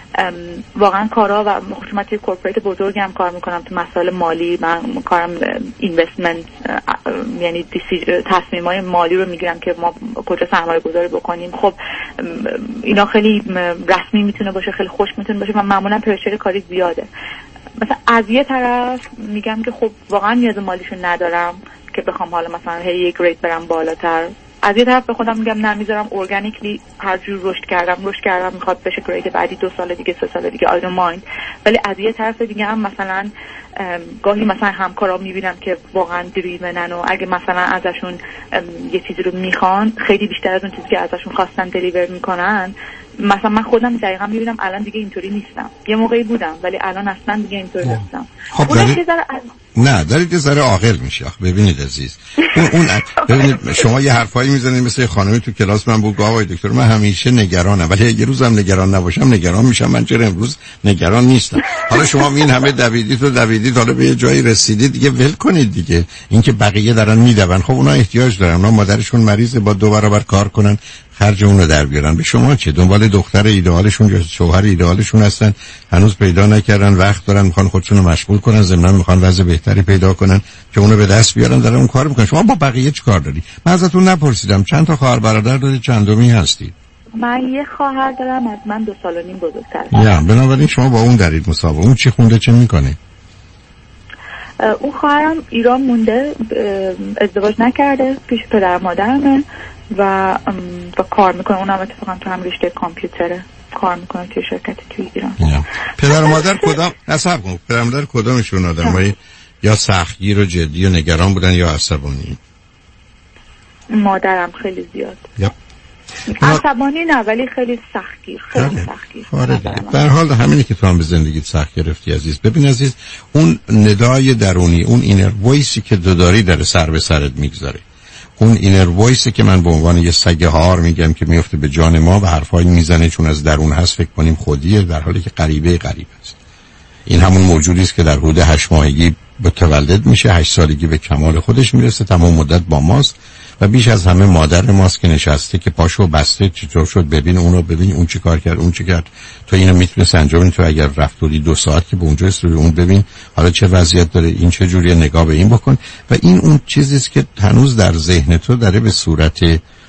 واقعا کارا و خصوصا توی کورپوریت بزرگی هم کار میکنم تو مسائل مالی. من کارم اینوستمنت، یعنی تصمیمای مالی رو میگیرم که ما کجا سرمایه گذاری بکنیم. خب اینا خیلی رسمی میتونه باشه، خیلی خوش میتونه باشه و معمولا پرشر کاری زیاده. مثلا از یه طرف میگم که خب واقعا نیاز مالیشو ندارم که بخوام حالا مثلا هی یک گرید برم بالاتر. از یه طرف به خودم میگم نه، میذارم ارگانیکلی هر جور رشد کردم رشد کردم میخواد بشه گرید بعدی دو سال دیگه سه سال دیگه آی دونت مایند. ولی از یه طرف دیگه هم مثلا گاهی مثلا همکارا میبینم که واقعا دریونن و اگه مثلا ازشون یه چیزی رو میخوان خیلی بیشتر از اون چیزی که ازشون خواستن دلیور میکنن. مثلا من خودم دقیقا میبینم الان دیگه اینطوری نیستم. یه موقعی بودم ولی الان اصلا دیگه اینطوری نیستم. خب دارید... نه دارید یه ذره عاقل میشه. ببینید عزیز، اون, اون ببینید شما یه حرفایی میزنید مثل خانمی تو کلاس من بود، آقای دکتر من همیشه نگرانم ولی یه روزم نگران نباشم نگران میشم. من چرا امروز نگران نیستم؟ حالا شما این همه دویدید و دویدید حالا به یه جایی رسیدید دیگه ول کنید دیگه. اینکه بقیه دارن میدون، خب اونا احتیاج دارن، اونا مادرشون مریضه با دو برابر کار کنن خرج اون رو در بیارن. به شما چه؟ دنبال دختر ایدئالشون یا شوهر ایدئالشون هستن، هنوز پیدا نکردن، وقت دارن، میخوان خودشون رو مشغول کنن، ضمن میخوان وضع بهتری پیدا کنن که اونو به دست بیارن، دارن اون کار میکنن. شما با بقیه چی کار داری؟ من ازتون نپرسیدم چند تا خواهر برادر دارید، چندمی هستید؟ من یه خواهر دارم از من دو سال و نیم بزرگتره. یا بنابراین شما با اون دارید مسابقه. اون چی خونده، چه میکنه؟ اون خواهرم ایران مونده، ازدواج نکرده، پیش پدر مادرمه و و کار میکنه. اونم اتفاقا تو هم رشته کامپیوتره کار میکنه توی شرکتی توی ایران. پدر مادر کدام نصب کن پدر مادر کدامشون آدمایی یا سختگیر و جدی و نگران بودن یا عصبانی؟ مادرم خیلی زیاد. یا عصبانی نه ولی خیلی سختگیر، خیلی سختگیر. در حال همینی که تو هم به زندگیت سخت گرفتی عزیز. ببین عزیز، اون ندای درونی، اون اینر وایسی که دو داری در سر به سرت میگذاره، اون اینر وایسی که من به عنوان یه سگ هار میگم که میفته به جان ما و حرفایی میزنه چون از درون هست فکر کنیم خودیه، در حالی که غریبه غریب است. این همون موجودی است که در حدود هشت ماهگی متولد میشه، هشت سالگی به کمال خودش میرسه، تمام مدت با ماست و بیش از همه مادر ماست که نشسته که پاشو بسته چطور شد، ببین اونو، ببین اون چی کار کرد، اون چی کرد، تو اینو میتونی انجام بدی، تو اگر رفتی دو ساعت که به اونجا استوری اون ببین حالا چه وضعیت داره، این چه جوریه، نگاه به این بکن. و این اون چیزی است که هنوز در ذهن تو داره به صورت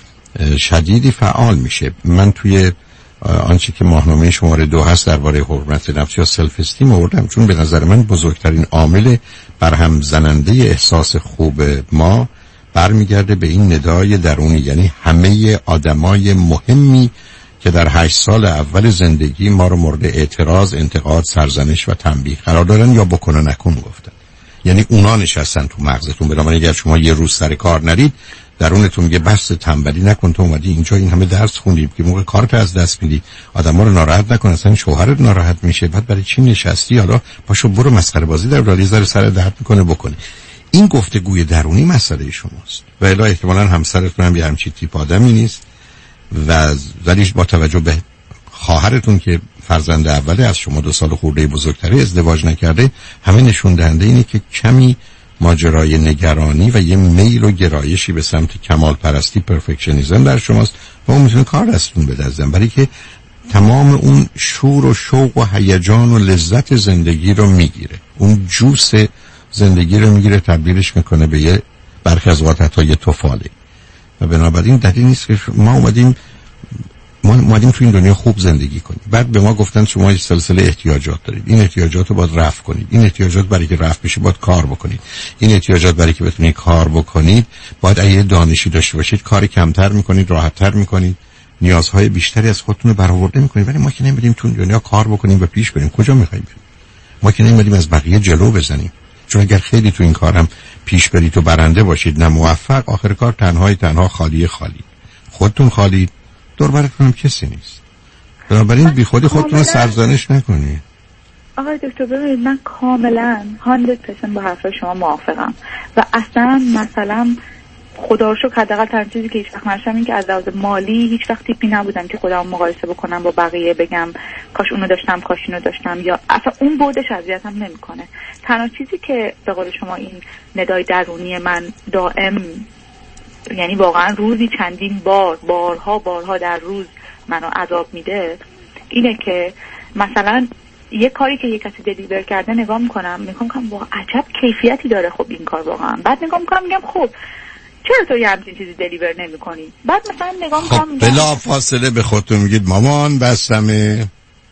شدیدی فعال میشه. من توی آنچه که ماهنامه شماره دو هست درباره حرمت نفس یا سلف استیم آوردم، چون به نظر من بزرگترین عامل برهم زننده احساس خوب ما برمیگرده به این ندای درونی. یعنی همه آدمای مهمی که در هشت سال اول زندگی ما رو مورد اعتراض، انتقاد، سرزنش و تنبیه قرار دادن یا بکنه نکن گفتن، یعنی اونا نشستن تو مغزتون. بنابراین اگر شما یه روز سر کار نرید، درونتون میگه بس تنبلی نکن، تو اومدی اینجا این همه درس خوندی که موقع کارت از دست میدی، آدما رو ناراحت نکن، اصلا شوهرت ناراحت میشه، بعد برای چی نشستی، حالا پاشو برو مسخره بازی در رالی زر سر درد میکنه بکنه. این گفتگوی درونی مسئله شماست و الا احتمالاً همسرتون هم یه همچین تیپ آدمی نیست و ولیش با توجه به خواهرتون که فرزند اوله از شما دو سال خورده بزرگتره ازدواج نکرده، همه نشون دهنده اینه که کمی ماجرای نگرانی و یه میل و گرایشی به سمت کمال پرستی، پرفکشنیزم در شماست و اون میتونه کار دستتون بده ازم، برای که تمام اون شور و شوق و هیجان و لذت زندگی رو میگیره، اون جوس زندگی رو میگیره، تبدیلش میکنه به یه برخی از اوقات حتی یه توفاله. و بنابراین دلیل نیست که ما اومدیم ما اومدیم تو این دنیا خوب زندگی کنیم، بعد به ما گفتن شما یه سلسله احتیاجات دارید، این احتیاجات رو باید رفع کنید، این احتیاجات برای که رفع بشه باید کار بکنید، این احتیاجات برای که بتونید کار بکنید باید اگه دانشی داشته باشید کار کمتر میکنید، راحت‌تر میکنید، نیازهای بیشتری از خودتون رو برآورده میکنید. ولی ما که نمی‌ریم تو دنیا کار بکنیم و پیش بریم، کجا می‌خوایم بریم؟ ما که نمی‌ریم از بقیه جلو بزنیم، چون اگر خیلی تو این کارم پیش برید و برنده باشید نه موفق، آخر کار تنهای تنها خالی خالی خودتون خالی، دور براتون هم کسی نیست. بنابراین بی خودی خودتون رو سرزنش نکنید. آقای دکتر ببینید من کاملا صد درصد با حرف شما موافقم و اصلا مثلا خدا رو شکر حداقل تنها چیزی که هیچ وقت نشم این که از لحاظ مالی هیچ وقت تیپی نبودم که خودم مقایسه بکنم با بقیه، بگم کاش اونو داشتم کاش اینو داشتم، یا اصلا اون بودش اذیتم نمیکنه. تنها چیزی که به قول شما این ندای درونی من دائم، یعنی واقعا روزی چندین بار بارها بارها در روز منو عذاب میده، اینه که مثلا یه کاری که یه کسی دلیور کرده نگاه میکنم میگم واقعا عجب کیفیتی داره خب این کار واقعا. بعد نگاه میکنم میگم خب چرا تو یه همچین چیزی دلیور نمی‌کنی؟ بعد مثلا نگاه میکنم خب بلا فاصله به خودتون میگید مامان بستمه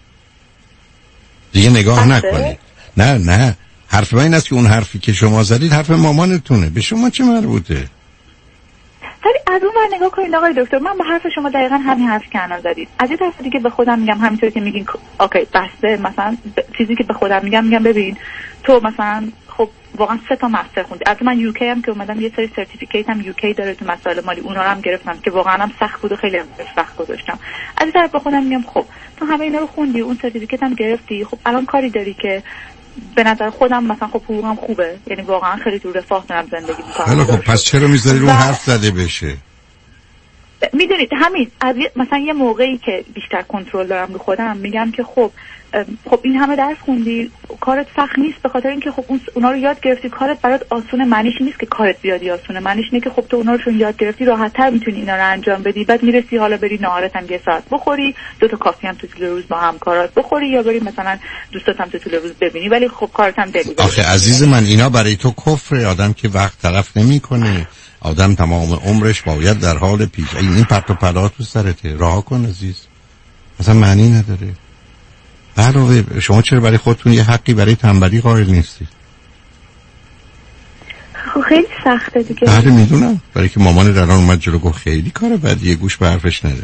دیگه نگاه نکنید. نه نه حرف من این است که اون حرفی که شما زدید حرف مامانتونه، به شما چه مربوطه؟ ولی از اون ور نگاه کنید آقای دکتر، من با حرف شما دقیقاً همین حرف که الان زدید. از یه طرف دیگه به خودم میگم همینطوری که میگین اوکی بسته، مثلا چیزی که به خودم میگم میگم ببین تو مثلا خب واقعا سه تا مستر خوندی. البته من یوکی هم که اومدم یه سری سرتیفیکیت هم یوکی داره تو مسائل مالی، اونا رو هم گرفتم که واقعا هم سخت بود و خیلی هم سخت گذاشتم. از این طرف به خودم میگم خب تو همه اینا رو خوندی، اون سرتیفیکیت هم گرفتی، خب الان کاری داری که به نظر خودم مثلا خب حقوقم خوبه، یعنی واقعا خیلی تو رفاه دارم زندگی میکنم. خب پس چرا میذاری اون حرف زده بشه؟ میدونید همین از مثلا یه موقعی که بیشتر کنترل دارم رو خودم میگم که خب خب این همه درس خوندی، کارت سخت نیست، به خاطر اینکه خب اون اونا رو یاد گرفتی، کارت برات آسونه، معنیش نیست که کارت زیادی آسونه، معنیش اینه که خب تو اونا رو چون یاد گرفتی راحت‌تر میتونی اینا رو انجام بدی. بعد میرسی حالا بری نهارت هم یه ساعت بخوری، دو تا کافی هم تو طول روز با همکارات بخوری، یا بری مثلا دوستات هم تو طول روز ببینی، ولی خب کارت هم دلی. آخه عزیز من اینا برای تو کفره، آدم که وقت تلف نمی‌کنه، آدم تمام عمرش باید در حال پیش این این پرت و پلا تو سرته، رها کن عزیز، اصلا معنی نداره. علاوه شما چرا برای خودتون یه حقی برای تنبلی قائل نیستید؟ خب خیلی سخته دیگه. بله میدونم، برای که مامان الان اومد جلو گفت خیلی کار بدیه، گوش به حرفش نده.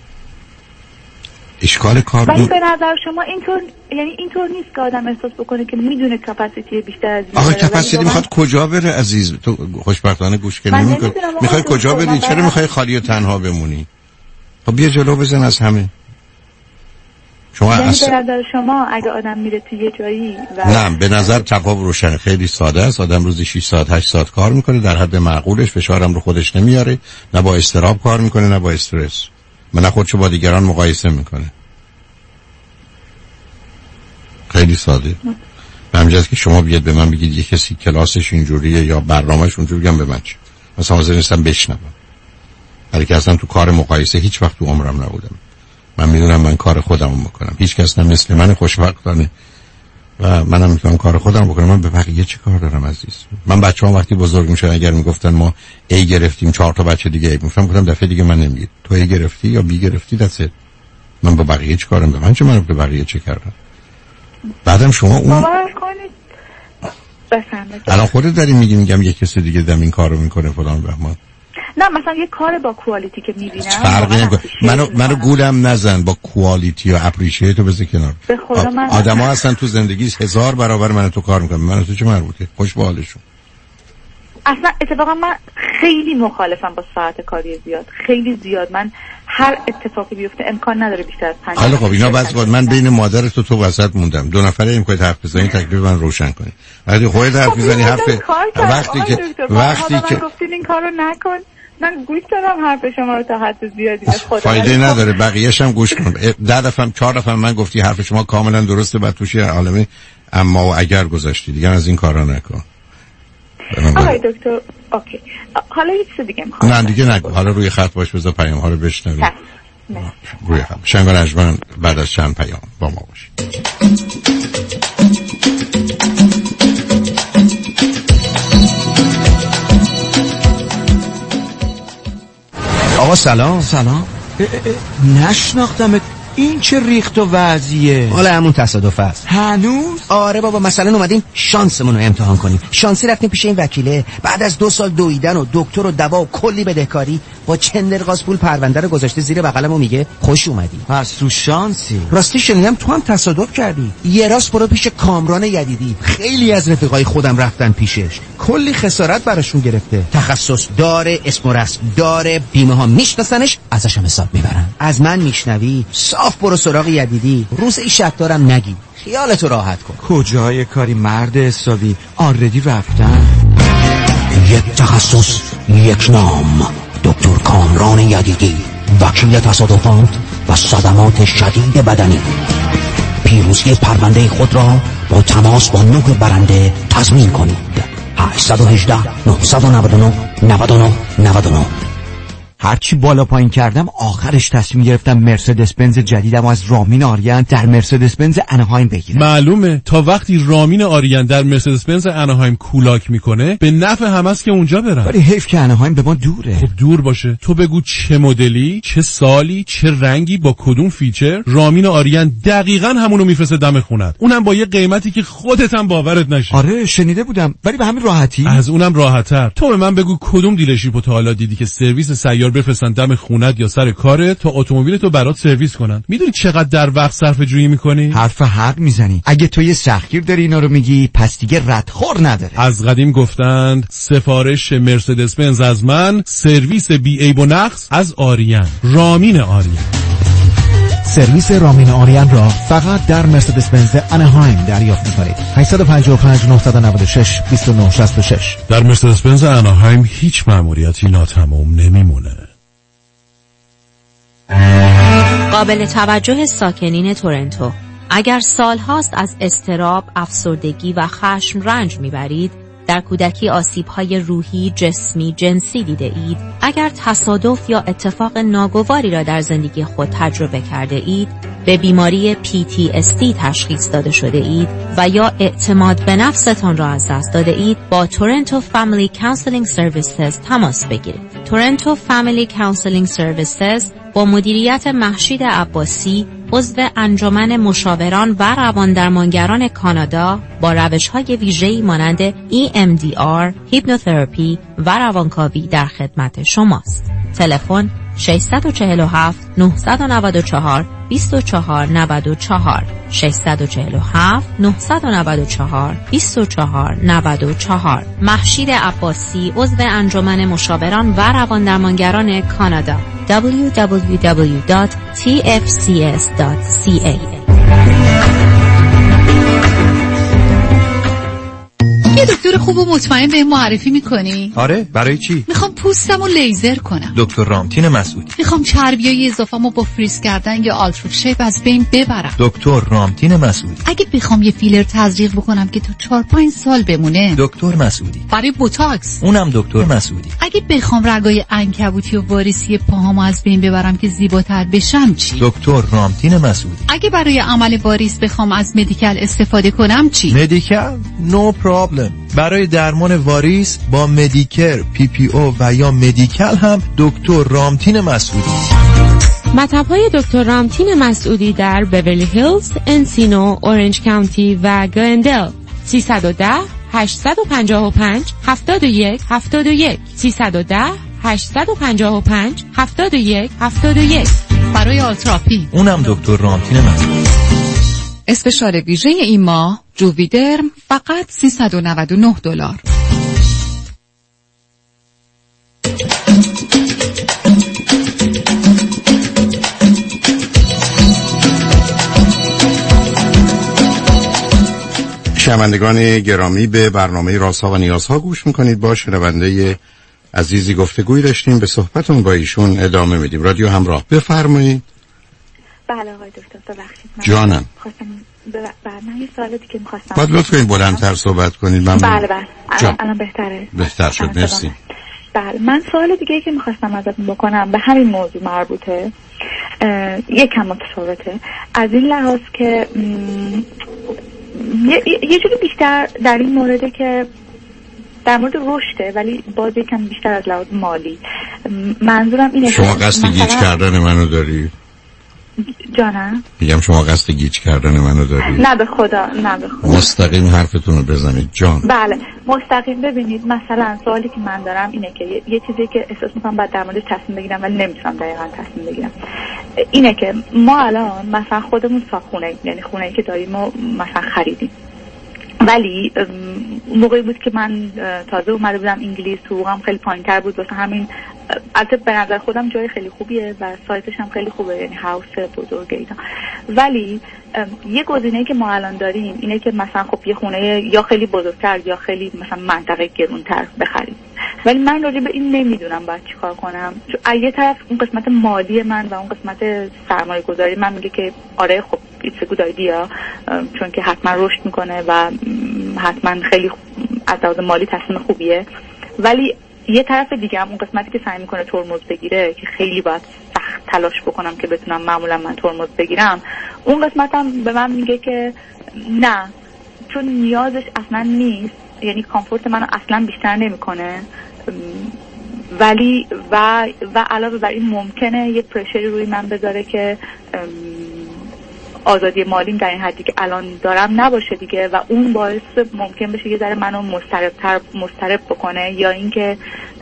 اشکال کار ولی به نظر شما اینطور، یعنی اینطور نیست که آدم احساس بکنه که میدونه کپاسیتی بیشتر از این. آخه کپاسیتی میخواد کجا بره عزیز؟ تو خوشبختانه گوش که نمی‌کنی. میخوای کجا بری؟ چرا میخوای خالی و تنها بمونی؟ خب بیا جلو بزن از همه. شما یعنی اصلا... به نظر شما اگه آدم میره تو یه جایی و نه به نظر تفاوت روشن، خیلی ساده است. آدم روزی شش ساعت هشت ساعت کار میکنه در حد معقولش، فشارم رو خودش نمیاره، نه با استراب کار میکنه نه با استرس، من نه خودشو با دیگران مقایسه میکنه. خیلی ساده. به همجاست که شما بیاد به من بگید یه کسی کلاسش اینجوریه یا برنامه‌اش اونجوری، بگم به من چه؟ مثلا حاضر نیستم بشنوم، برای که اصلا تو کار مقایسه هیچ وقت تو عمرم نبودم. من میدونم من کار خودم رو میکنم، هیچ کس نه مثل من خوشبختانه و منم میتونم کار خودم بکنم. من به بقیه چه کار دارم عزیز؟ من بچه‌ها وقتی بزرگ میشن اگر میگفتن ما ای گرفتیم چهار تا بچه دیگه ای میگفتم، گفتم دفعه دیگه من نمیگید تو ای گرفتی یا بی گرفتی، دست من با بقیه چه کارم؟ به من چه؟ من به بقیه چه کردم؟ بعدم شما اون باور کنید بفهمید الان خودت داری میگی میگم یه کسی دیگه دم این کارو میکنه فلان بهمان. نه مثلا یه کار با کوالیتی که میبینم فرقی نمیکنه. منو منو گولم نزن با کوالیتی و اپریشیت رو بذار کنار. آدما هستن تو زندگی هزار برابر من تو کار میکنن، من تو چه مربوطه؟ خوش به حالشون. اصلا اتفاقا من خیلی مخالفم با ساعت کاری زیاد، خیلی زیاد. من هر اتفاقی بیفته امکان نداره بیشتر از پنج. حالا خب اینا بس من بین مادر تو تو وسط موندم، دو نفره این کوی حرف بزنین تکلیف من روشن کنین. وقتی خودت حرف میزنی حرف وقتی که وقتی که گفتین این کارو نکن، من گوش دادم حرف شما رو تا حد زیادی، به خدا فایده نداره، بقیه‌ش هم گوش کن. ده دفعه چهار دفعه من گفتی حرف شما کاملا درسته، بعد توش عالمه اما و اگر گذاشتی، دیگه از این کارا نکن. آقای دکتر اوکی، حالا یه چیز دیگه میخوام. نه دیگه نگو، حالا روی خط باش، بذار پیام ها رو بشنوی. روی خط شنگان اجمن بعد از چند پیام با ما باشید. آقا سلام. سلام. نشناختمت. این چه ریخت و وضعیه؟ حالا همون تصادف است. هنوز؟ آره بابا، مثلا اومدیم شانسمون رو امتحان کنیم. شانسی رفتیم پیش این وکیله، بعد از دو سال دویدن و دکتر و دوا و کلی بدهکاری با چندرغاز پول پرونده رو گذاشته زیر بغلم و میگه خوش اومدی. پس رو شانسی. راستی شنیدم تو هم تصادف کردی. یه راست برو پیش کامران یدیدی، خیلی از رفیقای خودم رفتن پیشش، کلی خسارت براشون گرفته. تخصص داره، اسم و رسم داره، بیمه ها میشناسنش، ازش هم حساب میبرن. از من میشنوی؟ صاف برو سراغ یدیدی، روز ای شب دارم نگی، خیالتو راحت کن. کجای کاری مرد حسابی، آردی رفتن. یک تخصص یک نام، دکتر کامران یدیدی، وکیل تصادفات و صدمات شدید بدنی. پیروزی پرونده خود را با تماس با نه برنده تضمین کنید. هشت یک هشت نه نه نه نه نه نه. هرچی بالا پایین کردم آخرش تصمیم گرفتم مرسدس بنز جدیدم از رامین آریان در مرسدس بنز اناهایم بگیرم. معلومه تا وقتی رامین آریان در مرسدس بنز اناهایم کولاک میکنه به نفع همه است که اونجا برن. ولی حیف که اناهایم به ما دوره. خب دور باشه، تو بگو چه مدلی، چه سالی، چه رنگی، با کدوم فیچر، رامین آریان دقیقاً همونو میفرسته دم خونت، اونم با یه قیمتی که خودت هم باورت نشه. آره شنیده بودم، ولی به همین راحتی. از اونم راحت‌تر. تو به من بگو کدوم دیلرشیپو تا حالا دیدی که سرویس سیار بفرستن دم خونت یا سر کارت تا اتومبیلتو برات سرویس کنن؟ میدونی چقدر در وقت صرفه جویی میکنی؟ حرف حق میزنی. اگه تو یه سختگیر داری اینا رو میگی پس دیگه ردخور نداره. از قدیم گفتند سفارش مرسدس بنز از من، سرویس بی عیب و نقص از آریان. رامین آریان. سرویس رامین آریان را فقط در مرسدس بنز اناهایم دریافت می‌کنید. هشت پنج پنج نه نه شش دو نه شش شش. در مرسدس بنز اناهایم هیچ مأموریتی ناتمام نمیمونه. قابل توجه ساکنین تورنتو، اگر سالهاست از اضطراب، افسردگی و خشم رنج میبرید، در کودکی آسیب‌های روحی، جسمی، جنسی دیده اید، اگر تصادف یا اتفاق ناگواری را در زندگی خود تجربه کرده اید، به بیماری پی تی اس دی تشخیص داده شده اید و یا اعتماد به نفستان را از دست داده اید، با تورنتو فامیلی کانسلینگ سرویسز تماس بگیرید. تورنتو فامیلی کانسلینگ سرویسز با مدیریت مهشید عباسی، عضو انجمن مشاوران و رواندرمانگران کانادا، با روش‌های ویژه‌ای مانند ای ام دی آر، هیپنوتراپی و روانکاوی در خدمت شماست. تلفن شش چهار هفت نه نه چهار دو چهار نه چهار شش چهار هفت نه نه چهار دو چهار نه چهار. مهشید عباسی، عضو انجمن مشاوران و رواندرمانگران کانادا. دبلیو دبلیو دبلیو دات تی اف سی اس دات سی ای. یه دکتر خوب و مطمئن به معرفی میکنی؟ آره، برای چی؟ میخوام پوستمو لیزر کنم. دکتر رامتین مسعودی. میخوام چربیای اضافه‌مو با فریز کردن یا آلترا شیپ از بین ببرم. دکتر رامتین مسعودی. اگه بخوام یه فیلر تزریق بکنم که تو چهار پنج سال بمونه. دکتر مسعودی. برای بوتاکس. اونم دکتر مسعودی. اگه بخوام رگای عنکبوتی و واریسی پاهامو از بین ببرم که زیباتر بشم چی؟ دکتر رامتین مسعودی. اگه برای عمل واریس بخوام از مدیکال استفاده کنم چی؟ مدیکال؟ نو پرابلم. برای درمان واریس با مدیکر، پی پی او و یا مدیکال هم دکتر رامتین مسعودی. مطب‌های دکتر رامتین مسعودی در بیورلی هیلز، انسینو، اورنج کانتی و گلندل. سیصد و ده هشتصد و پنجاه و پنج هفتاد و یک هفتاد و یک سیصد و ده هشتصد و پنجاه و پنج هفتاد و یک هفتاد و یک. برای آلتراپی اونم دکتر رامتین مسعودی. استشاره ویژه این ماه جوویدرم فقط سیصد و نود و نه دلار. شنوندگان گرامی، به برنامه رازها و نیازها گوش میکنید. با شنونده عزیزی گفتگوی داشتیم، به صحبتون با ایشون ادامه میدیم. رادیو همراه، بفرمایید. بله آقای دکتر، ببخشید جانم. خواستم بعد من یه سوال دیگه می‌خواستم. باید لطفاً بلندتر صحبت کنید. من بله بله الان, الان بهتره. بهتر شد، مرسی. بله من سوال دیگه که می‌خواستم ازتون بکنم به همین موضوع مربوطه، یکم متفاوته از این لحاظ که یه, یه جوری بیشتر در این مورده که در مورد رشده، ولی باز یکم بیشتر از لحاظ مالی. منظورم اینه شما قصد گیج کردن منو داری؟ جانم میگم شما قصد گیج کردن منو داری؟ نه به خدا، نه به خدا. مستقیم حرفتون رو بزنید جان. بله مستقیم. ببینید مثلا سوالی که من دارم اینه که یه, یه چیزی که احساس میکنم باید در موردش تصمیم بگیرم ولی نمیتونم دقیقاً تصمیم بگیرم، اینه که ما الان مثلا خودمون ساخونه، یعنی خونه‌ای که داریم و مثلا خریدیم، ولی موقعی بود که من تازه اومده بودم انگلیس، حقوقم خیلی پایین‌تر بود، واسه همین البته به نظر خودم جای خیلی خوبیه و سایتش هم خیلی خوبه، یعنی هاوس بزرگه اینا، ولی یه گزینه‌ای که ما الان داریم اینه که مثلا خب یه خونه یا خیلی بزرگتر یا خیلی مثلا منطقه گرونتر بخریم، ولی من راجع به این نمیدونم باید چیکار کنم. چون یه طرف اون قسمت مالی من و اون قسمت سرمایه گذاری من میگه که آره خب it's a good idea، چون که حتما رشد میکنه و حتما خیلی از لحاظ مالی تصمیم خوبیه، ولی یه طرف دیگه هم اون قسمتی که سعی میکنه ترمز بگیره که خیلی باید سخت تلاش بکنم که بتونم معمولا من ترمز بگیرم، اون قسمت هم به من میگه که نه، چون نیازش اصلا نیست، یعنی کامفورت منو اصلا بیشتر نمیکنه، ولی و و علاوه بر این ممکنه یه پرشری روی من بذاره که آزادی مالیم در این حدی که الان دارم نباشه دیگه، و اون باعث ممکن بشه یه ذره منو مضطرب‌تر مضطرب بکنه، یا اینکه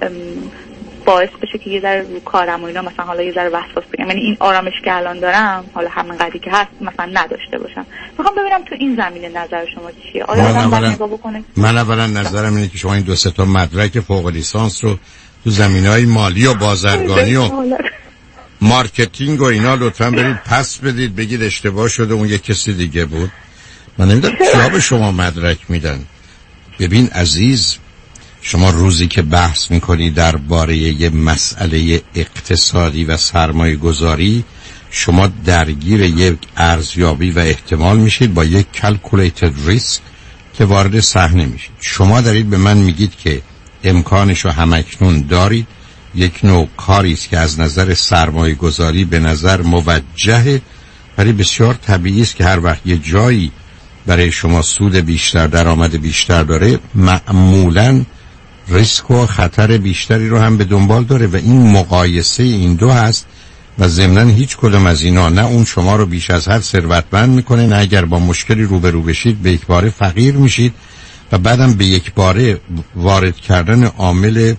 باعث بشه که یه ذره رو کارم و اینا مثلا حالا یه ذره وسواس بگم، یعنی این آرامش که الان دارم حالا همین قدری که هست مثلا نداشته باشم. میخوام ببینم تو این زمینه نظر شما چیه؟ آیا آدم باید نگاه بکنه؟ من اولا نظرم اینه که شما این دو سه تا مدرک فوق لیسانس رو تو زمینه‌های مالی و بازرگانی و مارکتینگ و اینا لطفاً برید پس بدید، بگید اشتباه شده اون یک کسی دیگه بود. من نمیدونم کیا به شما مدرک میدن. ببین عزیز، شما روزی که بحث میکنی درباره یه مسئله اقتصادی و سرمایه گذاری، شما درگیر یک ارزیابی و احتمال میشید با یک کلکولیتد ریسک که وارد صحنه میشید. شما دارید به من میگید که امکانشو همکنون دارید، یک نوع کاری است که از نظر سرمایه گذاری به نظر موجهه، ولی بسیار طبیعی است که هر وقت یه جایی برای شما سود بیشتر، درآمد بیشتر داره، معمولاً ریسک و خطر بیشتری رو هم به دنبال داره و این مقایسه این دو هست و ضمناً هیچ کدوم از اینا نه اون شما رو بیش از حد ثروتمند میکنه، نه اگر با مشکلی روبرو بشید به یک باره فقیر میشید و بعدم به یک باره وارد کردن عامل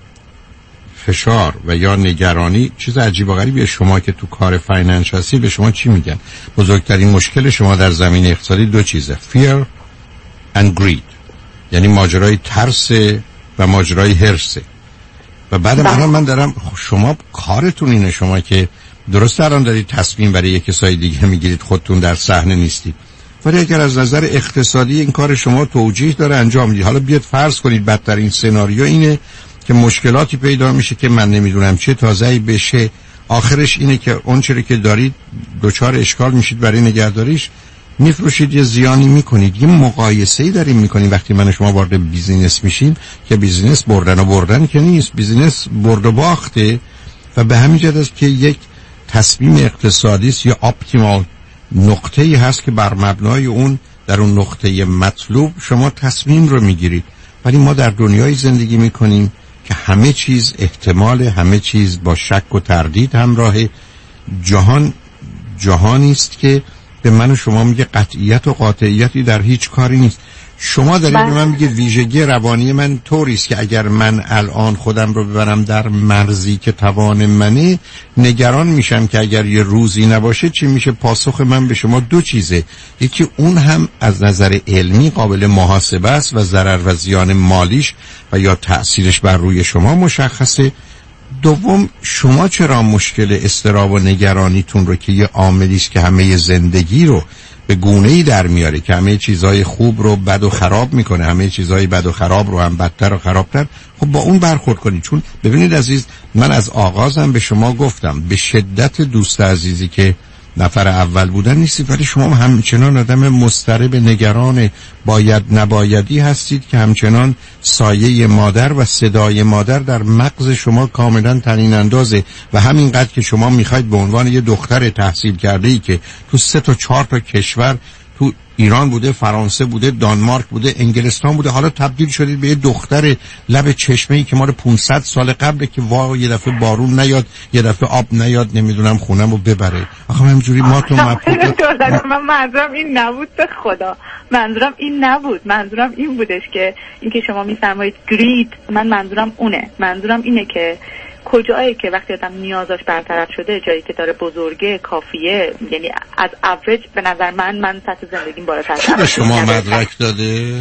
فشار و یا نگرانی چیز عجیب و غریبیه. شما که تو کار فایننس هستید به شما چی میگن؟ بزرگترین مشکل شما در زمینه اقتصادی دو چیزه، fear and greed، یعنی ماجرای ترس و ماجرای حرصه. و بعد من من دارم شما کارتون اینه، شما که درست الان دارید تصمیم برای یک کسای دیگه میگیرید، خودتون در صحنه نیستید، ولی اگر از نظر اقتصادی این کار شما توجیه داره انجام میدید. حالا بیاد فرض کنید بدترین سناریو اینه که مشکلاتی پیدا میشه که من نمیدونم چه تازه‌ای بشه، آخرش اینه که اون چیزی که دارید دوچار اشکال میشید برای نگهداریش، میفروشید، یه زیانی میکنید. یه مقایسه‌ای داریم میکنیم وقتی من و شما وارد بیزینس میشیم که بیزینس بردن و بردن که نیست، بیزینس برد و باخته و به همین جهت است که یک تصمیم اقتصادی است یا اپتیمال نقطه‌ای هست که بر مبنای اون در اون نقطه مطلوب شما تصمیم رو میگیرید. ولی ما در دنیای زندگی میکنیم که همه چیز احتمال، همه چیز با شک و تردید همراهه. جهان جهانی است که به من و شما میگه قطعیت و قاطعیتی در هیچ کاری نیست. شما دارید به من میگید ویژگی روانی من طوری است که اگر من الان خودم رو ببرم در مرزی که توان منه، نگران میشم که اگر یه روزی نباشه چی میشه. پاسخ من به شما دو چیزه، یکی اون هم از نظر علمی قابل محاسبه است و ضرر و زیان مالیش و یا تأثیرش بر روی شما مشخصه. دوم، شما چرا مشکل اضطراب و نگرانیتون رو که یه عاملی است که همه زندگی رو به گونه‌ای در میاره، که همه چیزهای خوب رو بد و خراب میکنه، همه چیزهای بد و خراب رو هم بدتر و خرابتر، خب با اون برخورد کنید. چون ببینید عزیز، من از آغازم به شما گفتم به شدت دوست عزیزی که نفر اول بودن نیستید، ولی شما همچنان آدم مضطرب نگران باید نبایدی هستید که همچنان سایه مادر و صدای مادر در مغز شما کاملا طنین اندازه و همینقدر که شما میخواید به عنوان یه دختر تحصیل کرده‌ای که تو سه تا چهار تا کشور، تو ایران بوده، فرانسه بوده، دانمارک بوده، انگلستان بوده، حالا تبدیل شدید به یه دختر لب چشمه‌ای که مال پانصد سال قبله که وای یه دفعه بارون نیاد، یه دفعه آب نیاد، نمیدونم خونمو ببره. آخه همینجوری ما تو مبهوت. من منظورم این نبود، به خدا منظورم این نبود. منظورم این بودش که اینکه شما میفرمایید گرید، من منظورم اونه. منظورم اینه که کجایی که وقتی آدم نیازش برطرف شده، جایی که داره بزرگه، کافیه، یعنی از اوریج به نظر من من سطح زندگیم بالاتر کی به شما مدرک داده؟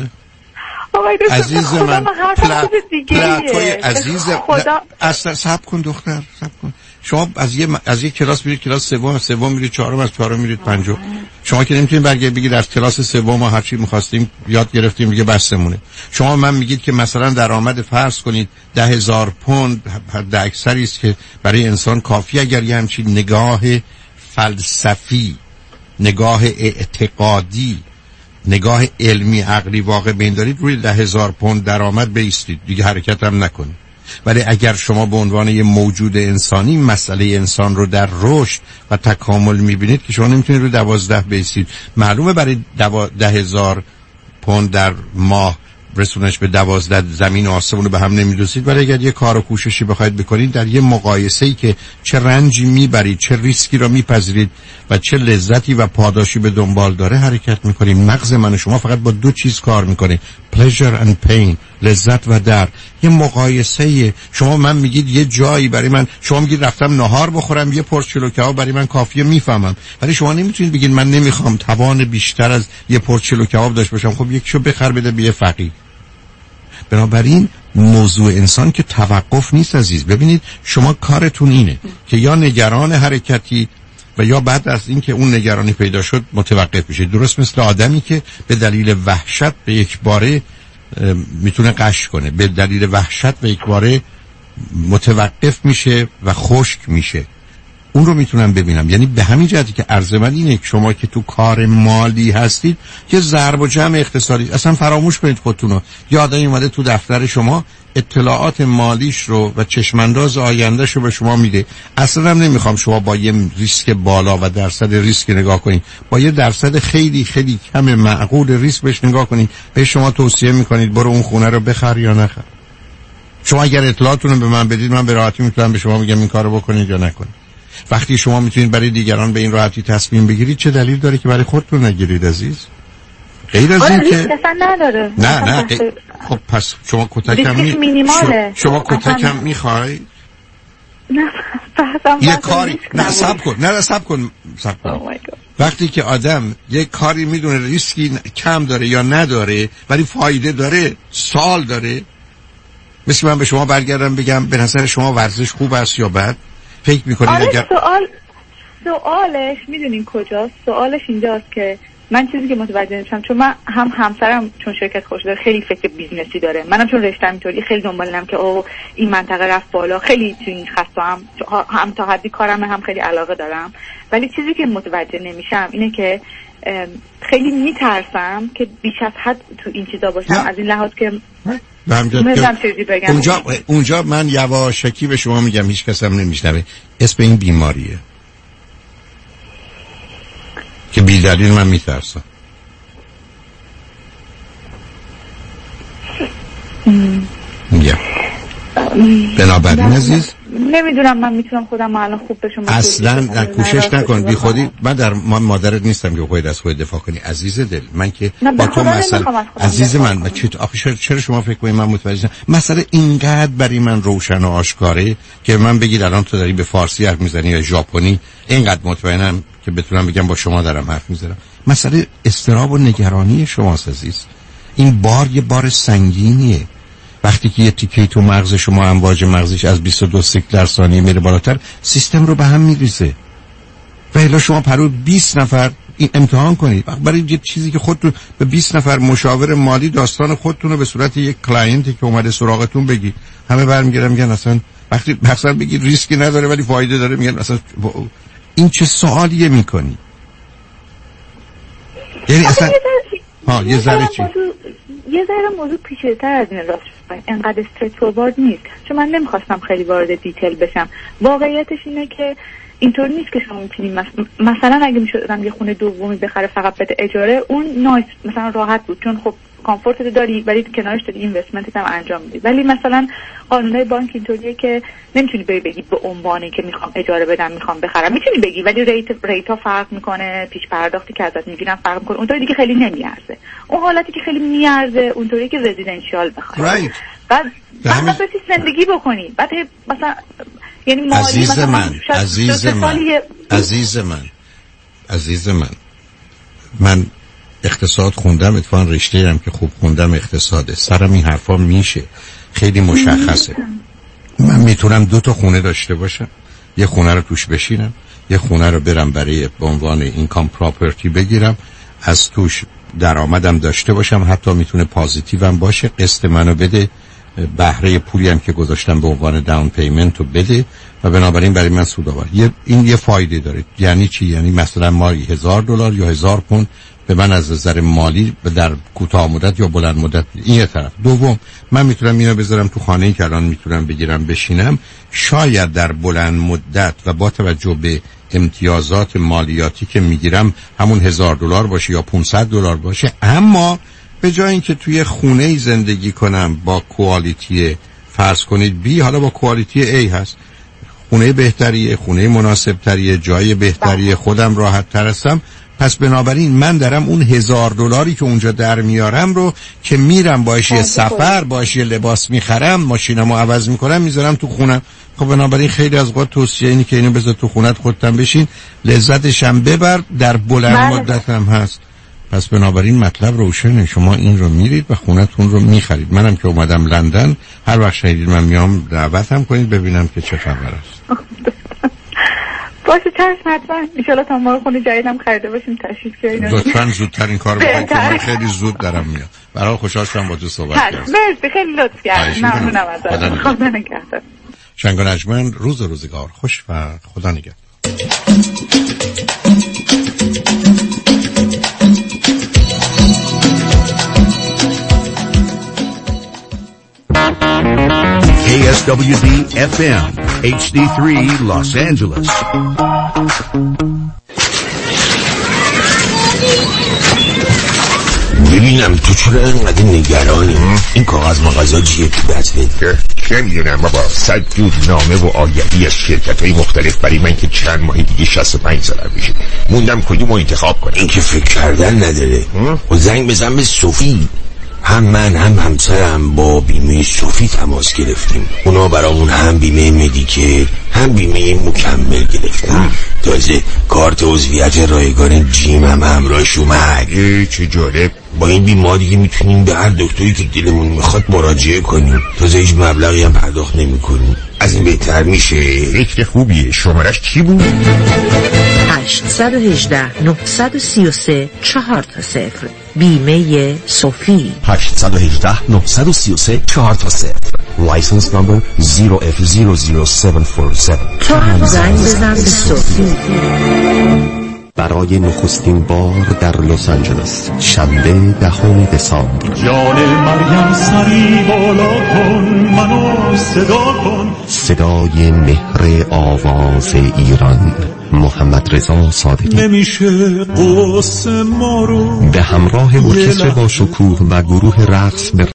عزیز من پلاتوی عزیز اصلا صبر کن دختر، صبر کن. شما از یه از یک کلاس میرید کلاس سوم، از سوم میرید چهارم، از چهارم میرید پنجم. شما که نمیتونید برگردید بگید از کلاس سوم ما هر چی می‌خواستیم یاد گرفتیم دیگه بسمونه. شما من میگید که مثلا درآمد فرض کنید ده هزار پوند حد اکثری است که برای انسان کافی، اگر یه همچین نگاه فلسفی، نگاه اعتقادی، نگاه علمی عقلی واقع بین دارید، روی ده هزار پوند درآمد بیستید دیگه، حرکت هم نکنید. ولی اگر شما به عنوان یه موجود انسانی مسئله انسان رو در رشد و تکامل میبینید که شما نمیتونید رو دوازده بیستید. معلومه برای دو... ده هزار پوند در ماه رسونش به دوازده زمین و آسمون رو به هم نمیدوسید، ولی اگر یه کار و کوششی بخواید بکنید در یه مقایسه‌ای که چه رنجی میبرید، چه ریسکی رو میپذیرید و چه لذتی و پاداشی به دنبال داره حرکت میکنید. مغز من و شما فقط با دو چیز کار میکنه، pleasure and pain، لذت و درد. یه مقایسه. شما من میگید یه جایی برای من، شما میگید رفتم نهار بخورم یه پرس چلو کباب برای من کافیه، میفهمم، ولی شما نمیتونید بگید من نمیخوام توان بیشتر از یه پرس چلو کباب داشته باشم. خب یکیشو بخر بده به یه فقیر. بنابراین موضوع انسان که توقف نیست عزیز. ببینید شما کارتون اینه که یا نگران حرکتی و یا بعد از اینکه اون نگرانی پیدا شد متوقف میشه. درست مثل آدمی که به دلیل وحشت به یک باره میتونه قش کنه، به دلیل وحشت به یک باره متوقف میشه و خشک میشه. اون رو میتونم ببینم. یعنی به همین جهتی که عرض من اینه که شما که تو کار مالی هستید که ضرب و جمع اقتصادی اصلا فراموش کنید خودتون رو. یه آدمی اومده تو دفتر شما اطلاعات مالیش رو و چشمانداز آیندهش رو به شما میده. اصلا هم نمیخوام شما با یه ریسک بالا و درصد ریسک نگاه کنید، با یه درصد خیلی خیلی کم معقول ریسک بهش نگاه کنید. به شما توصیه میکنید برو اون خونه رو بخر یا نخر. شما اگر اطلاعاتون رو به من بدید من به راحتی میتونم به شما بگم این کارو بکنید یا نکنید. وقتی شما میتونید برای دیگران به این راحتی تصمیم بگیرید، چه دلیل داره که برای خودتون نگیرید عزیز؟ غیر از این که نداره. نه نه غ... خب پس شما کتکم می... شما, شما کتکم میخوای؟ نه یه کاری نه صبر کن نه صبر کن صبر کن oh وقتی که آدم یه کاری میدونه ریسکی کم داره یا نداره ولی فایده داره، سوال داره، مثل من به شما برگردم بگم به نظر شما ورزش خوب است یا بد، فکر میکنید آره اگر سوال سوالش میدونین کجاست؟ سوالش اینجاست که من چیزی که متوجه نمیشم، چون من هم همسرم چون شرکت خودش داره خیلی فکر بیزنسی داره، منم چون رشته‌ام اینطوری خیلی دنبالم که او این منطقه رفت بالا، خیلی تو این خسته هم هم تا حدی کارم هم خیلی علاقه دارم، ولی چیزی که متوجه نمیشم اینه که خیلی میترسم که بیش از حد تو این چیزا باشم نه. از این لحاظ که اونجا اونجا من یواشکی به شما میگم، هیچ کس هم نمیشنوه، اسم این بیماریه که بی دلیل من میترسم. میگم بنابراین عزیز نمیدونم من میتونم خودم الان خوب بشم اصلا کوشش نکن بی خودی. من در من مادرت نیستم که خودت از خودت دفاع کنی عزیز دل. من که با تو مثلا عزیز من من چه آخه چرا شما فکر کنید من متوجه مسئله اینقدر برای من روشن و آشکاره که من بگید الان تو داری به فارسی حرف میزنی یا ژاپنی، اینقدر مطمئنم که بتونم بگم با شما دارم حرف میزنم. مسئله اضطراب و نگرانی شماست عزیز. این بار یه بار سنگینیه. وقتی که یه تیکه تو مغز شما امواج مغزش از بیست و دو سیکل در ثانیه میره بالاتر، سیستم رو به هم میریزه. و الا شما پرو بیست نفر این امتحان کنید برای یه چیزی که خودتون به بیست نفر مشاور مالی داستان خودتون رو به صورت یک کلاینتی که اومده سراغتون بگید، همه برمیگردن میگن اصلا وقتی مثلا بگید ریسکی نداره ولی فایده داره، میگن اصلا این چه سوالیه میکنی؟ یعنی اصلا ها یه ذره چی؟ یه ذره موضوع پیچیده‌تر از این راست انقدر استریت فوروارد نیست، چون من نمیخواستم خیلی وارد دیتیل بشم. واقعیتش اینه که اینطور نیست که شما میتونید مثلا اگه میشدم یه خونه دومی بخره فقط بده اجاره، اون نایس مثلا راحت بود چون خب کامفورت داری ولی کنارش داری اینوستمنت هم انجام میدی. ولی مثلا قانونهای بانک اینطوریه که نمیتونی بری بگی به عنوانی که میخوام اجاره بدم میخوام بخرم، میتونی بگی ولی ریت ریت ها فرق میکنه، پیش پرداختی که ازت میگیرن فرق میکنه، اونطوری دیگه خیلی نمیارزه. اون حالتی که خیلی میارزه اونطوری که رزیدنشیال بخری. بعد بعد بسی زندگی بکنی. بعد مثلا یعنی مالی عزیز مثلا من عزیز من عزیز من عزیز من من اقتصاد خوندم، اتفاقا رشته هم که خوب خوندم اقتصاده، سرم این حرفا میشه خیلی مشخصه. من میتونم دو تا خونه داشته باشم، یه خونه رو توش بشینم، یه خونه رو برم برای به عنوان اینکام پراپرتی بگیرم، از توش درآمدم داشته باشم، حتی میتونه پوزیتیوم باشه، قسط منو بده، بهره پولی هم که گذاشتم به عنوان داون پیمنت رو بده و بنابراین برای من سودآور. یه این یه فایده داره. یعنی چی؟ یعنی مثلا ما هزار دلار یا هزار پوند به من از نظر مالی در کوتاه مدت یا بلند مدت. این یه طرف. دوم، من میتونم اینو بذارم تو خانه‌ای که الان میتونم بگیرم بشینم، شاید در بلند مدت و با توجه به امتیازات مالیاتی که میگیرم همون هزار دلار باشه یا پانصد دلار باشه، اما به جای اینکه توی خونه‌ای زندگی کنم با کوالیتی فرض کنید بی، حالا با کوالیتی ای هست، خونه بهتریه، خونه مناسب تریه، جای بهتریه، خودم راحت تر هستم، پس بنابراین من دارم اون هزار دلاری که اونجا در میارم رو که میرم باش یه سفر، باش یه لباس میخرم، ماشینمو عوض میکنم، میذارم تو خونم. خب بنابراین خیلی از اوقات توصیه اینه که اینو بذار تو خونت خودتم بشین، لذتش هم ببر، در بلند مدت هم هست. پس بنابراین مطلب روشنه، شما این رو میرید و خونتون رو میخرید. منم که اومدم لندن، هر وقت شنیدید من میام دعوتم کنید ببینم که چه خبر است. باشه چشم، حتما انشالله تا ما خونه جدیدم خریده باشیم تشریف بیارید. لطفاً زودتر این کار بکنید که من خیلی زود دارم میام. برای خوشحال شدم با تو صحبت کردم. مرسی، خیلی لطف کردید. ممنونم ازت. خدا نگهدار. شنگ و نجمن، روز و روزگار خوش و خدا نگهدار. K S W D F M H D three Los Angeles. ببینم تو چرا اینقدر نگرانی؟ این کاغذ مغازه چیه تو دستت؟ چه میدونم بابا، صد جور نامه و آگهی از شرکت های مختلف برای من که چند ماهی دیگه شصت و پنج سالم میشه. موندم کدوم رو انتخاب کنم. این که فکر کردن نداره. و زنگ بزن به صوفی. هم من هم همسرم با بیمه صوفی تماس گرفتیم. اونا برامون هم بیمه مدیکر هم بیمه مکمل گرفتن. تازه کارت عضویت رایگان جیم هم همراهش اومد. چه جالب. با این بیمه دیگه میتونیم به هر دکتری که دلمون میخواد مراجعه کنیم. تازه هیچ مبلغی هم پرداخت نمیکنیم. از این بهتر میشه. فکر خوبیه. شمارش چی بود؟ هشت یک هشت نه سه سه چهار تا صفر. بیمه صوفی. هشت یک هشت نه سه سه چهار تا صفر. لایسنس نمبر زیرو اف زیرو زیرو هفت چهار هفت. تو هم زنگ بزن به صوفی. برای نخستین بار در لس آنجلس، شنبه دهم دسامبر. جان مریم سری بالا کن، منو صدا کن. صدای مهر آواز ایران، محمد رضا صادقی. نمیشه قصه ما رو به همراه ارکستر با شکوه و گروه رقص به